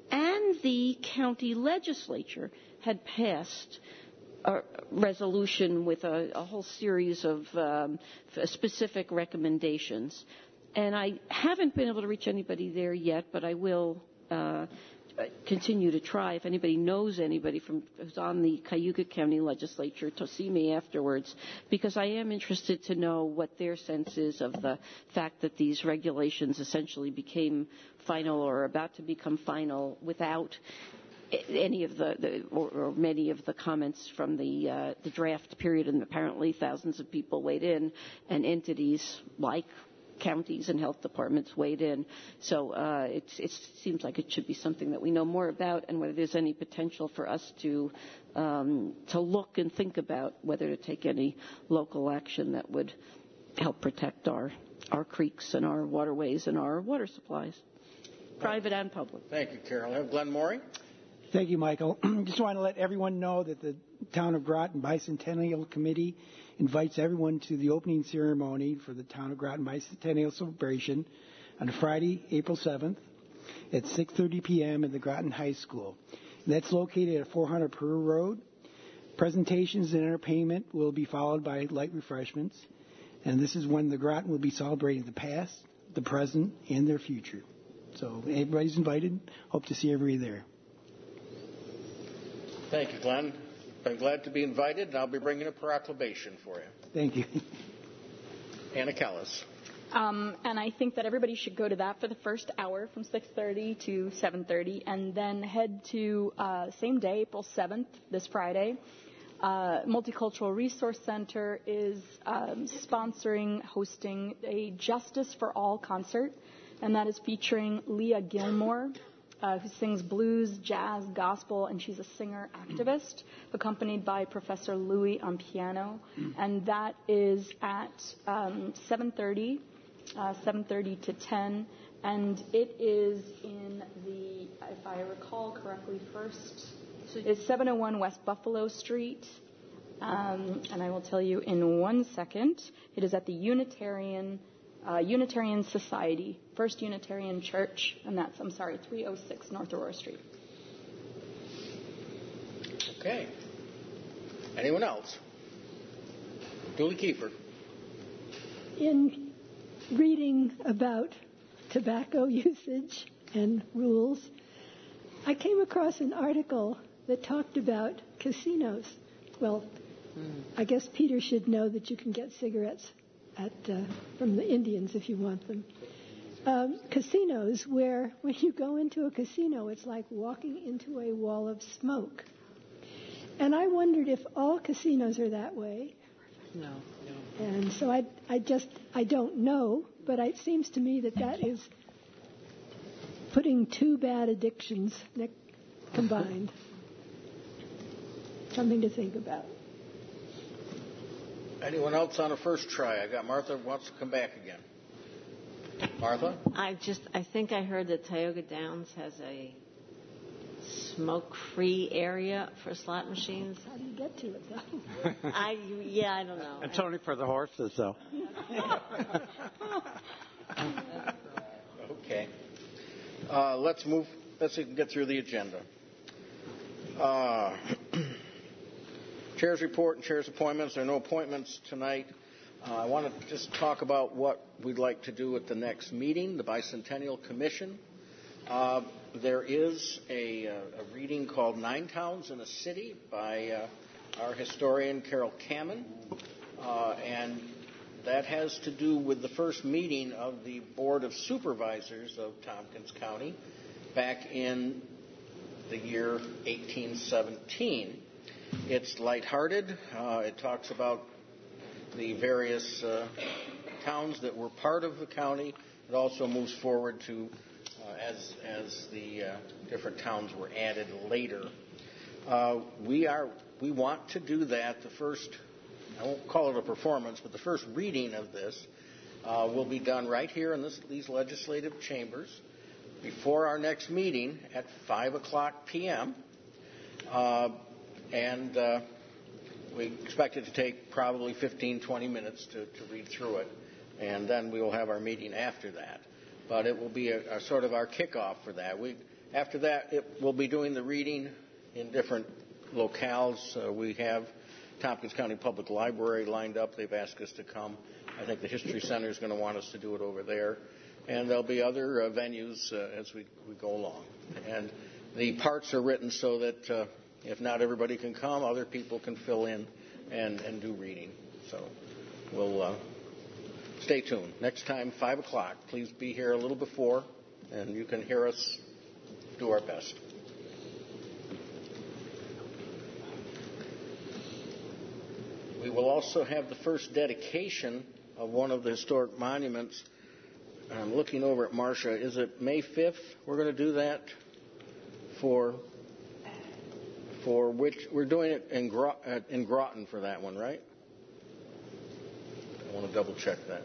and the county legislature had passed a resolution with a, a whole series of um, specific recommendations. And I haven't been able to reach anybody there yet, but I will uh, continue to try. If anybody knows anybody from who's on the Cayuga County legislature, to see me afterwards, because I am interested to know what their sense is of the fact that these regulations essentially became final or are about to become final without any of the, the or, or many of the comments from the uh, the draft period, and apparently thousands of people weighed in, and entities like counties and health departments weighed in. So uh, it, it seems like it should be something that we know more about, and whether there's any potential for us to um, to look and think about whether to take any local action that would help protect our our creeks and our waterways and our water supplies, private and public. Thank you, Carol. I have Glenn Morey. Thank you, Michael. Just want to let everyone know that the Town of Groton Bicentennial Committee invites everyone to the opening ceremony for the Town of Groton Bicentennial Celebration on Friday, April seventh at six thirty p.m. at the Groton High School. And that's located at four hundred Peru Road. Presentations and entertainment will be followed by light refreshments. And this is when the Groton will be celebrating the past, the present, and their future. So everybody's invited. Hope to see everybody there. Thank you, Glenn. I'm glad to be invited, and I'll be bringing a proclamation for you. Thank you. Anna Kellis. Um, and I think that everybody should go to that for the first hour from six thirty to seven thirty, and then head to uh, same day, April seventh, this Friday. Uh, Multicultural Resource Center is um, sponsoring, hosting a Justice for All concert, and that is featuring Leah Gilmore, Uh, who sings blues, jazz, gospel, and she's a singer-activist, accompanied by Professor Louis on piano. And that is at um, seven thirty, uh, seven thirty to ten, and it is in the, if I recall correctly, first, it's seven oh one West Buffalo Street, um, and I will tell you in one second. It is at the Unitarian Uh, Unitarian Society, First Unitarian Church, and that's, I'm sorry, three oh six North Aurora Street. Okay. Anyone else? Julie Kiefer. In reading about tobacco usage and rules, I came across an article that talked about casinos. Well, mm. I guess Peter should know that you can get cigarettes At, uh, from the Indians if you want them. Um, casinos where when you go into a casino, it's like walking into a wall of smoke. And I wondered if all casinos are that way. No. no. And so I, I just, I don't know, but it seems to me that that is putting two bad addictions ne- combined. Something to think about. Anyone else on a first try? I got Martha wants to come back again. Martha? I just, I think I heard that Tioga Downs has a smoke-free area for slot machines. How do you get to it, though? I, yeah, I don't know. It's only for the horses, though. Okay. Uh, let's move. Let's get through the agenda. Uh, Chair's report and chair's appointments. There are no appointments tonight. Uh, I want to just talk about what we'd like to do at the next meeting, the Bicentennial Commission. Uh, there is a, a reading called Nine Towns in a City by uh, our historian Carol Kamen, uh, and that has to do with the first meeting of the Board of Supervisors of Tompkins County back in the year eighteen seventeen. It's lighthearted. Uh, it talks about the various uh, towns that were part of the county. It also moves forward to uh, as as the uh, different towns were added later. Uh, we are we want to do that. The first, I won't call it a performance, but the first reading of this uh, will be done right here in this, these legislative chambers before our next meeting at five o'clock p.m. Uh, And uh, we expect it to take probably fifteen, twenty minutes to, to read through it. And then we will have our meeting after that. But it will be a, a sort of our kickoff for that. We After that, it, we'll be doing the reading in different locales. Uh, we have Tompkins County Public Library lined up. They've asked us to come. I think the History Center is going to want us to do it over there. And there'll be other uh, venues uh, as we, we go along. And the parts are written so that uh, if not everybody can come, other people can fill in and, and do reading. So we'll uh, stay tuned. Next time, five o'clock. Please be here a little before, and you can hear us do our best. We will also have the first dedication of one of the historic monuments. I'm looking over at Marcia. Is it May fifth? We're going to do that for for which we're doing it in, Gro- uh, in Groton for that one, right? I want to double check that.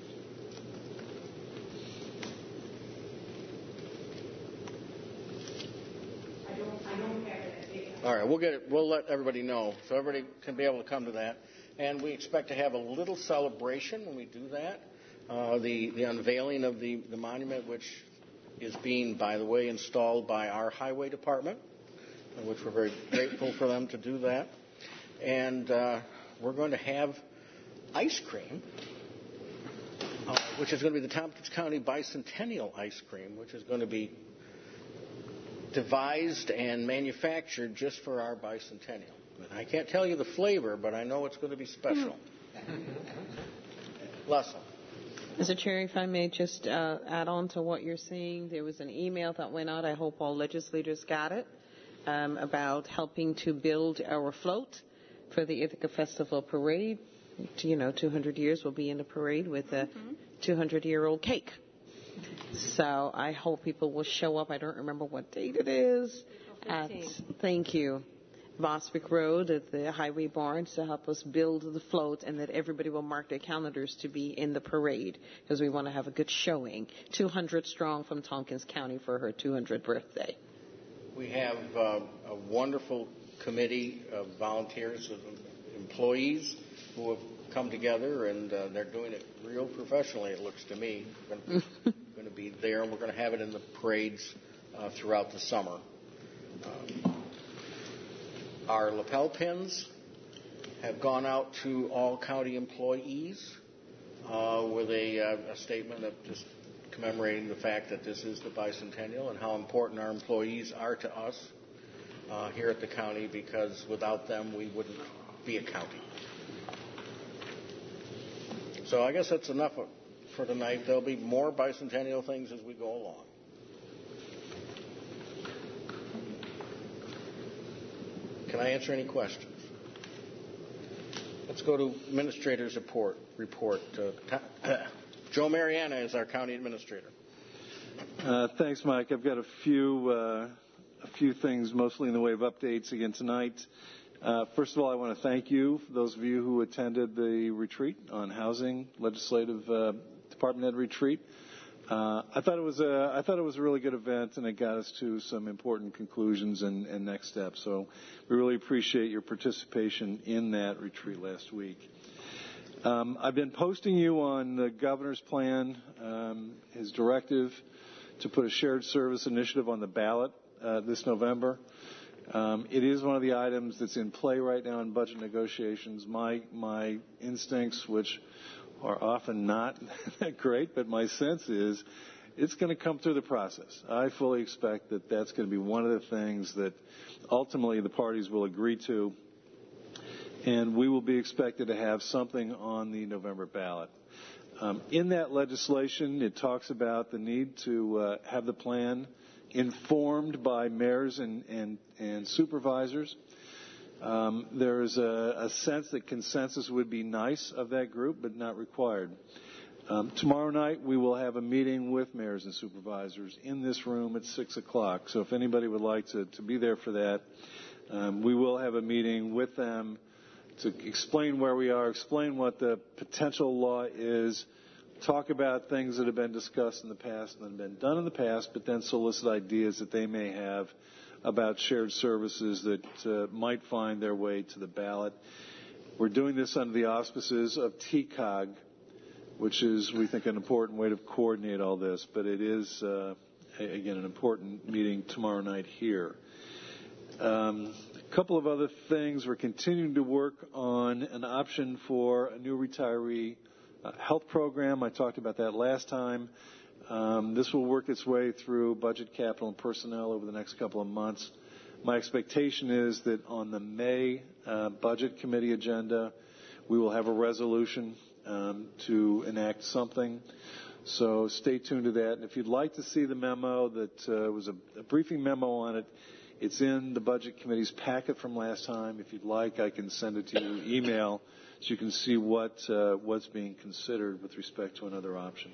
I don't, I don't have that data. All right, we'll get it. We'll let everybody know so everybody can be able to come to that. And we expect to have a little celebration when we do that. Uh, the, the unveiling of the, the monument, which is being, by the way, installed by our highway department, which we're very grateful for them to do that. And uh, we're going to have ice cream, uh, which is going to be the Tompkins County Bicentennial Ice Cream, which is going to be devised and manufactured just for our bicentennial. And I can't tell you the flavor, but I know it's going to be special. Leslie. Mister Chair, if I may just uh, add on to what you're saying, there was an email that went out. I hope all legislators got it um, about helping to build our float for the Ithaca Festival Parade. You know, two hundred years will be in the parade with a two hundred year old cake. So I hope people will show up. I don't remember what date it is. At, thank you. Boswick Road at the Highway Barns to help us build the float, and that everybody will mark their calendars to be in the parade because we want to have a good showing. two hundred strong from Tompkins County for her two hundredth birthday. We have uh, a wonderful committee of volunteers, of employees who have come together, and uh, they're doing it real professionally, it looks to me. We're going to, going to be there, and we're going to have it in the parades uh, throughout the summer. Um, Our lapel pins have gone out to all county employees uh, with a, uh, a statement of just commemorating the fact that this is the bicentennial and how important our employees are to us uh, here at the county, because without them we wouldn't be a county. So I guess that's enough for tonight. There'll be more bicentennial things as we go along. Can I answer any questions? Let's go to Administrator's report. report. Uh, Joe Mariana is our County Administrator. Uh, thanks, Mike. I've got a few uh, a few things, mostly in the way of updates again tonight. Uh, first of all, I want to thank you, for those of you who attended the retreat on housing, legislative uh, department head retreat. Uh, I thought it was a I thought it was a really good event, and it got us to some important conclusions and, and next steps. So we really appreciate your participation in that retreat last week. Um, I've been posting you on the governor's plan, um, his directive to put a shared service initiative on the ballot uh, this November. Um, it is one of the items that's in play right now in budget negotiations. My my instincts, which are often not that great, but my sense is it's going to come through the process. I fully expect that that's going to be one of the things that ultimately the parties will agree to, and we will be expected to have something on the November ballot. Um, in that legislation, it talks about the need to uh, have the plan informed by mayors and, and, and supervisors. Um, there's a, a sense that consensus would be nice of that group, but not required. Um, tomorrow night, we will have a meeting with mayors and supervisors in this room at six o'clock. So if anybody would like to, to be there for that, um, we will have a meeting with them to explain where we are, explain what the potential law is, talk about things that have been discussed in the past and have been done in the past, but then solicit ideas that they may have about shared services that uh, might find their way to the ballot. We're doing this under the auspices of T C O G, which is, we think, an important way to coordinate all this, but it is uh, again, an important meeting tomorrow night here. Um, a couple of other things. We're continuing to work on an option for a new retiree uh, health program. I talked about that last time. Um, this will work its way through budget, capital, and personnel over the next couple of months. My expectation is that on the May uh, Budget Committee agenda, we will have a resolution um, to enact something. So stay tuned to that. And if you'd like to see the memo, that uh, was a, a briefing memo on it, it's in the Budget Committee's packet from last time. If you'd like, I can send it to you email so you can see what uh, what's being considered with respect to another option.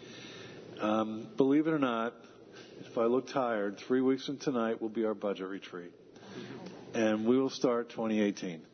Um, believe it or not, if I look tired, three weeks from tonight will be our budget retreat. And we will start twenty eighteen.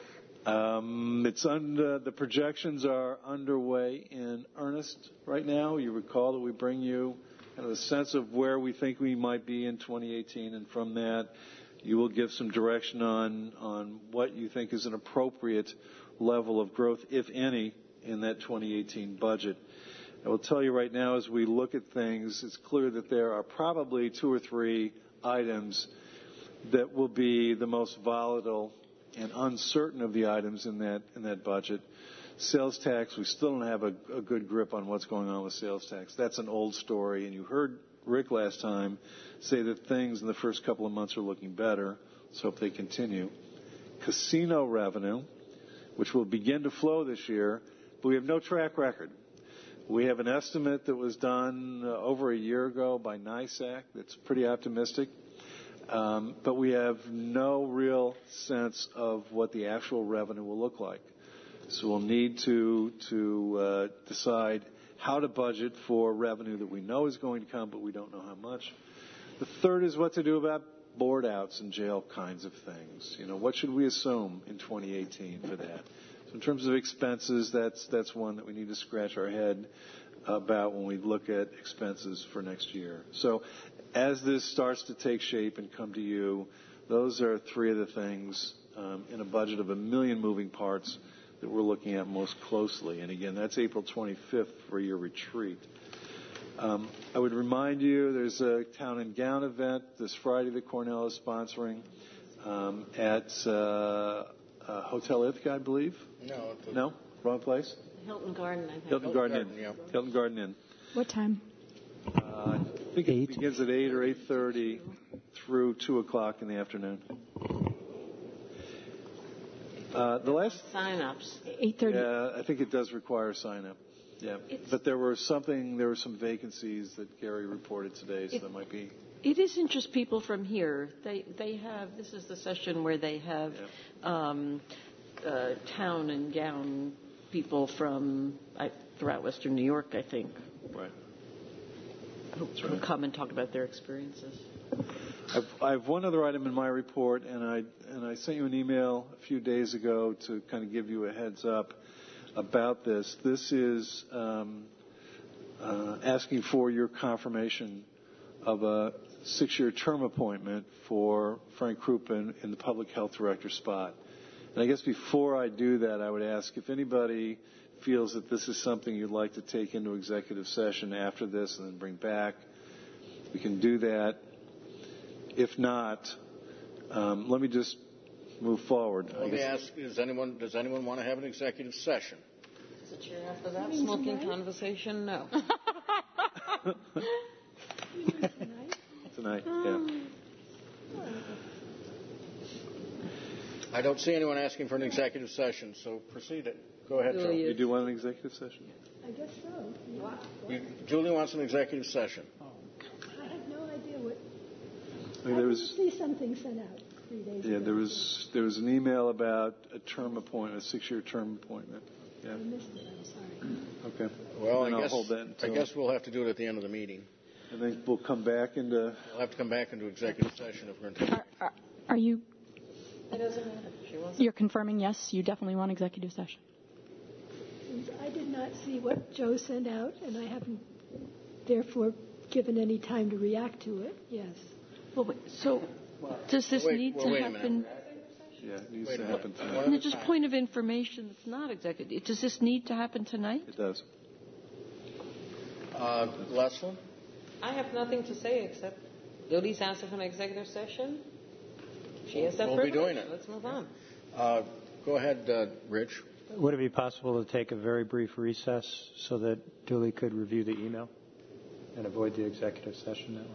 Um, it's under, the projections are underway in earnest right now. You recall that we bring you kind of a sense of where we think we might be in twenty eighteen, and from that, you will give some direction on, on what you think is an appropriate level of growth, if any, in that twenty eighteen budget. I will tell you right now, as we look at things, it's clear that there are probably two or three items that will be the most volatile and uncertain of the items in that in that budget. Sales tax, we still don't have a, a good grip on what's going on with sales tax. That's an old story, and you heard Rick last time say that things in the first couple of months are looking better. Let's hope they continue. Casino revenue, which will begin to flow this year, but we have no track record. We have an estimate that was done uh, over a year ago by NYSAC that's pretty optimistic, um, but we have no real sense of what the actual revenue will look like. So we'll need to to uh, decide how to budget for revenue that we know is going to come, but we don't know how much. The third is what to do about board outs and jail kinds of things. You know, what should we assume in twenty eighteen for that? In terms of expenses, that's that's one that we need to scratch our head about when we look at expenses for next year. So as this starts to take shape and come to you, those are three of the things um, in a budget of a million moving parts that we're looking at most closely. And again, that's April twenty-fifth for your retreat. Um, I would remind you there's a Town and Gown event this Friday that Cornell is sponsoring um, at uh, uh, Hotel Ithaca, I believe. No. No? Wrong place? Hilton Garden, I think. Hilton Garden Inn. Yeah. Hilton Garden Inn. What time? Uh, I think it begins at eight or eight thirty through two o'clock in the afternoon. Uh, the last sign-ups. eight thirty. Yeah, I think it does require sign-up. Yeah, It's, but there were something, there were some vacancies that Gary reported today, so it, there might be. It isn't just people from here. They they have. This is the session where they have Yeah. um, uh, town and gown people from I, throughout Western New York, I think. Right. Who, That's who right. come and talk about their experiences. I've, I have one other item in my report, and I and I sent you an email a few days ago to kind of give you a heads up about this. This is um, uh, asking for your confirmation of a six-year term appointment for Frank Crouppen in the public health director spot. And I guess before I do that, I would ask if anybody feels that this is something you'd like to take into executive session after this and then bring back. We can do that. If not, um, let me just move forward. Let me ask: Is anyone? Does anyone want to have an executive session? Is it chair after that smoking conversation? No. Tonight, yeah. I don't see anyone asking for an executive session, so proceed it. Go ahead, Joe. You do want an executive session? I guess so. You, Julie wants an executive session. I have no idea what. I mean, I there did was, see something sent out three days yeah, ago. there was there was an email about a term appointment, a six-year term appointment. Yeah. I missed it. I'm sorry. Okay. Well, Then I I'll guess hold that I until, guess we'll have to do it at the end of the meeting. and then we'll come back into. We'll have to come back into executive session if we're going to. Are, are, are you? It doesn't matter. She wants You're confirming yes. You definitely want executive session. Since I did not see what Joe sent out, and I haven't, therefore, given any time to react to it, yes. Well, wait, so does this Wait, need well, to wait a happen? Yeah, it needs Wait to a happen minute. tonight. And it's just point of information. It's not executive. Does this need to happen tonight? It does. Uh, Leslin? I have nothing to say except Lily's asking for an executive session. She has that We'll be privilege. doing it. Let's move on. Uh, go ahead, uh, Rich. Would it be possible to take a very brief recess so that Dooley could review the email and avoid the executive session that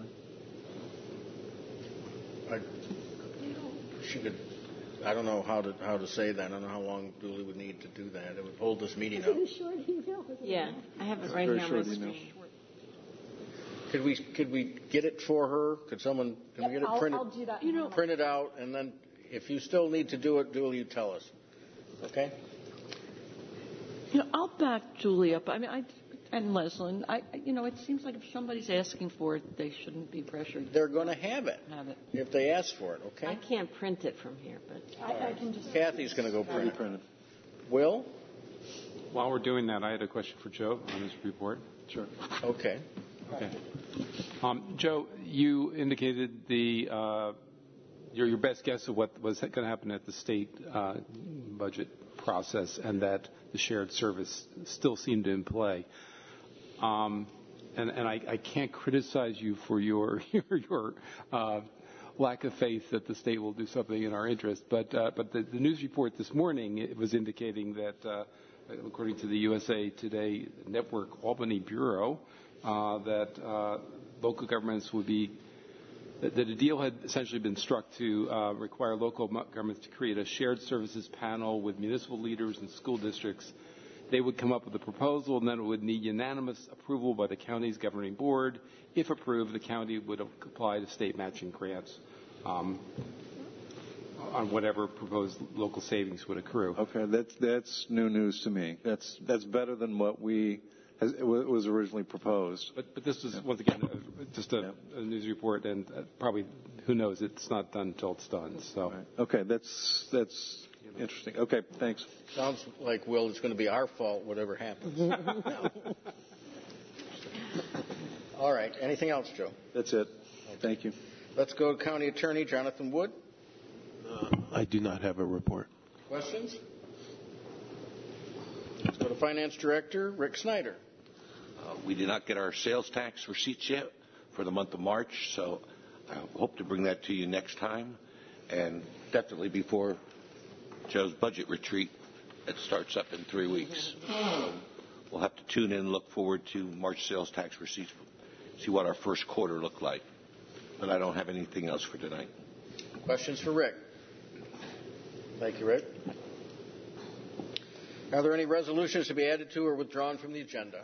way? I, she could. I don't know how to how to say that. I don't know how long Dooley would need to do that. It would hold this meeting Is up. it a short email? Yeah, I have it right Very here on short my email. screen. Could we could we get it for her? Could someone can Yep, we get it I'll, printed? I'll do that. You know, Print it out, and then if you still need to do it, Dooley, you tell us. Okay? you know, I'll back Julie up. I mean, I and Leslin. I, you know, it seems like if somebody's asking for it, they shouldn't be pressured. They're going to have it, Have it. if they ask for it. Okay? I can't print it from here, but I, I can just. Kathy's going to go print it. Printed. Will? While we're doing that, I had a question for Joe on his report. Sure. Okay. Okay. Um, Joe, you indicated the uh, your your best guess of what was going to happen at the state uh, budget process, and that the shared service still seemed in play. Um, and and I, I can't criticize you for your your, your uh, lack of faith that the state will do something in our interest, but uh, but the, the news report this morning, it was indicating that, uh, according to the U S A Today Network Albany Bureau, uh, that uh, local governments would be that, that a deal had essentially been struck to uh, require local governments to create a shared services panel with municipal leaders and school districts. They would come up with a proposal, and then it would need unanimous approval by the county's governing board. If approved, the county would apply to state matching grants um, on whatever proposed local savings would accrue. Okay, that's that's new news to me. That's that's better than what we has, it was originally proposed. But but this is yeah. once again uh, just a, yeah. a news report, and uh, probably who knows? It's not done until it's done. So right. Okay, that's that's. Interesting. Okay, thanks. Sounds like, Will, it's going to be our fault, whatever happens. All right. Anything else, Joe? That's it. Thank you. Let's go to County Attorney Jonathan Wood. Uh, I do not have a report. Questions? Let's go to Finance Director Rick Snyder. Uh, we did not get our sales tax receipts yet for the month of March, so I hope to bring that to you next time, and definitely before Joe's budget retreat that starts up in three weeks. So we'll have to tune in and look forward to March sales tax receipts, see what our first quarter looked like. But I don't have anything else for tonight. Questions for Rick? Thank you, Rick. Are there any resolutions to be added to or withdrawn from the agenda?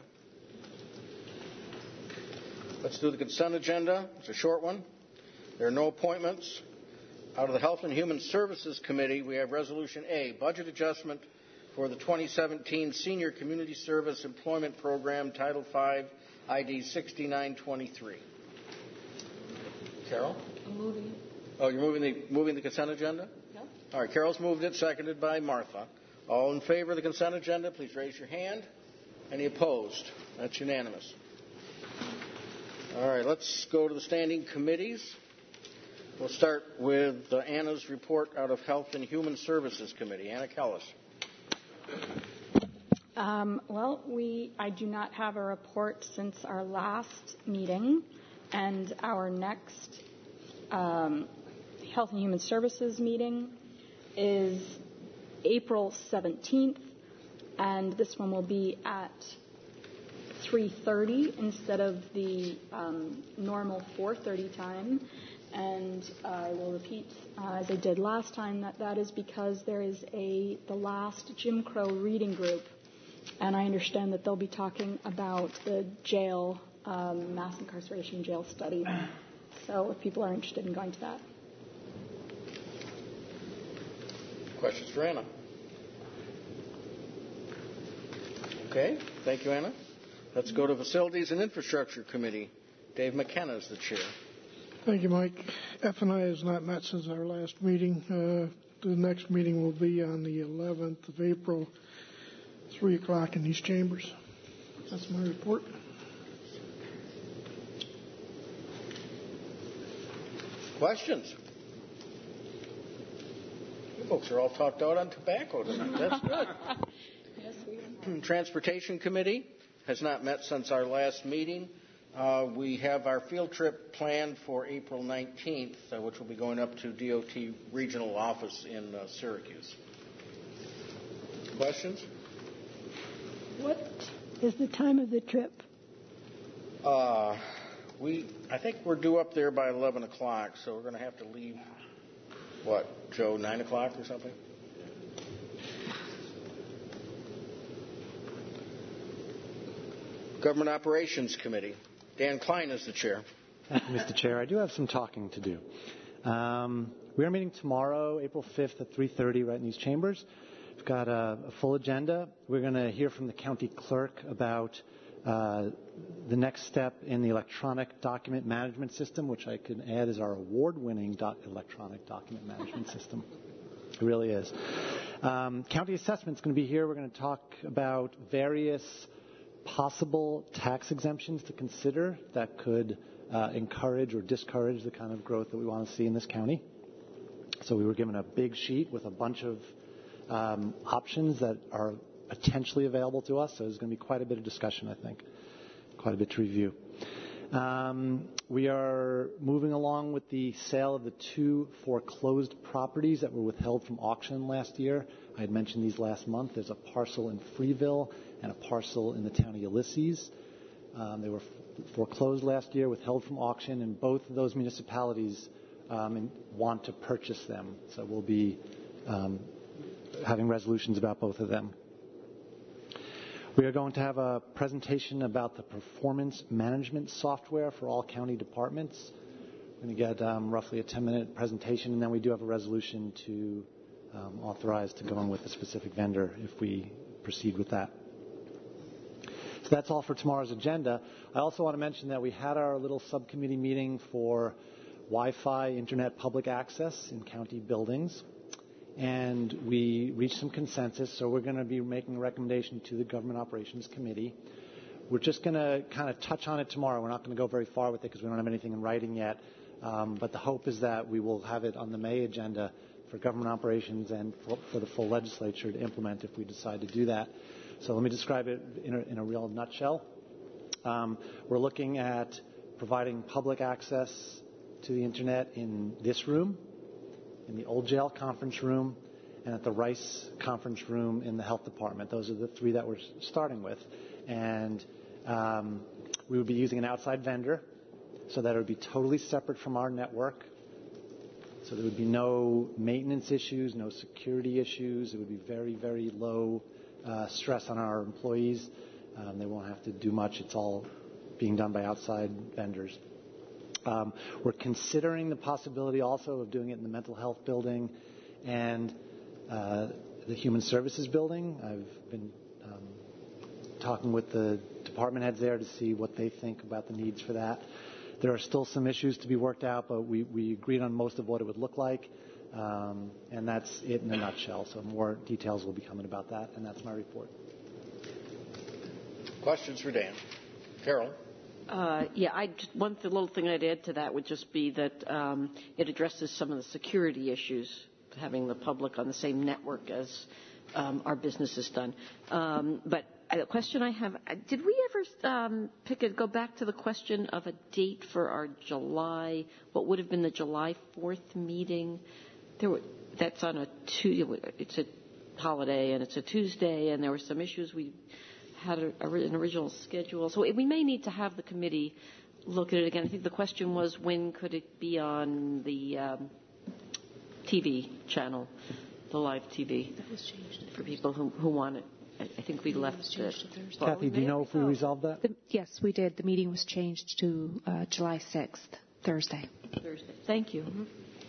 Let's do the consent agenda. It's a short one. There are no appointments. Out of the Health and Human Services Committee, we have Resolution A, budget adjustment for the twenty seventeen Senior Community Service Employment Program, Title five, I D sixty-nine twenty-three. Carol? I'm moving it. Oh, you're moving the moving the consent agenda? No. All right, Carol's moved it, seconded by Martha. All in favor of the consent agenda, please raise your hand. Any opposed? That's unanimous. All right, let's go to the standing committees. We'll start with uh, Anna's report out of Health and Human Services Committee. Anna Kellis. Um, well, we I do not have a report since our last meeting, and our next um, Health and Human Services meeting is April seventeenth, and this one will be at three thirty instead of the um, normal four thirty time. And I will repeat, uh, as I did last time, that that is because there is a the last Jim Crow reading group, and I understand that they'll be talking about the jail, um, mass incarceration jail study. So if people are interested in going to that. Questions for Anna? Okay, thank you, Anna. Let's go to Facilities and Infrastructure Committee. Dave McKenna is the chair. Thank you, Mike. F and I has not met since our last meeting. Uh, the next meeting will be on the eleventh of April, three o'clock in these chambers. That's my report. Questions? You folks are all talked out on tobacco tonight. That's good. Yes, we are. Transportation Committee has not met since our last meeting. Uh, we have our field trip planned for April nineteenth, uh, which will be going up to D O T regional office in uh, Syracuse. Questions? What is the time of the trip? Uh, we, I think we're due up there by eleven o'clock, so we're going to have to leave, what, Joe, nine o'clock or something? Government Operations Committee. Dan Klein is the chair. Thank you, Mister Chair. I do have some talking to do. Um, we are meeting tomorrow, April fifth at three thirty, right in these chambers. We've got a, a full agenda. We're going to hear from the county clerk about uh, the next step in the electronic document management system, which I can add is our award-winning doc- electronic document management system. It really is. Um, county assessment is going to be here. We're going to talk about various possible tax exemptions to consider that could uh, encourage or discourage the kind of growth that we want to see in this county. So we were given a big sheet with a bunch of um, options that are potentially available to us. So there's going to be quite a bit of discussion, I think, quite a bit to review. Um, we are moving along with the sale of the two foreclosed properties that were withheld from auction last year. I had mentioned these last month. There's a parcel in Freeville and a parcel in the town of Ulysses. Um, they were f- foreclosed last year, withheld from auction, and both of those municipalities um, want to purchase them. So we'll be um, having resolutions about both of them. We are going to have a presentation about the performance management software for all county departments. We're going to get um, roughly a ten-minute presentation, and then we do have a resolution to um, authorize to go in with a specific vendor if we proceed with that. So that's all for tomorrow's agenda. I also want to mention that we had our little subcommittee meeting for Wi-Fi internet public access in county buildings, and we reached some consensus, so we're going to be making a recommendation to the Government Operations Committee. We're just going to kind of touch on it tomorrow. We're not going to go very far with it because we don't have anything in writing yet, um, but the hope is that we will have it on the May agenda for government operations and for, for the full legislature to implement if we decide to do that. So let me describe it in a, in a real nutshell. Um, we're looking at providing public access to the internet in this room, in the old jail conference room, and at the Rice conference room in the health department. Those are the three that we're starting with. And um, we would be using an outside vendor so that it would be totally separate from our network. So there would be no maintenance issues, no security issues. It would be very, very low uh, stress on our employees. Um, they won't have to do much. It's all being done by outside vendors. Um, we're considering the possibility also of doing it in the mental health building and uh, the human services building. I've been um, talking with the department heads there to see what they think about the needs for that. There are still some issues to be worked out, but we, we agreed on most of what it would look like, um, and that's it in a nutshell. So more details will be coming about that, and that's my report. Questions for Dan? Carol? Uh, yeah, I just, one th- little thing I'd add to that would just be that um, it addresses some of the security issues, having the public on the same network as um, our business is done. Um, but a question I have, did we ever um, pick a, go back to the question of a date for our July, what would have been the July fourth meeting? There were, that's on a Tuesday, it's a holiday and it's a Tuesday, and there were some issues we had a, a, an original schedule. So we may need to have the committee look at it again. I think the question was, when could it be on the um, T V channel, the live T V, that was changed for people who, who want it. I, I think we the left it. Kathy, do you know if we resolved that? The, yes, we did. The meeting was changed to uh, July sixth, Thursday. Thursday. Thank you. Mm-hmm.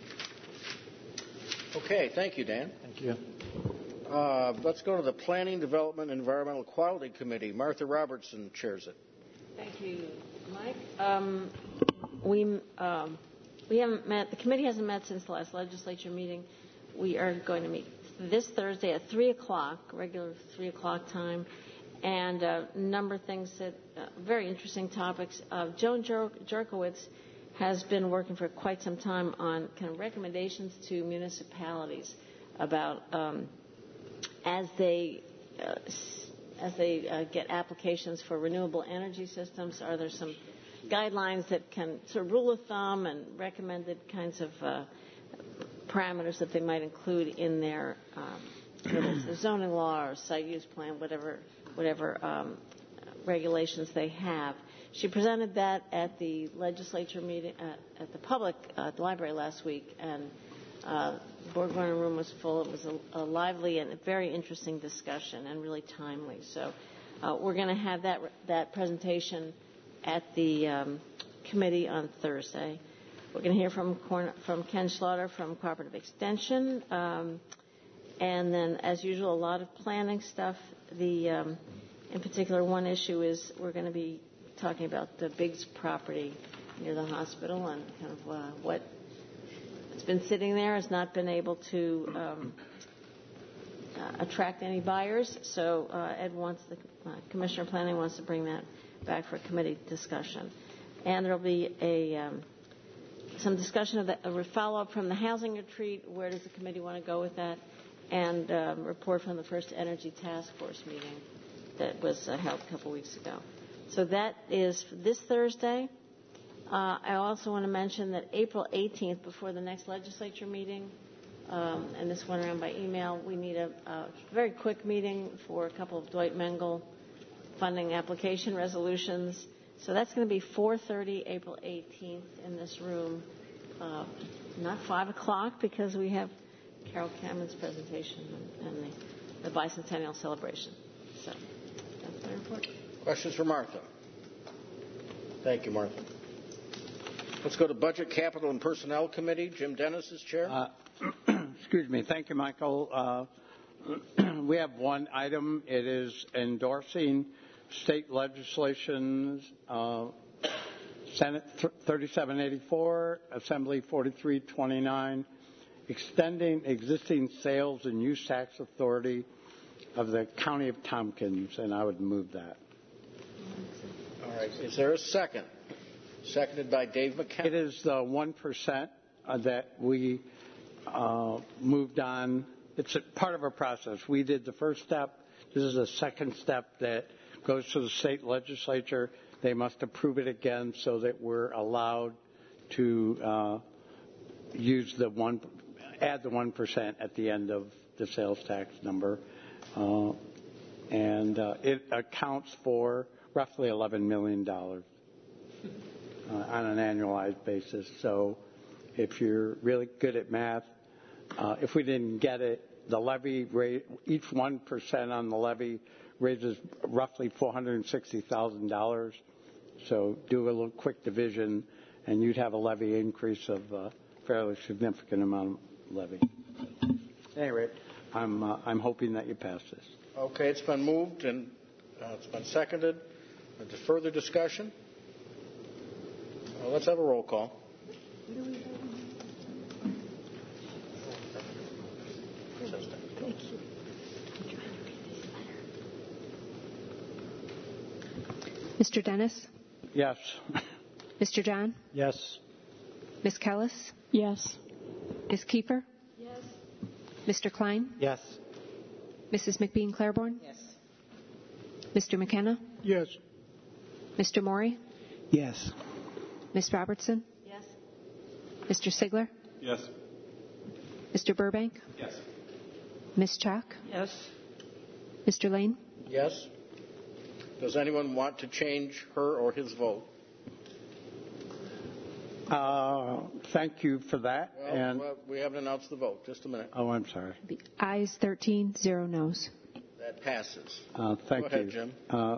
Okay, thank you, Dan. Thank you. Uh, let's go to the Planning, Development, and Environmental Quality Committee. Martha Robertson chairs it. Thank you, Mike. Um, we um, we haven't met. The committee hasn't met since the last legislature meeting. We are going to meet this Thursday at three o'clock, regular three o'clock time, and a number of things that uh, very interesting topics. Uh, Joan Jer- Jerkowitz has been working for quite some time on kind of recommendations to municipalities about um, as they uh, as they uh, get applications for renewable energy systems. Are there some guidelines that can sort of rule of thumb and recommended kinds of uh, parameters that they might include in their um, whether it's a zoning law or site use plan, whatever whatever um, regulations they have. She presented that at the legislature meeting uh, at the public uh, library last week, and uh, the board running room was full. It was a, a lively and a very interesting discussion, and really timely. So uh, we're going to have that that presentation at the um, committee on Thursday. We're going to hear from from Ken Slaughter from Cooperative Extension, um, and then, as usual, a lot of planning stuff. The um, in particular, one issue is we're going to be talking about the Biggs property near the hospital and kind of uh, what it's been sitting there, has not been able to um, uh, attract any buyers. So uh, Ed wants the uh, Commissioner of Planning wants to bring that back for committee discussion, and there'll be a um, some discussion of the, a follow-up from the housing retreat. Where does the committee want to go with that? And a um, report from the first Energy Task Force meeting that was uh, held a couple weeks ago. So that is this Thursday. Uh, I also want to mention that April eighteenth, before the next legislature meeting, um, and this went around by email, we need a, a very quick meeting for a couple of Dwight Mengel funding application resolutions. So that's going to be four thirty, April eighteenth, in this room. Uh, not five o'clock, because we have Carol Cameron's presentation and, and the, the bicentennial celebration. So that's my report. Questions for Martha? Thank you, Martha. Let's go to Budget, Capital, and Personnel Committee. Jim Dennis is chair. Uh, excuse me. Thank you, Michael. Uh, we have one item. It is endorsing state legislation, uh, Senate thirty-seven eighty-four, Assembly forty-three twenty-nine, extending existing sales and use tax authority of the County of Tompkins, and I would move that. All right. Is there a second? Seconded by Dave McKenna. It is the one percent that we uh, moved on. It's a part of our process. We did the first step. This is the second step that goes to the state legislature. They must approve it again so that we're allowed to uh, use the one, add the one percent at the end of the sales tax number, uh, and uh, it accounts for roughly eleven million dollars uh, on an annualized basis. So, if you're really good at math, uh, if we didn't get it, the levy rate, each one percent on the levy raises roughly four hundred sixty thousand dollars. So do a little quick division, and you'd have a levy increase of a fairly significant amount of levy. At any rate, I'm, uh, I'm hoping that you pass this. Okay, it's been moved and uh, it's been seconded. Uh, further discussion? Well, let's have a roll call. Thank you. Mister Dennis? Yes. Mister John? Yes. Miz Kellis? Yes. Miz Kiefer? Yes. Mister Klein? Yes. Missus McBean Claiborne? Yes. Mister McKenna? Yes. Mister Morey? Yes. Miz Robertson? Yes. Mister Sigler? Yes. Mister Burbank? Yes. Miz Chalk? Yes. Mister Lane? Yes. Does anyone want to change her or his vote? Uh, thank you for that. Well, and well, we haven't announced the vote. Just a minute. oh, I'm sorry. The ayes thirteen, zero noes. That passes. Uh, thank Go ahead, you. Jim. Uh,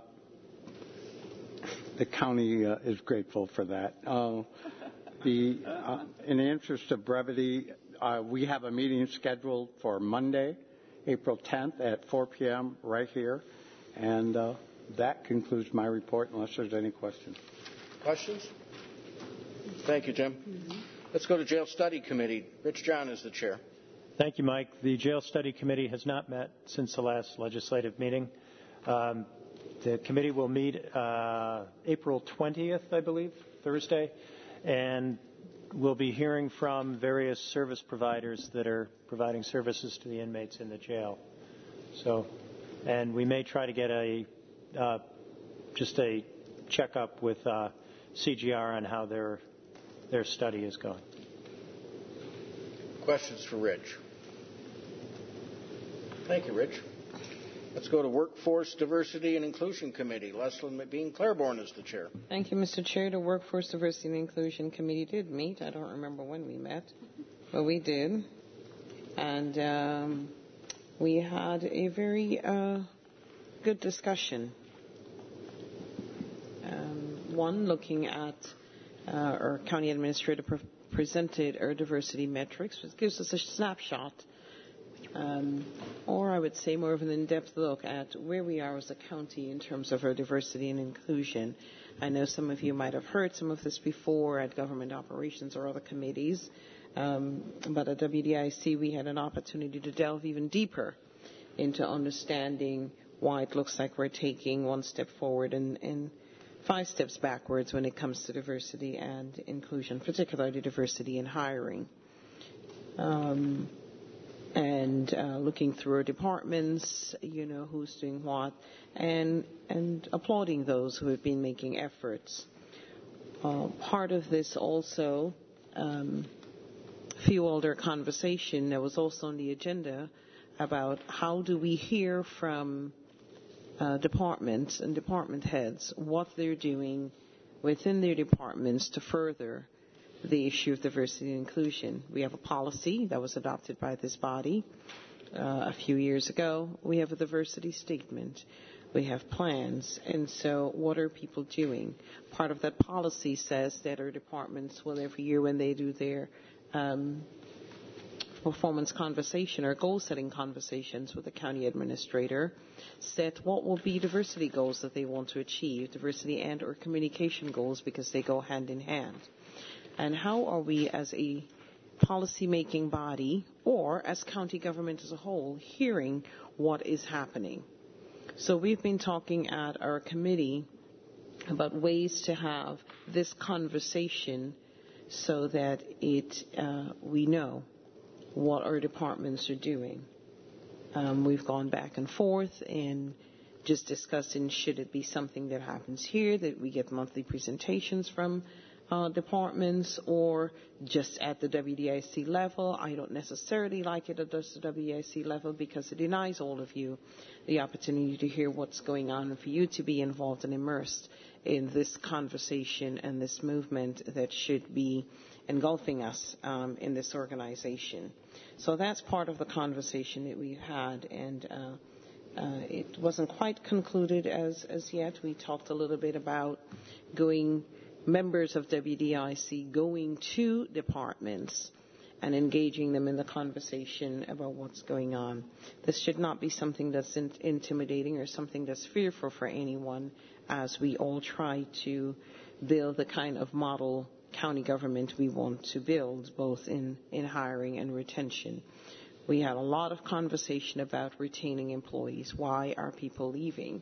the county uh, is grateful for that. Uh, the, uh, in the interest of brevity, uh, we have a meeting scheduled for Monday, April tenth at four p.m. right here, and uh, that concludes my report. Unless there's any questions. Questions? Thank you, Jim. Mm-hmm. Let's go to Jail Study Committee. Rich John is the chair. Thank you, Mike. The Jail Study Committee has not met since the last legislative meeting. Um, the committee will meet uh, April twentieth, I believe, Thursday, and we'll be hearing from various service providers that are providing services to the inmates in the jail. So, and we may try to get a uh, just a checkup with uh, C G R on how their their study is going. Questions for Rich? Thank you, Rich. Let's go to Workforce Diversity and Inclusion Committee. Leslie McBean Claiborne is the chair. Thank you, Mister Chair. The Workforce Diversity and Inclusion Committee did meet. I don't remember when we met, but we did. And um, we had a very uh, good discussion. Um, one, looking at uh, our county administrator pre- presented our diversity metrics, which gives us a snapshot, um, or I would say more of an in-depth look at where we are as a county in terms of our diversity and inclusion. I know some of you might have heard some of this before at government operations or other committees, um, but at W D I C we had an opportunity to delve even deeper into understanding why it looks like we're taking one step forward and, and five steps backwards when it comes to diversity and inclusion, particularly diversity in hiring. Um, and uh, looking through our departments, you know, who's doing what, and and applauding those who have been making efforts. Uh, part of this also um, fueled our conversation that was also on the agenda about how do we hear from Uh, departments and department heads what they're doing within their departments to further the issue of diversity and inclusion. We have a policy that was adopted by this body uh, a few years ago. We have a diversity statement. We have plans. And so what are people doing? Part of that policy says that our departments will every year when they do their um, performance conversation or goal-setting conversations with the county administrator, set what will be diversity goals that they want to achieve, diversity and or communication goals, because they go hand in hand. And how are we as a policy-making body or as county government as a whole hearing what is happening? So we've been talking at our committee about ways to have this conversation so that it uh, we know what our departments are doing. Um, we've gone back and forth and just discussing should it be something that happens here, that we get monthly presentations from uh, departments, or just at the W D I C level. I don't necessarily like it at the W D I C level because it denies all of you the opportunity to hear what's going on and for you to be involved and immersed in this conversation and this movement that should be engulfing us um, in this organization. So that's part of the conversation that we've had, and uh, uh, it wasn't quite concluded as, as yet. We talked a little bit about going, members of W D I C going to departments and engaging them in the conversation about what's going on. This should not be something that's in- intimidating or something that's fearful for anyone, as we all try to build the kind of model county government we want to build, both in, in hiring and retention. We had a lot of conversation about retaining employees. Why are people leaving?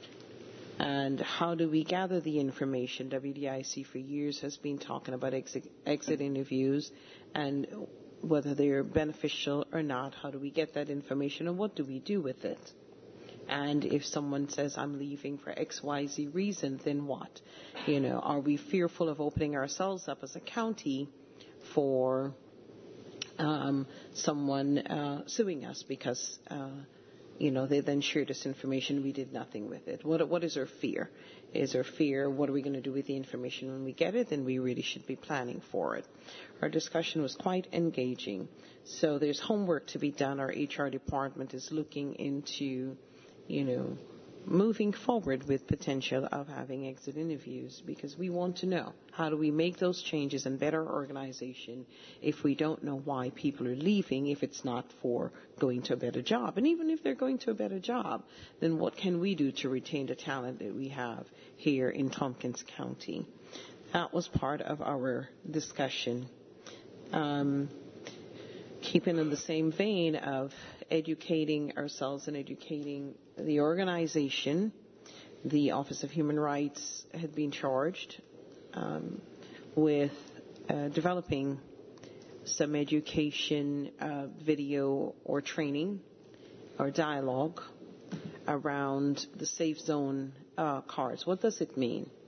And how do we gather the information? W D I C for years has been talking about exit, exit interviews and whether they're beneficial or not. How do we get that information and what do we do with it? And if someone says, I'm leaving for X Y Z reason, then what? You know, are we fearful of opening ourselves up as a county for um, someone uh, suing us because, uh, you know, they then shared this information, we did nothing with it? What, what is our fear? Is our fear, what are we going to do with the information when we get it? Then we really should be planning for it. Our discussion was quite engaging. So there's homework to be done. Our H R department is looking into, you know, moving forward with potential of having exit interviews, because we want to know how do we make those changes and better organization if we don't know why people are leaving, if it's not for going to a better job. And even if they're going to a better job, then what can we do to retain the talent that we have here in Tompkins County? That was part of our discussion. Um, keeping in the same vein of educating ourselves and educating the organization, the Office of Human Rights had been charged um, with uh, developing some education uh, video or training or dialogue around the safe zone uh, cards. What does it mean?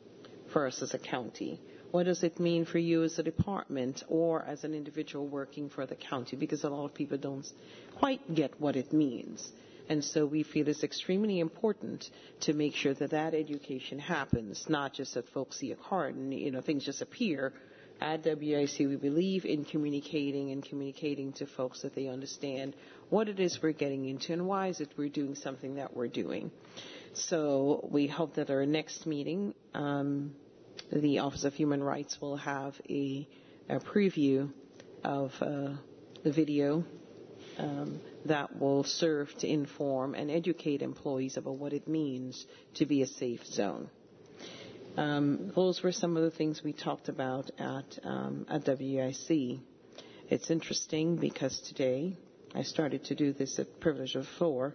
for us as a county? What does it mean for you as a department or as an individual working for the county? Because a lot of people don't quite get what it means. And so we feel it's extremely important to make sure that that education happens, not just that folks see a card and, you know, things just appear. At W I C, we believe in communicating and communicating to folks that they understand what it is we're getting into and why is it we're doing something that we're doing. So we hope that our next meeting, um, the Office of Human Rights will have a, a preview of uh, the video um, that will serve to inform and educate employees about what it means to be a safe zone. Um, those were some of the things we talked about at, um, at W I C. It's interesting because today I started to do this at Privilege of Floor.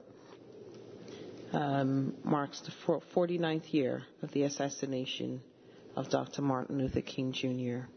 Um, marks the forty-ninth year of the assassination of Doctor Martin Luther King Junior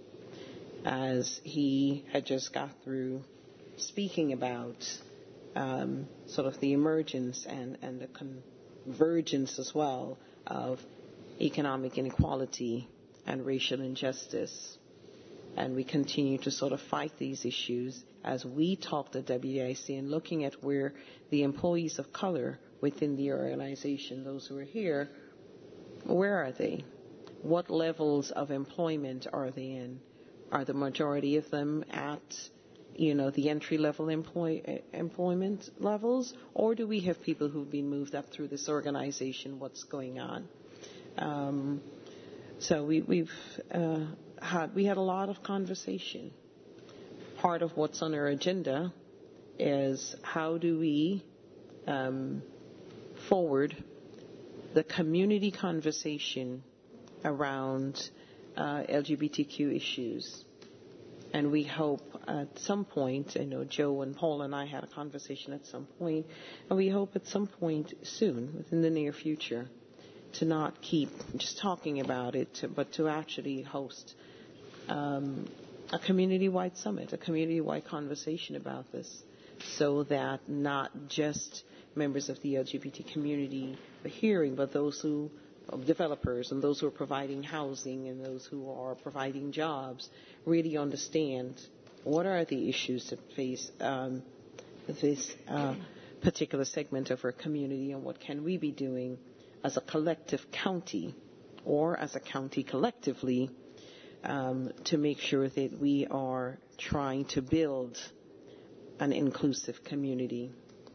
As he had just got through speaking about um, sort of the emergence and, and the convergence as well of economic inequality and racial injustice. And we continue to sort of fight these issues as we talk to W I C and looking at where the employees of color within the organization, those who are here, where are they? What levels of employment are they in? Are the majority of them at, you know, the entry-level employ, employment levels? Or do we have people who've been moved up through this organization? What's going on? Um, so we, we've uh, had we had a lot of conversation. Part of what's on our agenda is how do we um, forward the community conversation around uh, L G B T Q issues. And we hope at some point, I know Joe and Paul and I had a conversation at some point, and we hope at some point soon, within the near future, to not keep just talking about it, but to actually host um, a community-wide summit, a community-wide conversation about this, so that not just members of the L G B T community are hearing, but those who developers and those who are providing housing and those who are providing jobs really understand what are the issues that face um, this uh, particular segment of our community and what can we be doing as a collective county or as a county collectively um, to make sure that we are trying to build an inclusive community.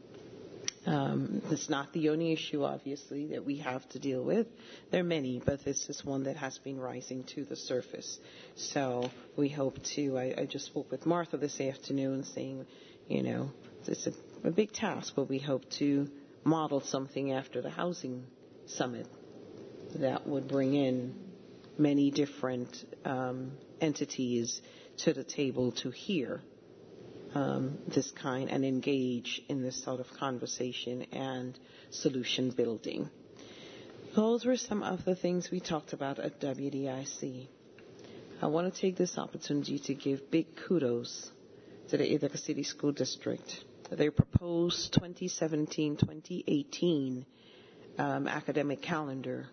Um, it's not the only issue, obviously, that we have to deal with. There are many, but this is one that has been rising to the surface. So we hope to, I, I just spoke with Martha this afternoon saying, you know, it's a, a big task, but we hope to model something after the housing summit that would bring in many different um, entities to the table to hear um, this kind and engage in this sort of conversation and solution building. Those were some of the things we talked about at W D I C. I want to take this opportunity to give big kudos to the Ithaca City School District. Their proposed twenty seventeen twenty eighteen um, academic calendar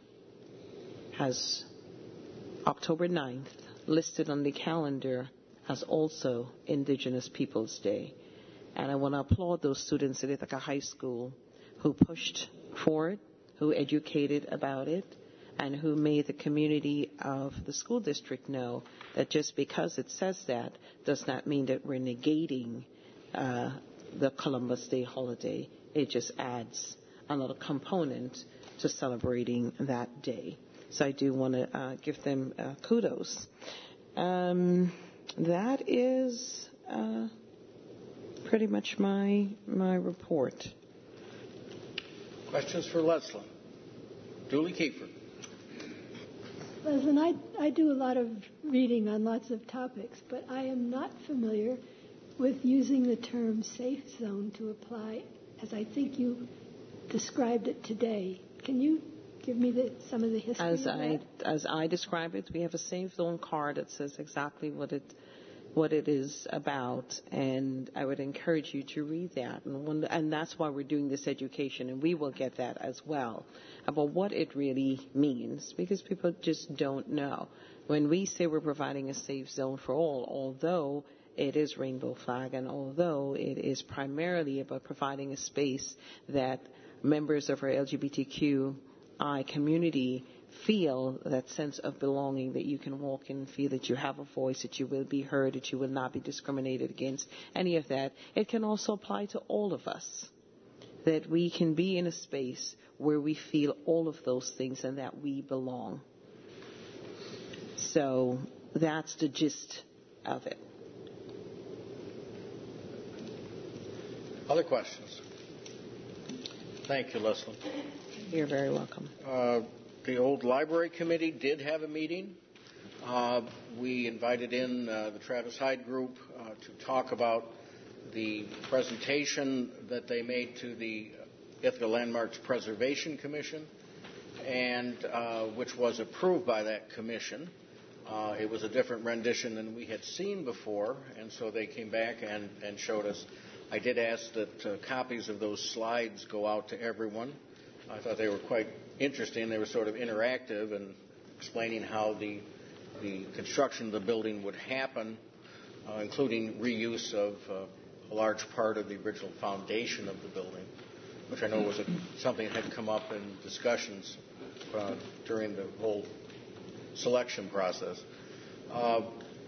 has October ninth listed on the calendar as also Indigenous Peoples Day. And I want to applaud those students at Ithaca High School who pushed for it, who educated about it, and who made the community of the school district know that just because it says that does not mean that we're negating uh, the Columbus Day holiday. It just adds another component to celebrating that day. So I do want to uh, give them uh, kudos. Um, that is uh, pretty much my my report. Questions for Leslie? Julie Kiefer. Leslie, I, I do a lot of reading on lots of topics, but I am not familiar with using the term safe zone to apply as I think you described it today. Can you give me the, some of the history as of I that? As I describe it, we have a safe zone card that says exactly what it what it is about, and I would encourage you to read that. And, one, and that's why we're doing this education, and we will get that as well, about what it really means, because people just don't know. When we say we're providing a safe zone for all, although it is rainbow flag, and although it is primarily about providing a space that members of our L G B T Q I community feel that sense of belonging, that you can walk in and feel that you have a voice, that you will be heard, that you will not be discriminated against, any of that. It can also apply to all of us, that we can be in a space where we feel all of those things and that we belong. So that's the gist of it. Other questions? Thank you, Leslie. You're very welcome. Uh, The old library committee did have a meeting. Uh, we invited in uh, the Travis Hyde group uh, to talk about the presentation that they made to the Ithaca Landmarks Preservation Commission, and uh, which was approved by that commission. Uh, it was a different rendition than we had seen before, and so they came back and, and showed us. I did ask that uh, copies of those slides go out to everyone. I thought they were quite interesting. They were sort of interactive and explaining how the the construction of the building would happen, uh, including reuse of uh, a large part of the original foundation of the building, which I know was a, something that had come up in discussions uh, during the whole selection process. Uh,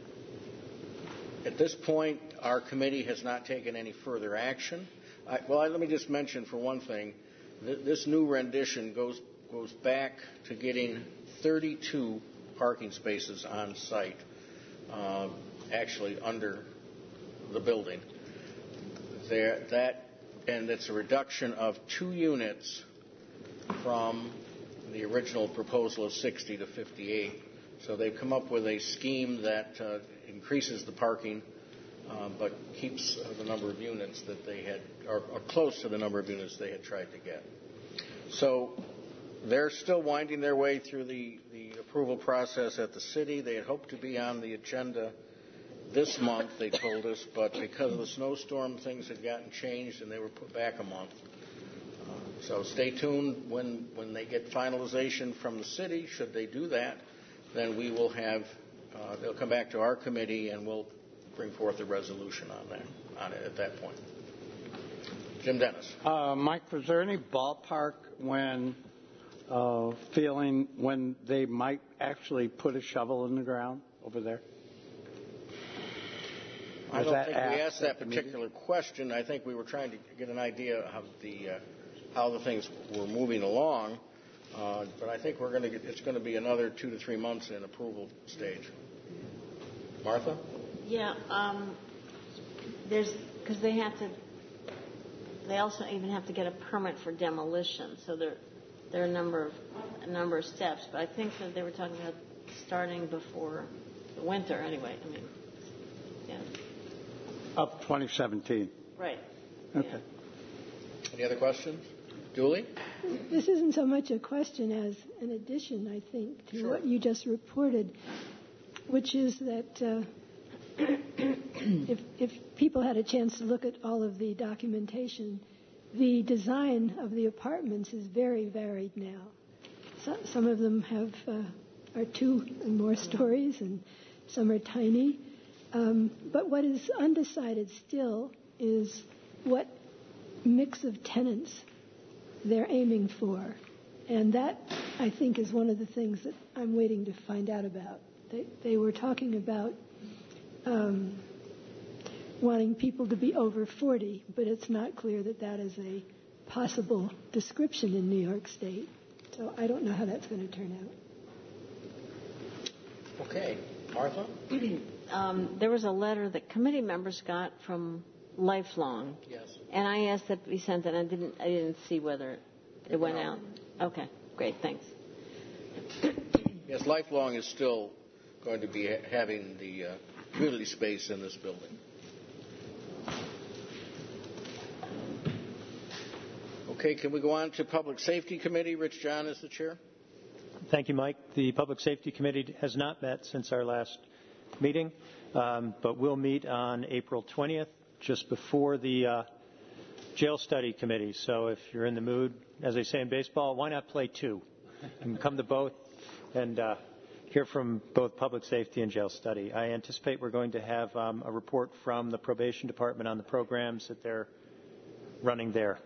at this point, our committee has not taken any further action. I, well, I, let me just mention for one thing, th- this new rendition goes goes back to getting thirty-two parking spaces on site, uh, actually under the building. There, that, and it's a reduction of two units from the original proposal of sixty to fifty-eight. So they've come up with a scheme that uh, increases the parking, uh, but keeps uh, the number of units that they had, or, or close to the number of units they had tried to get. So they're still winding their way through the, the approval process at the city. They had hoped to be on the agenda this month, they told us, but because of the snowstorm, things had gotten changed and they were put back a month. Uh, so stay tuned when, when they get finalization from the city. Should they do that, then we will have, uh, they'll come back to our committee and we'll bring forth a resolution on that, on it at that point. Jim Dennis. Uh, Mike, was there any ballpark when uh, feeling when they might actually put a shovel in the ground over there? I don't think we asked that particular question. I think we were trying to get an idea of the uh, how the things were moving along. Uh, but I think we're going to get, it's going to be another two to three months in approval stage. Martha? Yeah, um, there's because they have to. They also even have to get a permit for demolition. So there, there are a number of a number of steps. But I think that they were talking about starting before the winter. Anyway, I mean, yeah. Of twenty seventeen. Right. Okay. Yeah. Any other questions? Julie? This isn't so much a question as an addition, I think, to Sure. what you just reported, which is that uh, if, if people had a chance to look at all of the documentation, the design of the apartments is very varied now. So, some of them have uh, are two and more stories, and some are tiny. Um, but what is undecided still is what mix of tenants they're aiming for. And that, I think, is one of the things that I'm waiting to find out about. They, they were talking about um, wanting people to be over forty, but it's not clear that that is a possible description in New York State. So I don't know how that's going to turn out. Okay. Martha? Um, there was a letter that committee members got from Lifelong. Yes. And I asked that be sent, and I didn't. I didn't see whether it went out. Okay, great, thanks. Yes, Lifelong is still going to be ha- having the uh, community space in this building. Okay, can we go on to Public Safety Committee? Rich John is the chair. Thank you, Mike. The Public Safety Committee has not met since our last meeting, um, but we'll meet on April twentieth, just before the uh, jail study committee. So if you're in the mood, as they say in baseball, why not play two? You can come to both and uh, hear from both public safety and jail study. I anticipate we're going to have um, a report from the probation department on the programs that they're running there.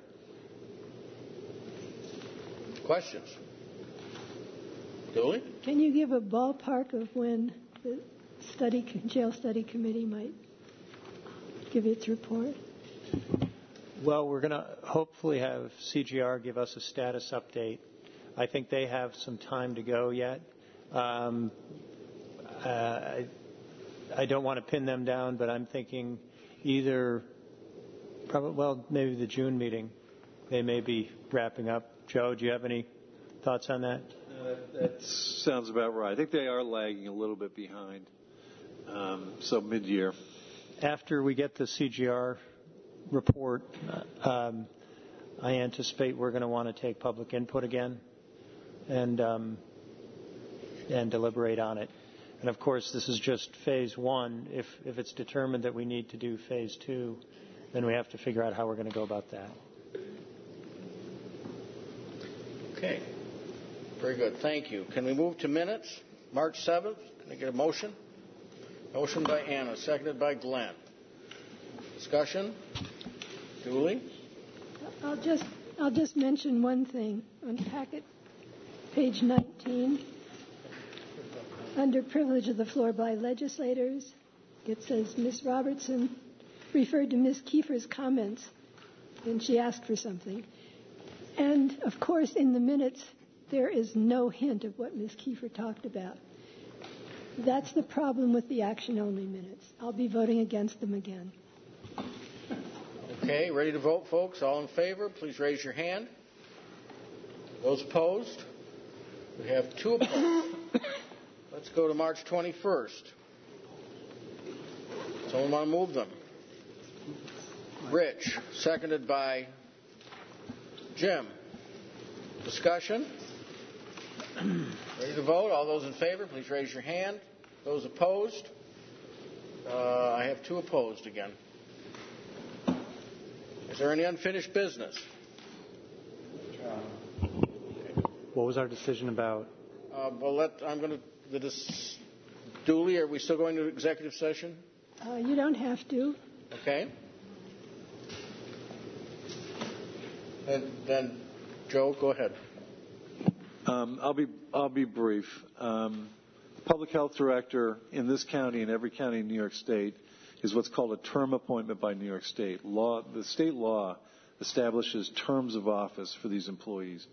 Questions? Julie? Can you give a ballpark of when the study jail study committee might give its report? Well, we're going to hopefully have C G R give us a status update. I think they have some time to go yet. Um, uh, I, I don't want to pin them down, but I'm thinking either, probably, well, maybe the June meeting. They may be wrapping up. Joe, do you have any thoughts on that? Uh, that sounds about right. I think they are lagging a little bit behind. Um, so mid-year. After we get the C G R report, um, I anticipate we're going to want to take public input again and um, and deliberate on it. And of course, this is just phase one. If if it's determined that we need to do phase two, then we have to figure out how we're going to go about that. Okay. Very good. Thank you. Can we move to minutes? March seventh. Can I get a motion? Motion by Anna, seconded by Glenn. Discussion? Julie? I'll just I'll just mention one thing on packet page nineteen. Under privilege of the floor by legislators, it says Miz Robertson referred to Miz Kiefer's comments, and she asked for something. And, of course, in the minutes, there is no hint of what Miz Kiefer talked about. That's the problem with the action-only minutes. I'll be voting against them again. Okay, ready to vote, folks? All in favor, please raise your hand. Those opposed? We have two opposed. Let's go to March twenty-first. Someone want to move them? Rich, seconded by Jim. Discussion? Ready to vote? All those in favor, please raise your hand. Those opposed? Uh, I have two opposed again. Is there any unfinished business? What was our decision about? Uh, well, let, I'm going to. The dis- Dooley, are we still going to executive session? Uh, you don't have to. Okay. And then, Joe, go ahead. Um, I'll be I'll be brief. Um, public health director in this county and every county in New York State is what's called a term appointment by New York State law. The state law establishes terms of office for these employees.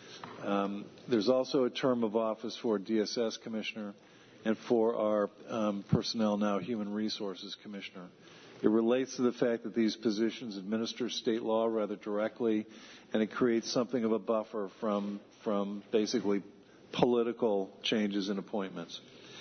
Um, there's also a term of office for D S S commissioner and for our um, personnel now human resources commissioner. It relates to the fact that these positions administer state law rather directly, and it creates something of a buffer from from basically political changes in appointments.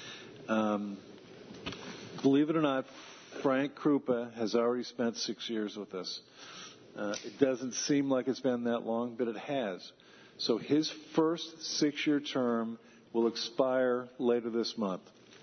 Um, believe it or not, Frank Krupa has already spent six years with us. Uh, it doesn't seem like it's been that long, but it has. So his first six-year term will expire later this month.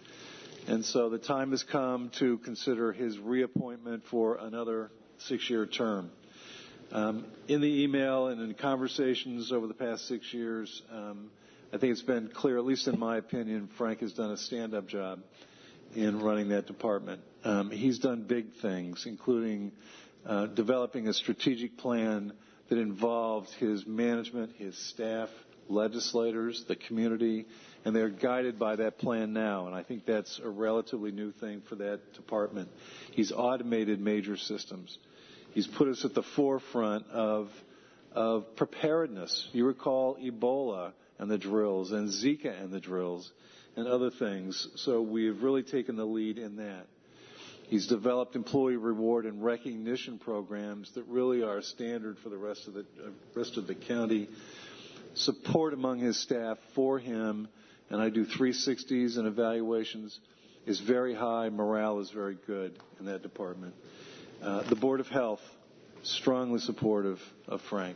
And so the time has come to consider his reappointment for another six-year term. Um, in the email and in conversations over the past six years, um, I think it's been clear, at least in my opinion, Frank has done a stand-up job in running that department. Um, he's done big things, including uh, developing a strategic plan that involved his management, his staff, legislators, the community, and they're guided by that plan now. And I think that's a relatively new thing for that department. He's automated major systems. He's put us at the forefront of, of preparedness. You recall Ebola and the drills, and Zika and the drills, and other things. So we've really taken the lead in that. He's developed employee reward and recognition programs that really are standard for the rest of the uh, rest of the county. Support among his staff for him, and I do three sixties and evaluations, is very high. Morale is very good in that department. Uh, the Board of Health, strongly supportive of Frank.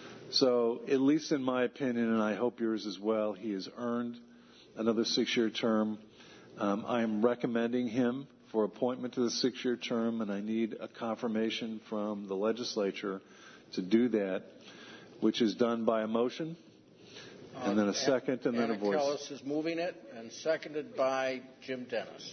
So, at least in my opinion, and I hope yours as well, he has earned another six-year term. Um, I am recommending him for appointment to the six-year term, and I need a confirmation from the legislature to do that, which is done by a motion, and then a second, and then Anna a voice. Kellis is moving it, and seconded by Jim Dennis.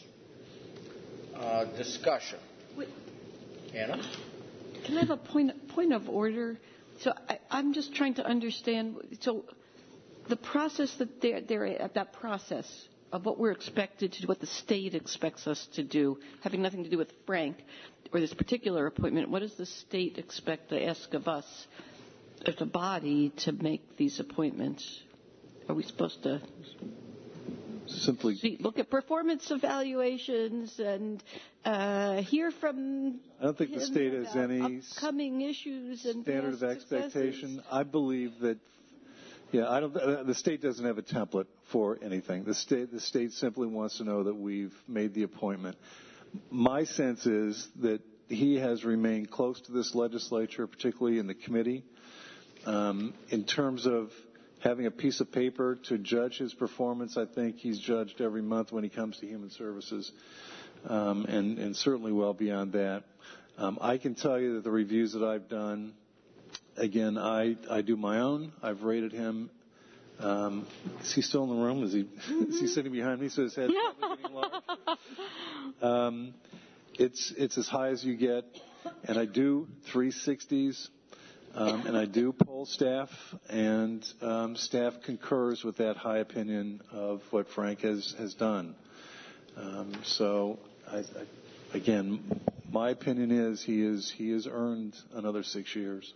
Uh, discussion. Wait. Anna? Can I have a point, point of order? So I, I'm just trying to understand. So the process that they're, they're at, that process of what we're expected to do, what the state expects us to do, having nothing to do with Frank or this particular appointment, what does the state expect to ask of us as a body to make these appointments? Are we supposed to simply see, look at performance evaluations and uh, hear from I don't think the state has any upcoming issues and standard of past expectation. successes? I believe that, yeah, I don't. Uh, the state doesn't have a template for anything. The state, the state simply wants to know that we've made the appointment. My sense is that he has remained close to this legislature, particularly in the committee, um, in terms of having a piece of paper to judge his performance. I think he's judged every month when he comes to Human Services, um, and, and certainly well beyond that. Um, I can tell you that the reviews that I've done, again, I, I do my own. I've rated him. Um, is he still in the room? Is he mm-hmm. is he sitting behind me so his head's probably getting large? Um, it's it's as high as you get, and I do three sixties. Um, and I do poll staff, and um, staff concurs with that high opinion of what Frank has, has done. Um, so, I, I, again, my opinion is he is he has earned another six years.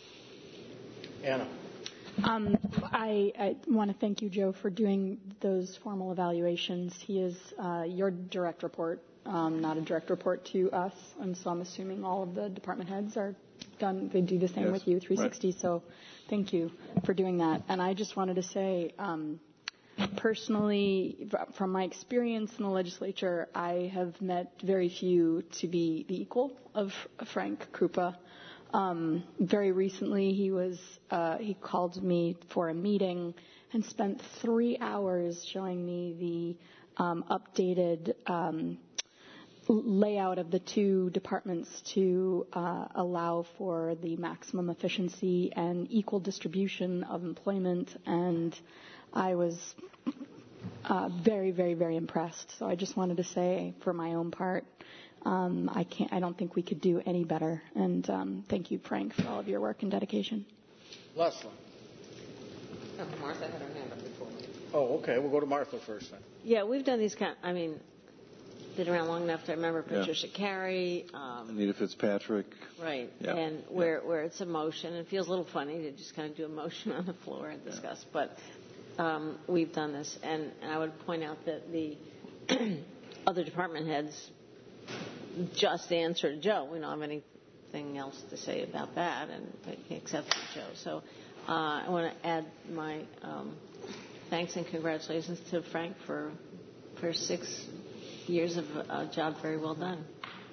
Anna. Um, I, I want to thank you, Joe, for doing those formal evaluations. He is uh, your direct report, um, not a direct report to us, and so I'm assuming all of the department heads are done. They do the same Yes, with you, three sixty. Right. So, thank you for doing that. And I just wanted to say, um, personally, from my experience in the legislature, I have met very few to be the equal of Frank Krupa. Um, very recently, he was uh, he called me for a meeting and spent three hours showing me the um, updated um, layout of the two departments to uh, allow for the maximum efficiency and equal distribution of employment. And I was uh, very, very, very impressed. So I just wanted to say, for my own part, Um, I can't. I don't think we could do any better. And um, thank you, Frank, for all of your work and dedication. Leslie. Oh, Martha had her hand up before me. Oh, okay. We'll go to Martha first then. Yeah, we've done these kind. I mean, been around long enough to remember Yeah. Patricia Carey. Um, Anita Fitzpatrick. Right. Yeah. And where where it's a motion, it feels a little funny to just kind of do a motion on the floor and discuss. Yeah. But um, we've done this, and, and I would point out that the other department heads just answered Joe. We don't have anything else to say about that, and except for Joe. So uh, I want to add my um, thanks and congratulations to Frank for for six years of a job very well done.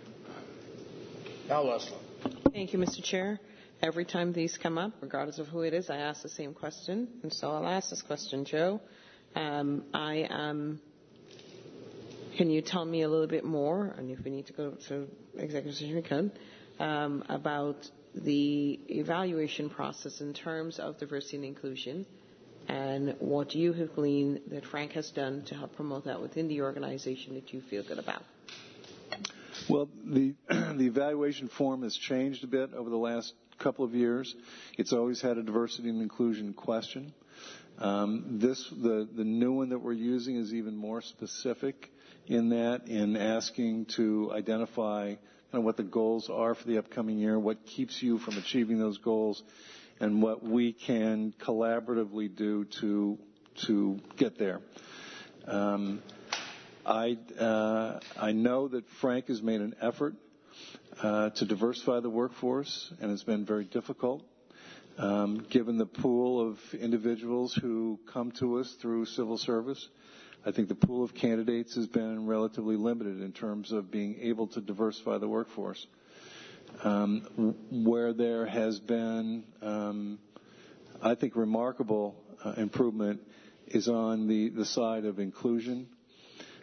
Now, Leslie. Thank you, Mister Chair. Every time these come up, regardless of who it is, I ask the same question, and so I'll ask this question, Joe. Um, I am. Can you tell me a little bit more, and if we need to go to executive session, we can, um, about the evaluation process in terms of diversity and inclusion, and what you have gleaned that Frank has done to help promote that within the organization that you feel good about? Well, the the evaluation form has changed a bit over the last couple of years. It's always had a diversity and inclusion question. Um, this the the new one that we're using is even more specific in that, in asking to identify kind of what the goals are for the upcoming year, what keeps you from achieving those goals, and what we can collaboratively do to to get there. Um, I uh, I know that Frank has made an effort uh, to diversify the workforce, and it's been very difficult. Um, given the pool of individuals who come to us through civil service, I think the pool of candidates has been relatively limited in terms of being able to diversify the workforce. Um, where there has been, um, I think, remarkable uh, improvement is on the, the side of inclusion.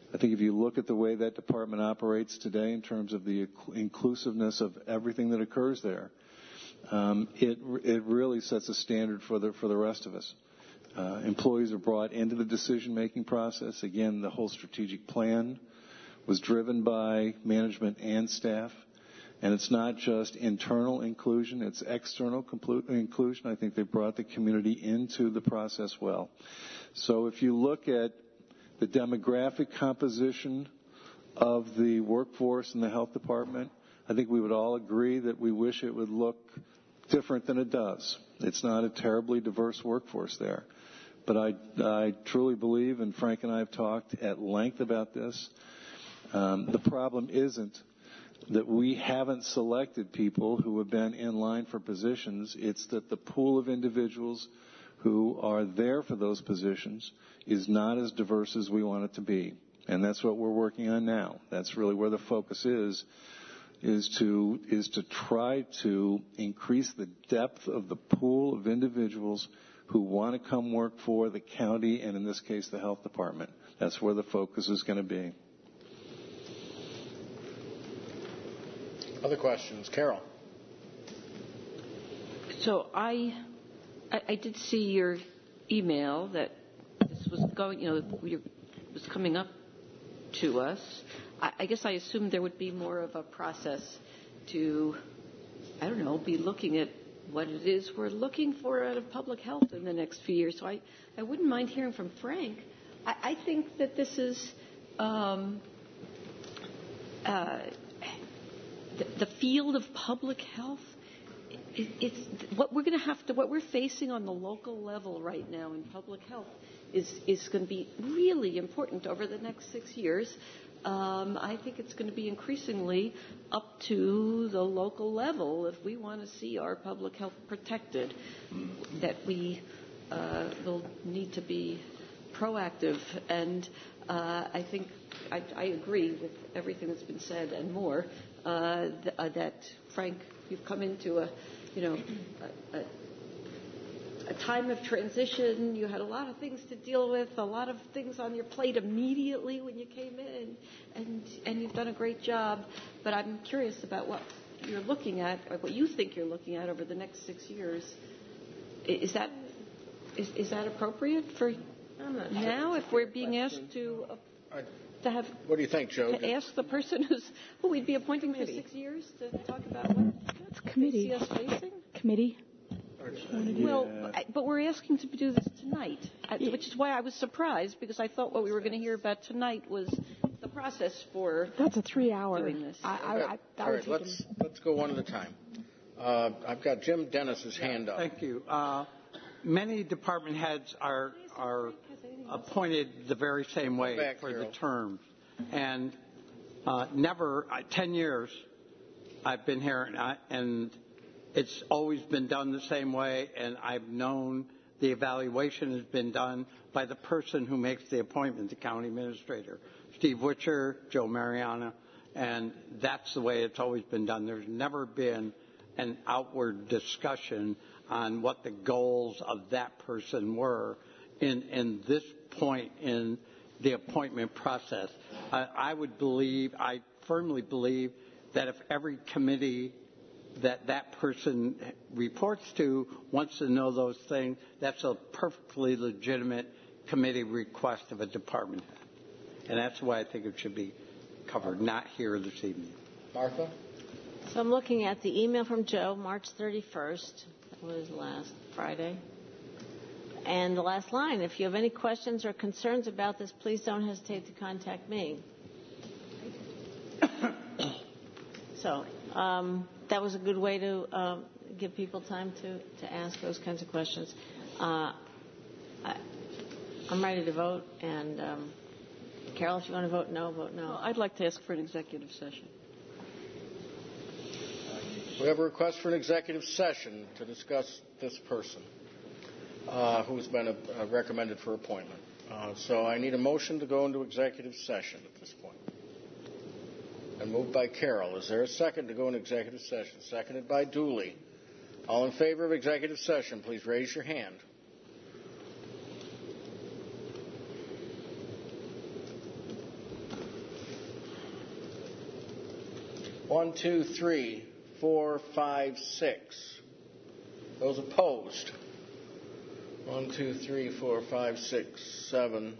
I think if you look at the way that department operates today in terms of the inclusiveness of everything that occurs there, um, it it really sets a standard for the for the rest of us. Uh, employees are brought into the decision-making process. Again, the whole strategic plan was driven by management and staff. And it's not just internal inclusion, it's external complu- inclusion. I think they brought the community into the process well. So if you look at the demographic composition of the workforce in the health department, I think we would all agree that we wish it would look different than it does. It's not a terribly diverse workforce there. But I, I truly believe, and Frank and I have talked at length about this, um, the problem isn't that we haven't selected people who have been in line for positions. It's that the pool of individuals who are there for those positions is not as diverse as we want it to be. And that's what we're working on now. That's really where the focus is, is to, is to try to increase the depth of the pool of individuals who want to come work for the county and, in this case, the health department. That's where the focus is going to be. Other questions? Carol. So I, I, I did see your email that this was going, you know, was coming up to us. I, I guess I assumed there would be more of a process to, I don't know, be looking at what it is we're looking for out of public health in the next few years. So I, I wouldn't mind hearing from Frank. I, I think that this is um, uh, the, the field of public health. It, it's what we're going to have to, what we're facing on the local level right now in public health is is going to be really important over the next six years. Um, I think it's going to be increasingly up to the local level if we want to see our public health protected, that we uh, will need to be proactive. And uh, I think I, I agree with everything that's been said and more, uh, th- uh, that, Frank, you've come into a, you know, a, a a time of transition. You had a lot of things to deal with, a lot of things on your plate immediately when you came in, and and you've done a great job. But I'm curious about what you're looking at, or what you think you're looking at over the next six years. Is that is, is that appropriate for now? If we're being asked to uh, to have what do you think, Joe? To ask the person who's who we'd be appointing for six years to talk about what That's committee. they see us facing? Committee. Well, I, but we're asking to do this tonight, I, which is why I was surprised, because I thought what we were going to hear about tonight was the process for That's a three-hour. doing this. I, I, I, that All would right, take let's let's go one at a time. Uh, I've got Jim Dennis's hand up. Thank you. Uh, many department heads are are appointed the very same way back, for Carol. the term, and uh, never uh, ten years I've been here, and, I, and it's always been done the same way, and I've known the evaluation has been done by the person who makes the appointment, the county administrator, Steve Witcher, Joe Mariana, and that's the way it's always been done. There's never been an outward discussion on what the goals of that person were in, in this point in the appointment process. I, I would believe, I firmly believe, that if every committee that that person reports to wants to know those things, that's a perfectly legitimate committee request of a department head. And that's why I think it should be covered, not here this evening. Martha? So I'm looking at the email from Joe, March thirty-first. That was last Friday. And the last line, if you have any questions or concerns about this, please don't hesitate to contact me. So um, that was a good way to um, give people time to, to ask those kinds of questions. Uh, I, I'm ready to vote. And um, Carol, if you want to vote no, vote no. Well, I'd like to ask for an executive session. We have a request for an executive session to discuss this person uh, who's been uh, recommended for appointment. Uh, so I need a motion to go into executive session at this point. And moved by Carol. Is there a second to go into executive session? Seconded by Dooley. All in favor of executive session, please raise your hand. One, two, three, four, five, six. Those opposed? One, two, three, four, five, six, seven.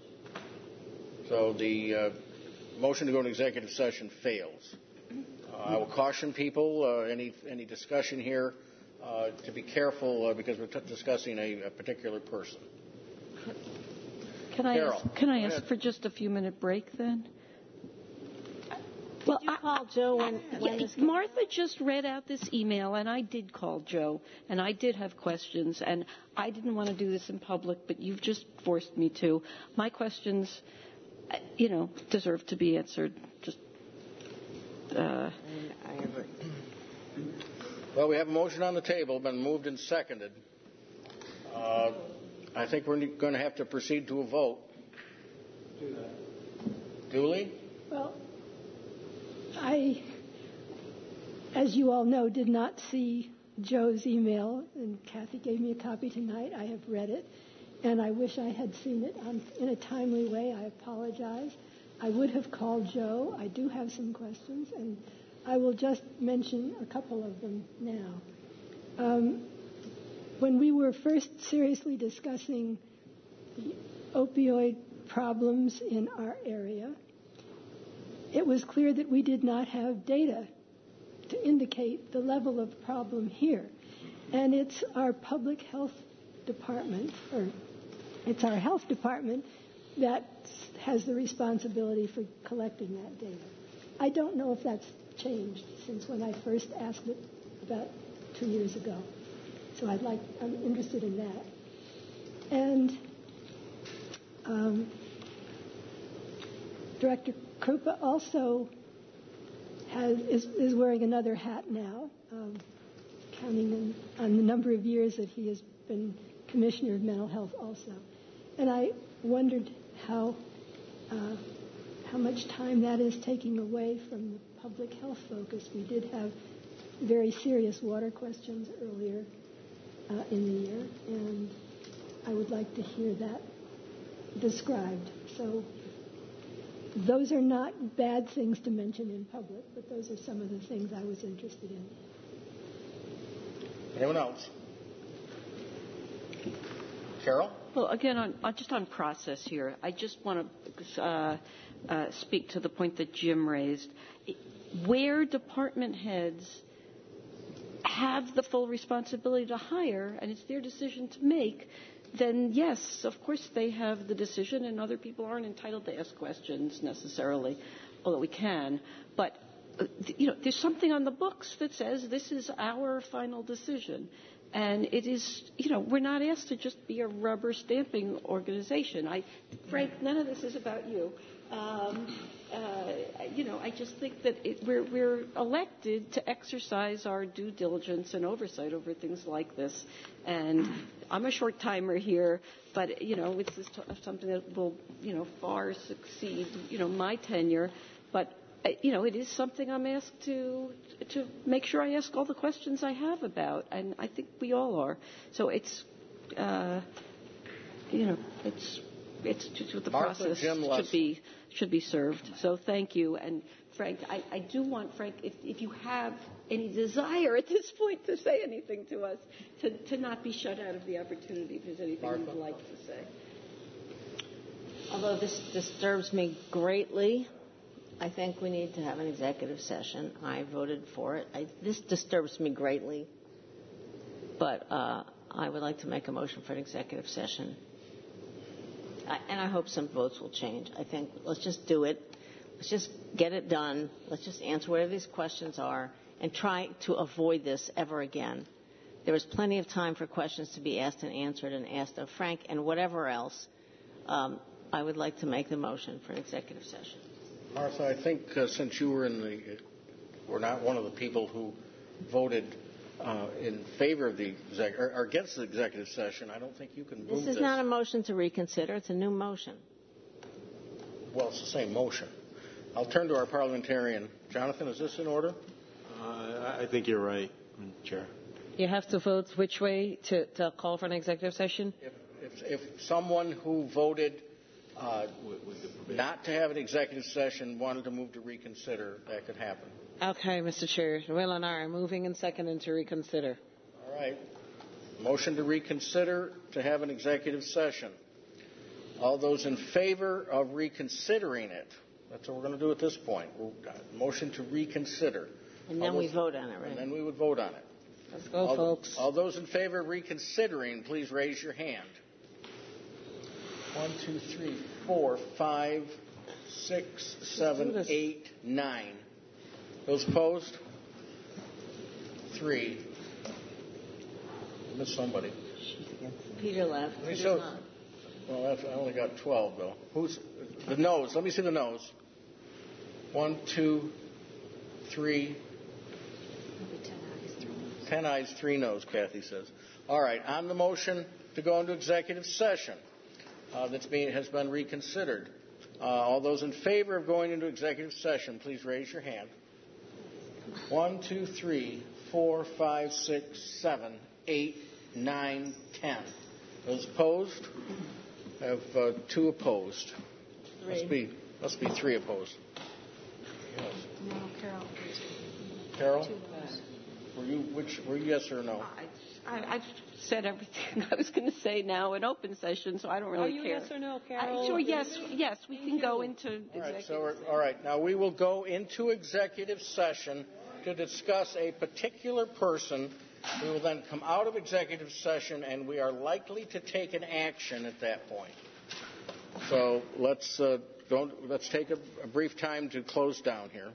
So the uh, motion to go into executive session fails. Uh, I will caution people, uh, any any discussion here, uh, to be careful uh, because we're t- discussing a, a particular person. Can I Carol, ask, can I go ask ahead. for just a few minute break then? Did well, you call Joe when, when Yeah, this Martha just read out this email, and I did call Joe, and I did have questions, and I didn't want to do this in public, but you've just forced me to. My questions, uh, you know, deserve to be answered. Just. Uh, I agree. Well, we have a motion on the table, been moved and seconded. Uh, I think we're going to have to proceed to a vote. Do that. Dooley? Well, I, as you all know, did not see Joe's email, and Kathy gave me a copy tonight. I have read it, and I wish I had seen it on, in a timely way. I apologize. I would have called Joe. I do have some questions, and I will just mention a couple of them now. Um, when we were first seriously discussing the opioid problems in our area, it was clear that we did not have data to indicate the level of problem here. And it's our public health department, or it's our health department, that has the responsibility for collecting that data. I don't know if that's changed since when I first asked it about two years ago. So I'd like, I'm interested in that. And um, Director Krupa also has, is, is wearing another hat now, um, counting on, on the number of years that he has been Commissioner of Mental Health also. And I wondered how uh, how much time that is taking away from the public health focus. We did have very serious water questions earlier uh, in the year, and I would like to hear that described. So those are not bad things to mention in public, but those are some of the things I was interested in. Anyone else? Carol? Well, again, on, on, just on process here, I just want to uh, uh, speak to the point that Jim raised. Where department heads have the full responsibility to hire, and it's their decision to make, then yes, of course they have the decision, and other people aren't entitled to ask questions necessarily, although we can. But uh, you know, there's something on the books that says this is our final decision. And it is, you know, we're not asked to just be a rubber stamping organization. I, Frank, none of this is about you. Um, uh, you know, I just think that it, we're, we're elected to exercise our due diligence and oversight over things like this. And I'm a short timer here, but, you know, it's just something that will, you know, far succeed, you know, my tenure. But you know, it is something I'm asked to to make sure I ask all the questions I have about, and I think we all are. So it's, uh, you know, it's it's just the Martha, process Jim should be should be served. So thank you, and Frank, I, I do want Frank, if, if you have any desire at this point to say anything to us, to to not be shut out of the opportunity. If there's anything Martha. you'd like to say. Although this disturbs me greatly, I think we need to have an executive session. I voted for it. I, this disturbs me greatly, but uh, I would like to make a motion for an executive session. I, and I hope some votes will change. I think let's just do it. Let's just get it done. Let's just answer whatever these questions are and try to avoid this ever again. There was plenty of time for questions to be asked and answered and asked of Frank and whatever else. Um, I would like to make the motion for an executive session. Martha, I think uh, since you were in the, were not one of the people who voted uh, in favor of the exec, or, or against the executive session, I don't think you can move This this. is not a motion to reconsider. It's a new motion. Well, it's the same motion. I'll turn to our parliamentarian. Jonathan, is this in order? Uh, I think you're right, Chair. You have to vote which way to, to call for an executive session? If, if, if someone who voted Uh, not to have an executive session, wanted to move to reconsider, that could happen. Okay, Mister Chair. Will and I are moving and seconding to reconsider. All right. Motion to reconsider to have an executive session. All those in favor of reconsidering it, that's what we're going to do at this point. We'll, motion to reconsider. And then all we those, vote on it, right? And then we would vote on it. Let's go, all, folks. All those in favor of reconsidering, please raise your hand. One, two, three, four, five, six, seven, eight, nine. Those opposed? Three. I missed somebody. Peter left. Let me show. Well, that's, I only got twelve, though. Who's the noes? Let me see the noes. One, two, three. Ten ayes, three noes, Kathy says. All right. On the motion to go into executive session uh, that's being has been reconsidered. Uh, all those in favor of going into executive session, please raise your hand. One, two, three, four, five, six, seven, eight, nine, ten. Those opposed? I have uh, two opposed. Three. Must be must be three opposed. Yes. No, Carol. Carol, were you which were you yes or no? I, I've said everything I was going to say now in open session, so I don't really Are you care. yes or no, Carol? I, sure, yes, yes, we can go into All right, executive so we're, all right. Now we will go into executive session to discuss a particular person. We will then come out of executive session, and we are likely to take an action at that point. So let's uh, go, let's take a, a brief time to close down here.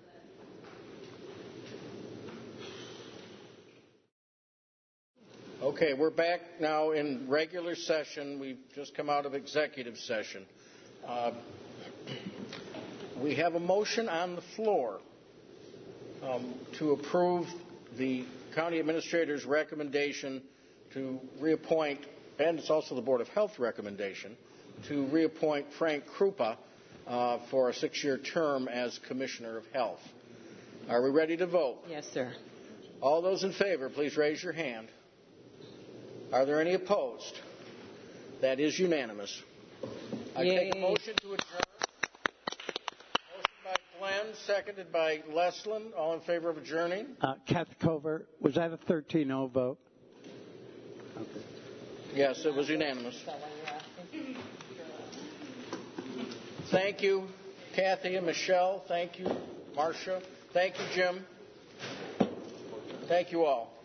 Okay, we're back now in regular session. We've just come out of executive session. Uh, we have a motion on the floor um, to approve the county administrator's recommendation to reappoint, and it's also the Board of Health recommendation, to reappoint Frank Krupa uh, for a six-year term as Commissioner of Health. Are we ready to vote? Yes, sir. All those in favor, please raise your hand. Are there any opposed? That is unanimous. I Yay. take a motion to adjourn. Motion by Glenn, seconded by Leslin. All in favor of adjourning? Uh, Kathy Covert, was that a thirteen oh vote? Okay. Yes, it was unanimous. Thank you, Kathy and Michelle. Thank you, Marcia. Thank you, Jim. Thank you all.